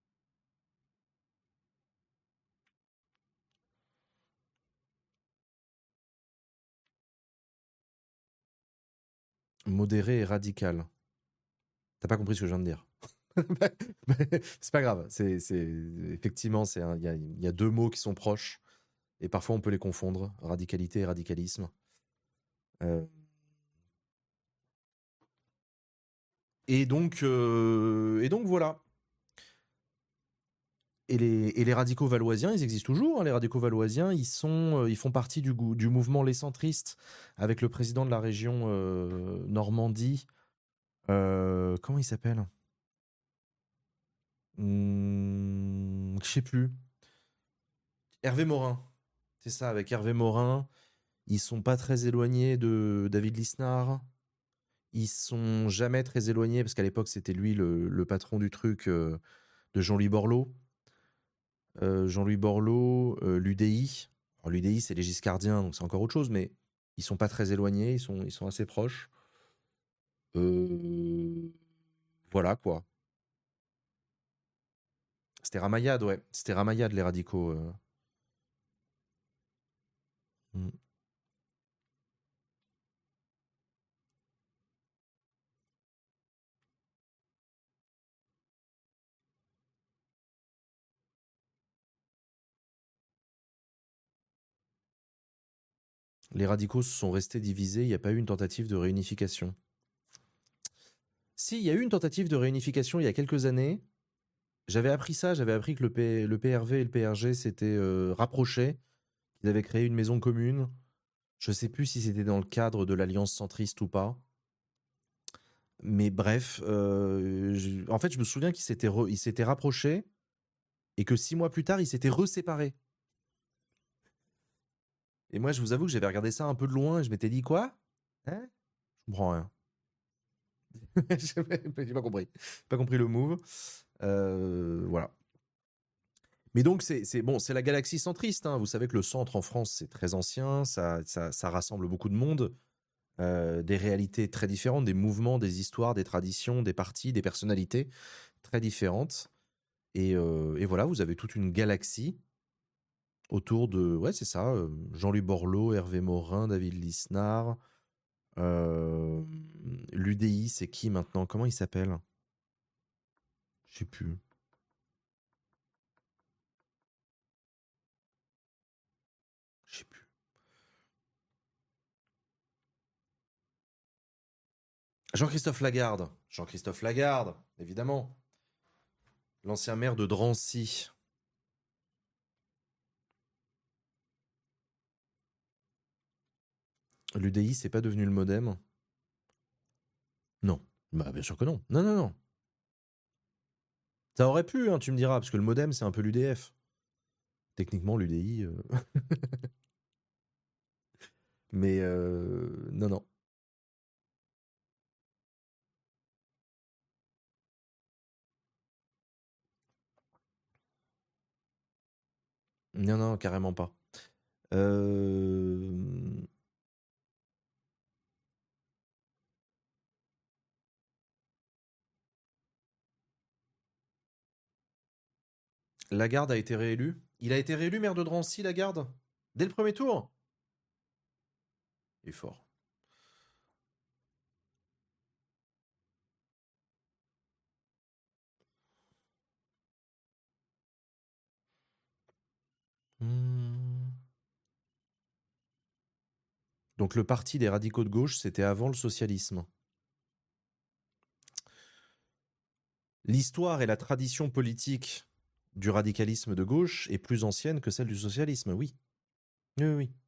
Speaker 1: Modéré et radical. T'as pas compris ce que je viens de dire. C'est pas grave. C'est, c'est effectivement, c'est un- il y a, il y a deux mots qui sont proches et parfois on peut les confondre, radicalité et radicalisme. Euh, et donc, euh, et donc voilà. Et les, et les radicaux valoisiens, ils existent toujours. Hein. Les radicaux valoisiens, ils, sont, euh, ils font partie du, gou- du mouvement Les Centristes, avec le président de la région euh, Normandie. Euh, comment il s'appelle? Hmm, Je sais plus. Hervé Morin. C'est ça, avec Hervé Morin. Ils sont pas très éloignés de David Lisnard. Ils sont jamais très éloignés, parce qu'à l'époque, c'était lui le, le patron du truc euh, de Jean-Louis Borloo. Euh, Jean-Louis Borloo, euh, l'U D I. Alors, l'U D I, c'est les Giscardiens, donc c'est encore autre chose, mais ils sont pas très éloignés, ils sont, ils sont assez proches. Euh, Voilà, quoi. C'était Ramayad, ouais. C'était Ramayad, les radicaux. euh. Mm. Les radicaux se sont restés divisés, il n'y a pas eu une tentative de réunification. Si, il y a eu une tentative de réunification il y a quelques années. J'avais appris ça, j'avais appris que le, P- le P R V et le P R G s'étaient euh, rapprochés. Ils avaient créé une maison commune. Je sais plus si c'était dans le cadre de l'alliance centriste ou pas. Mais bref, euh, je- en fait, je me souviens qu'ils s'étaient, re- ils s'étaient rapprochés et que six mois plus tard, ils s'étaient reséparés. Et moi, je vous avoue que j'avais regardé ça un peu de loin et je m'étais dit quoi? Hein? Je comprends rien. J'ai pas compris. Pas compris le move. Euh, voilà. Mais donc, c'est c'est- bon, c'est la galaxie centriste. Hein. Vous savez que le centre en France, c'est très ancien, ça, ça, ça rassemble beaucoup de monde, euh, des réalités très différentes, des mouvements, des histoires, des traditions, des partis, des personnalités très différentes. Et, euh, et voilà, vous avez toute une galaxie autour de, ouais, c'est ça, euh, Jean-Louis Borloo, Hervé Morin, David Lisnard, euh, l'U D I, c'est qui maintenant? Comment il s'appelle? Je sais plus. Je sais plus. Jean-Christophe Lagarde. Jean-Christophe Lagarde, évidemment. L'ancien maire de Drancy. L'U D I, c'est pas devenu le modem? Non. Bah, bien sûr que non. Non, non, non. Ça aurait pu, hein, tu me diras, parce que le modem, c'est un peu l'U D F. Techniquement, l'U D I. euh, Mais euh, non, non. Non, non, carrément pas. Euh, Lagarde a été réélu. Il a été réélu maire de Drancy, Lagarde. Dès le premier tour. Il est fort. Hmm. Donc le parti des radicaux de gauche, c'était avant le socialisme. L'histoire et la tradition politique du radicalisme de gauche est plus ancienne que celle du socialisme, oui. Oui, oui. Oui.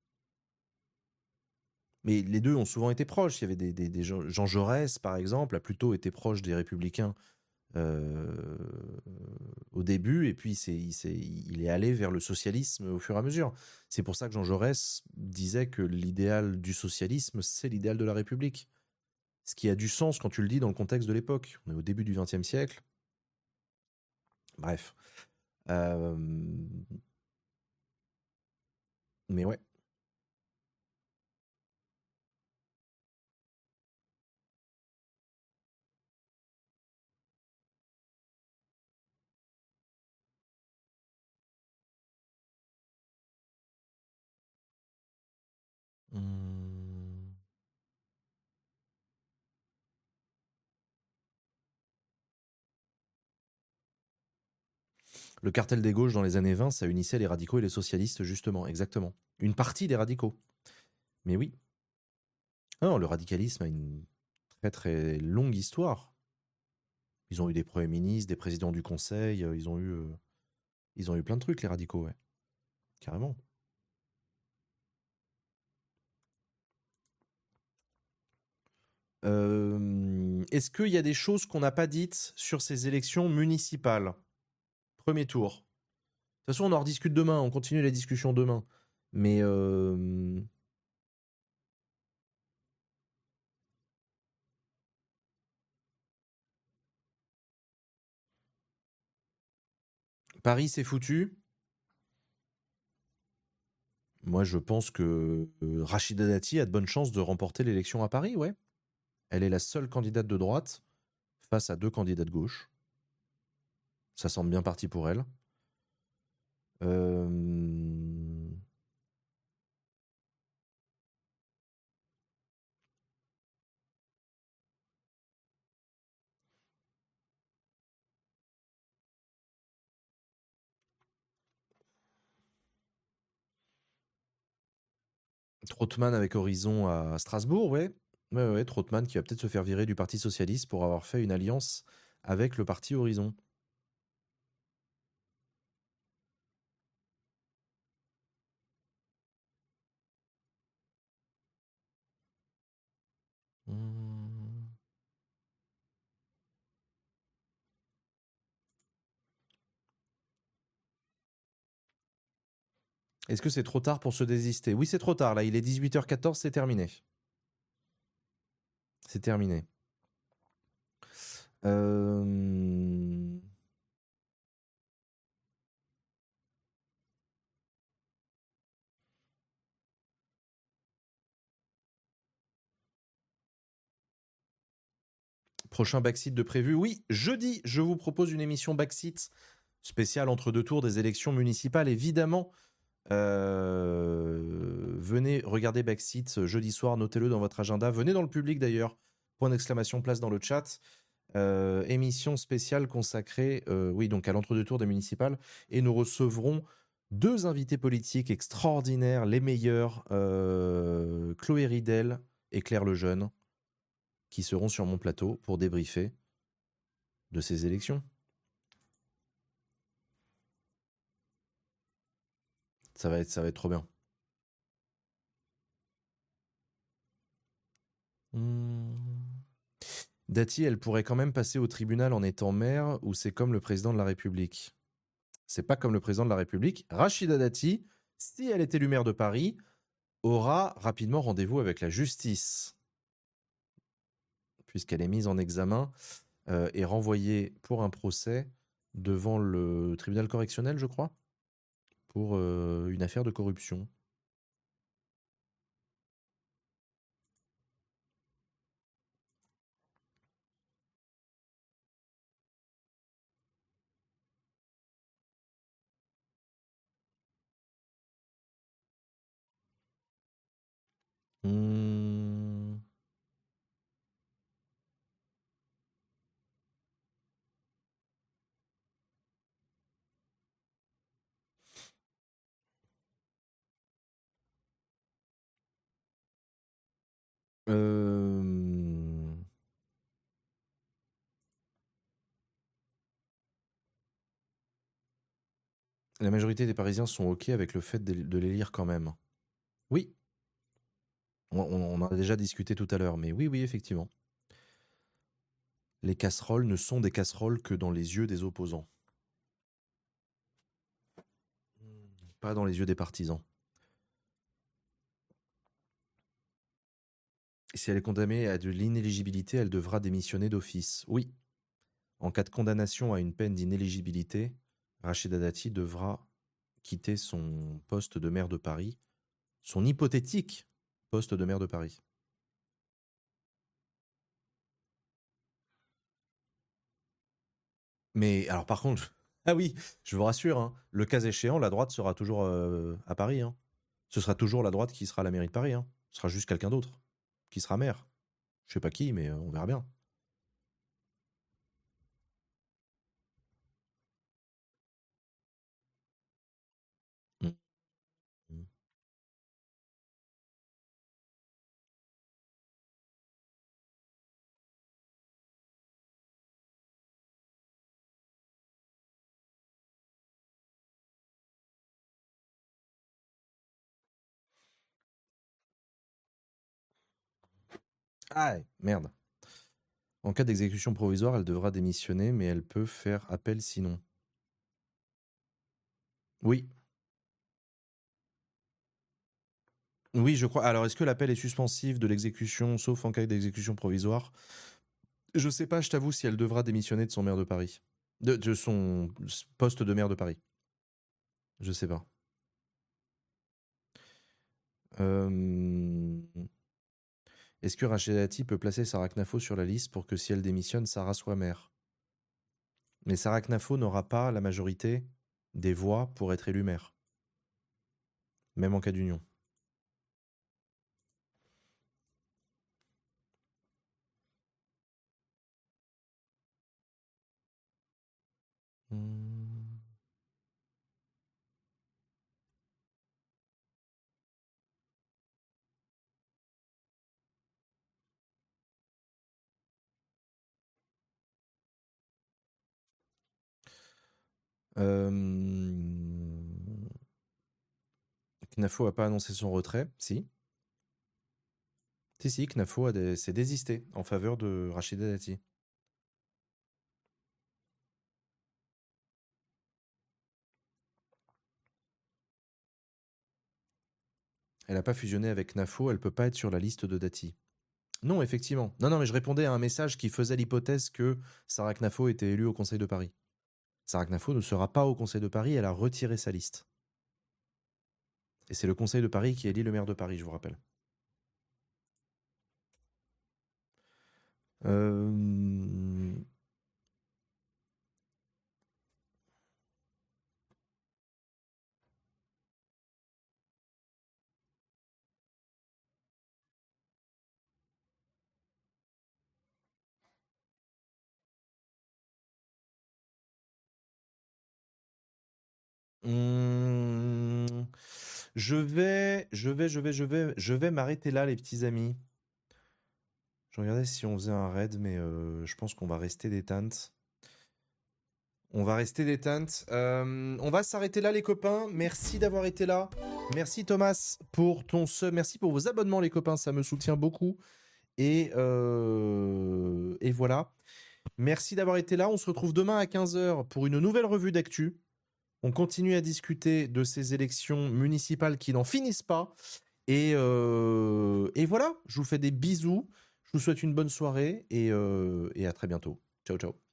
Speaker 1: Mais les deux ont souvent été proches. Il y avait des, des- des gens, Jean Jaurès, par exemple, a plutôt été proche des Républicains euh, au début, et puis c'est- il, s'est- il est allé vers le socialisme au fur et à mesure. C'est pour ça que Jean Jaurès disait que l'idéal du socialisme, c'est l'idéal de la République. Ce qui a du sens quand tu le dis dans le contexte de l'époque. On est au début du vingtième siècle. Bref. Euh, mais ouais. Hum. Le cartel des gauches dans les années vingt, ça unissait les radicaux et les socialistes, justement, exactement. Une partie des radicaux. Mais oui. Ah non, le radicalisme a une très très longue histoire. Ils ont eu des premiers ministres, des présidents du conseil, euh, ils ont eu, euh, ils ont eu plein de trucs, les radicaux, ouais. Carrément. Euh, Est-ce qu'il y a des choses qu'on n'a pas dites sur ces élections municipales? Premier tour. De toute façon, on en rediscute demain, on continue la discussion demain. Mais euh, Paris, c'est foutu. Moi, je pense que euh, Rachida Dati a de bonnes chances de remporter l'élection à Paris, ouais. Elle est la seule candidate de droite face à deux candidats de gauche. Ça semble bien parti pour elle. Euh, Trottmann avec Horizon à Strasbourg, ouais. Ouais, ouais, Trottmann qui va peut-être se faire virer du Parti Socialiste pour avoir fait une alliance avec le Parti Horizon. Hmm. Est-ce que c'est trop tard pour se désister? Oui, c'est trop tard, là. Il est dix-huit heures quatorze, c'est terminé. C'est terminé. Euh, Prochain backseat de prévu. Oui, jeudi, je vous propose une émission backseat spéciale entre deux tours des élections municipales, évidemment. Euh, venez regarder Backseat jeudi soir, notez-le dans votre agenda. Venez dans le public d'ailleurs. Point d'exclamation, place dans le chat. Euh, émission spéciale consacrée, euh, oui, donc à l'entre-deux tours des municipales. Et nous recevrons deux invités politiques extraordinaires, les meilleurs, euh, Chloé Ridel et Claire Lejeune, qui seront sur mon plateau pour débriefer de ces élections. Ça va être, ça va être trop bien. Hmm. Dati, elle pourrait quand même passer au tribunal en étant maire ou c'est comme le président de la République? C'est pas comme le président de la République. Rachida Dati, si elle est élue maire de Paris, aura rapidement rendez-vous avec la justice, puisqu'elle est mise en examen euh, et renvoyée pour un procès devant le tribunal correctionnel, je crois, pour euh, une affaire de corruption. Mmh. Euh... La majorité des Parisiens sont OK avec le fait de, de l'élire quand même. Oui, on, on en a déjà discuté tout à l'heure, mais oui, oui, effectivement. Les casseroles ne sont des casseroles que dans les yeux des opposants. Pas dans les yeux des partisans. Si elle est condamnée à de l'inéligibilité, elle devra démissionner d'office. Oui. En cas de condamnation à une peine d'inéligibilité, Rachida Dati devra quitter son poste de maire de Paris, son hypothétique poste de maire de Paris. Mais alors par contre, ah oui, je vous rassure, hein, le cas échéant, la droite sera toujours euh, à Paris. Hein. Ce sera toujours la droite qui sera à la mairie de Paris. Hein. Ce sera juste quelqu'un d'autre qui sera maire. Je sais pas qui, mais euh, on verra bien. Mm. Mm. Ah, merde. En cas d'exécution provisoire, elle devra démissionner, mais elle peut faire appel sinon. Oui. Oui, je crois. Alors, est-ce que l'appel est suspensif de l'exécution, sauf en cas d'exécution provisoire? Je sais pas, je t'avoue, si elle devra démissionner de son maire de Paris. De, de son poste de maire de Paris. Je sais pas. Euh... Est-ce que Rachida Dati peut placer Sarah Knafo sur la liste pour que si elle démissionne, Sarah soit maire? Mais Sarah Knafo n'aura pas la majorité des voix pour être élue maire. Même en cas d'union. Hmm. Euh... Knafo n'a pas annoncé son retrait, si. Si, si, Knafo a des... s'est désisté en faveur de Rachida Dati. Elle n'a pas fusionné avec Knafo, elle peut pas être sur la liste de Dati. Non, effectivement. Non, non, mais je répondais à un message qui faisait l'hypothèse que Sarah Knafo était élue au Conseil de Paris. Sarah Knafo ne sera pas au Conseil de Paris, elle a retiré sa liste. Et c'est le Conseil de Paris qui élit le maire de Paris, je vous rappelle. Euh... Hum, Je vais, je vais, je vais, je vais, je vais m'arrêter là, les petits amis. Je regardais si on faisait un raid, mais euh, je pense qu'on va rester détente. On va rester détente. Euh, on va s'arrêter là, les copains. Merci d'avoir été là. Merci Thomas pour ton sub. Merci pour vos abonnements, les copains. Ça me soutient beaucoup. Et, euh, et voilà. Merci d'avoir été là. On se retrouve demain à quinze heures pour une nouvelle revue d'actu. On continue à discuter de ces élections municipales qui n'en finissent pas. Et, euh, et voilà, je vous fais des bisous. Je vous souhaite une bonne soirée et, euh, et à très bientôt. Ciao, ciao.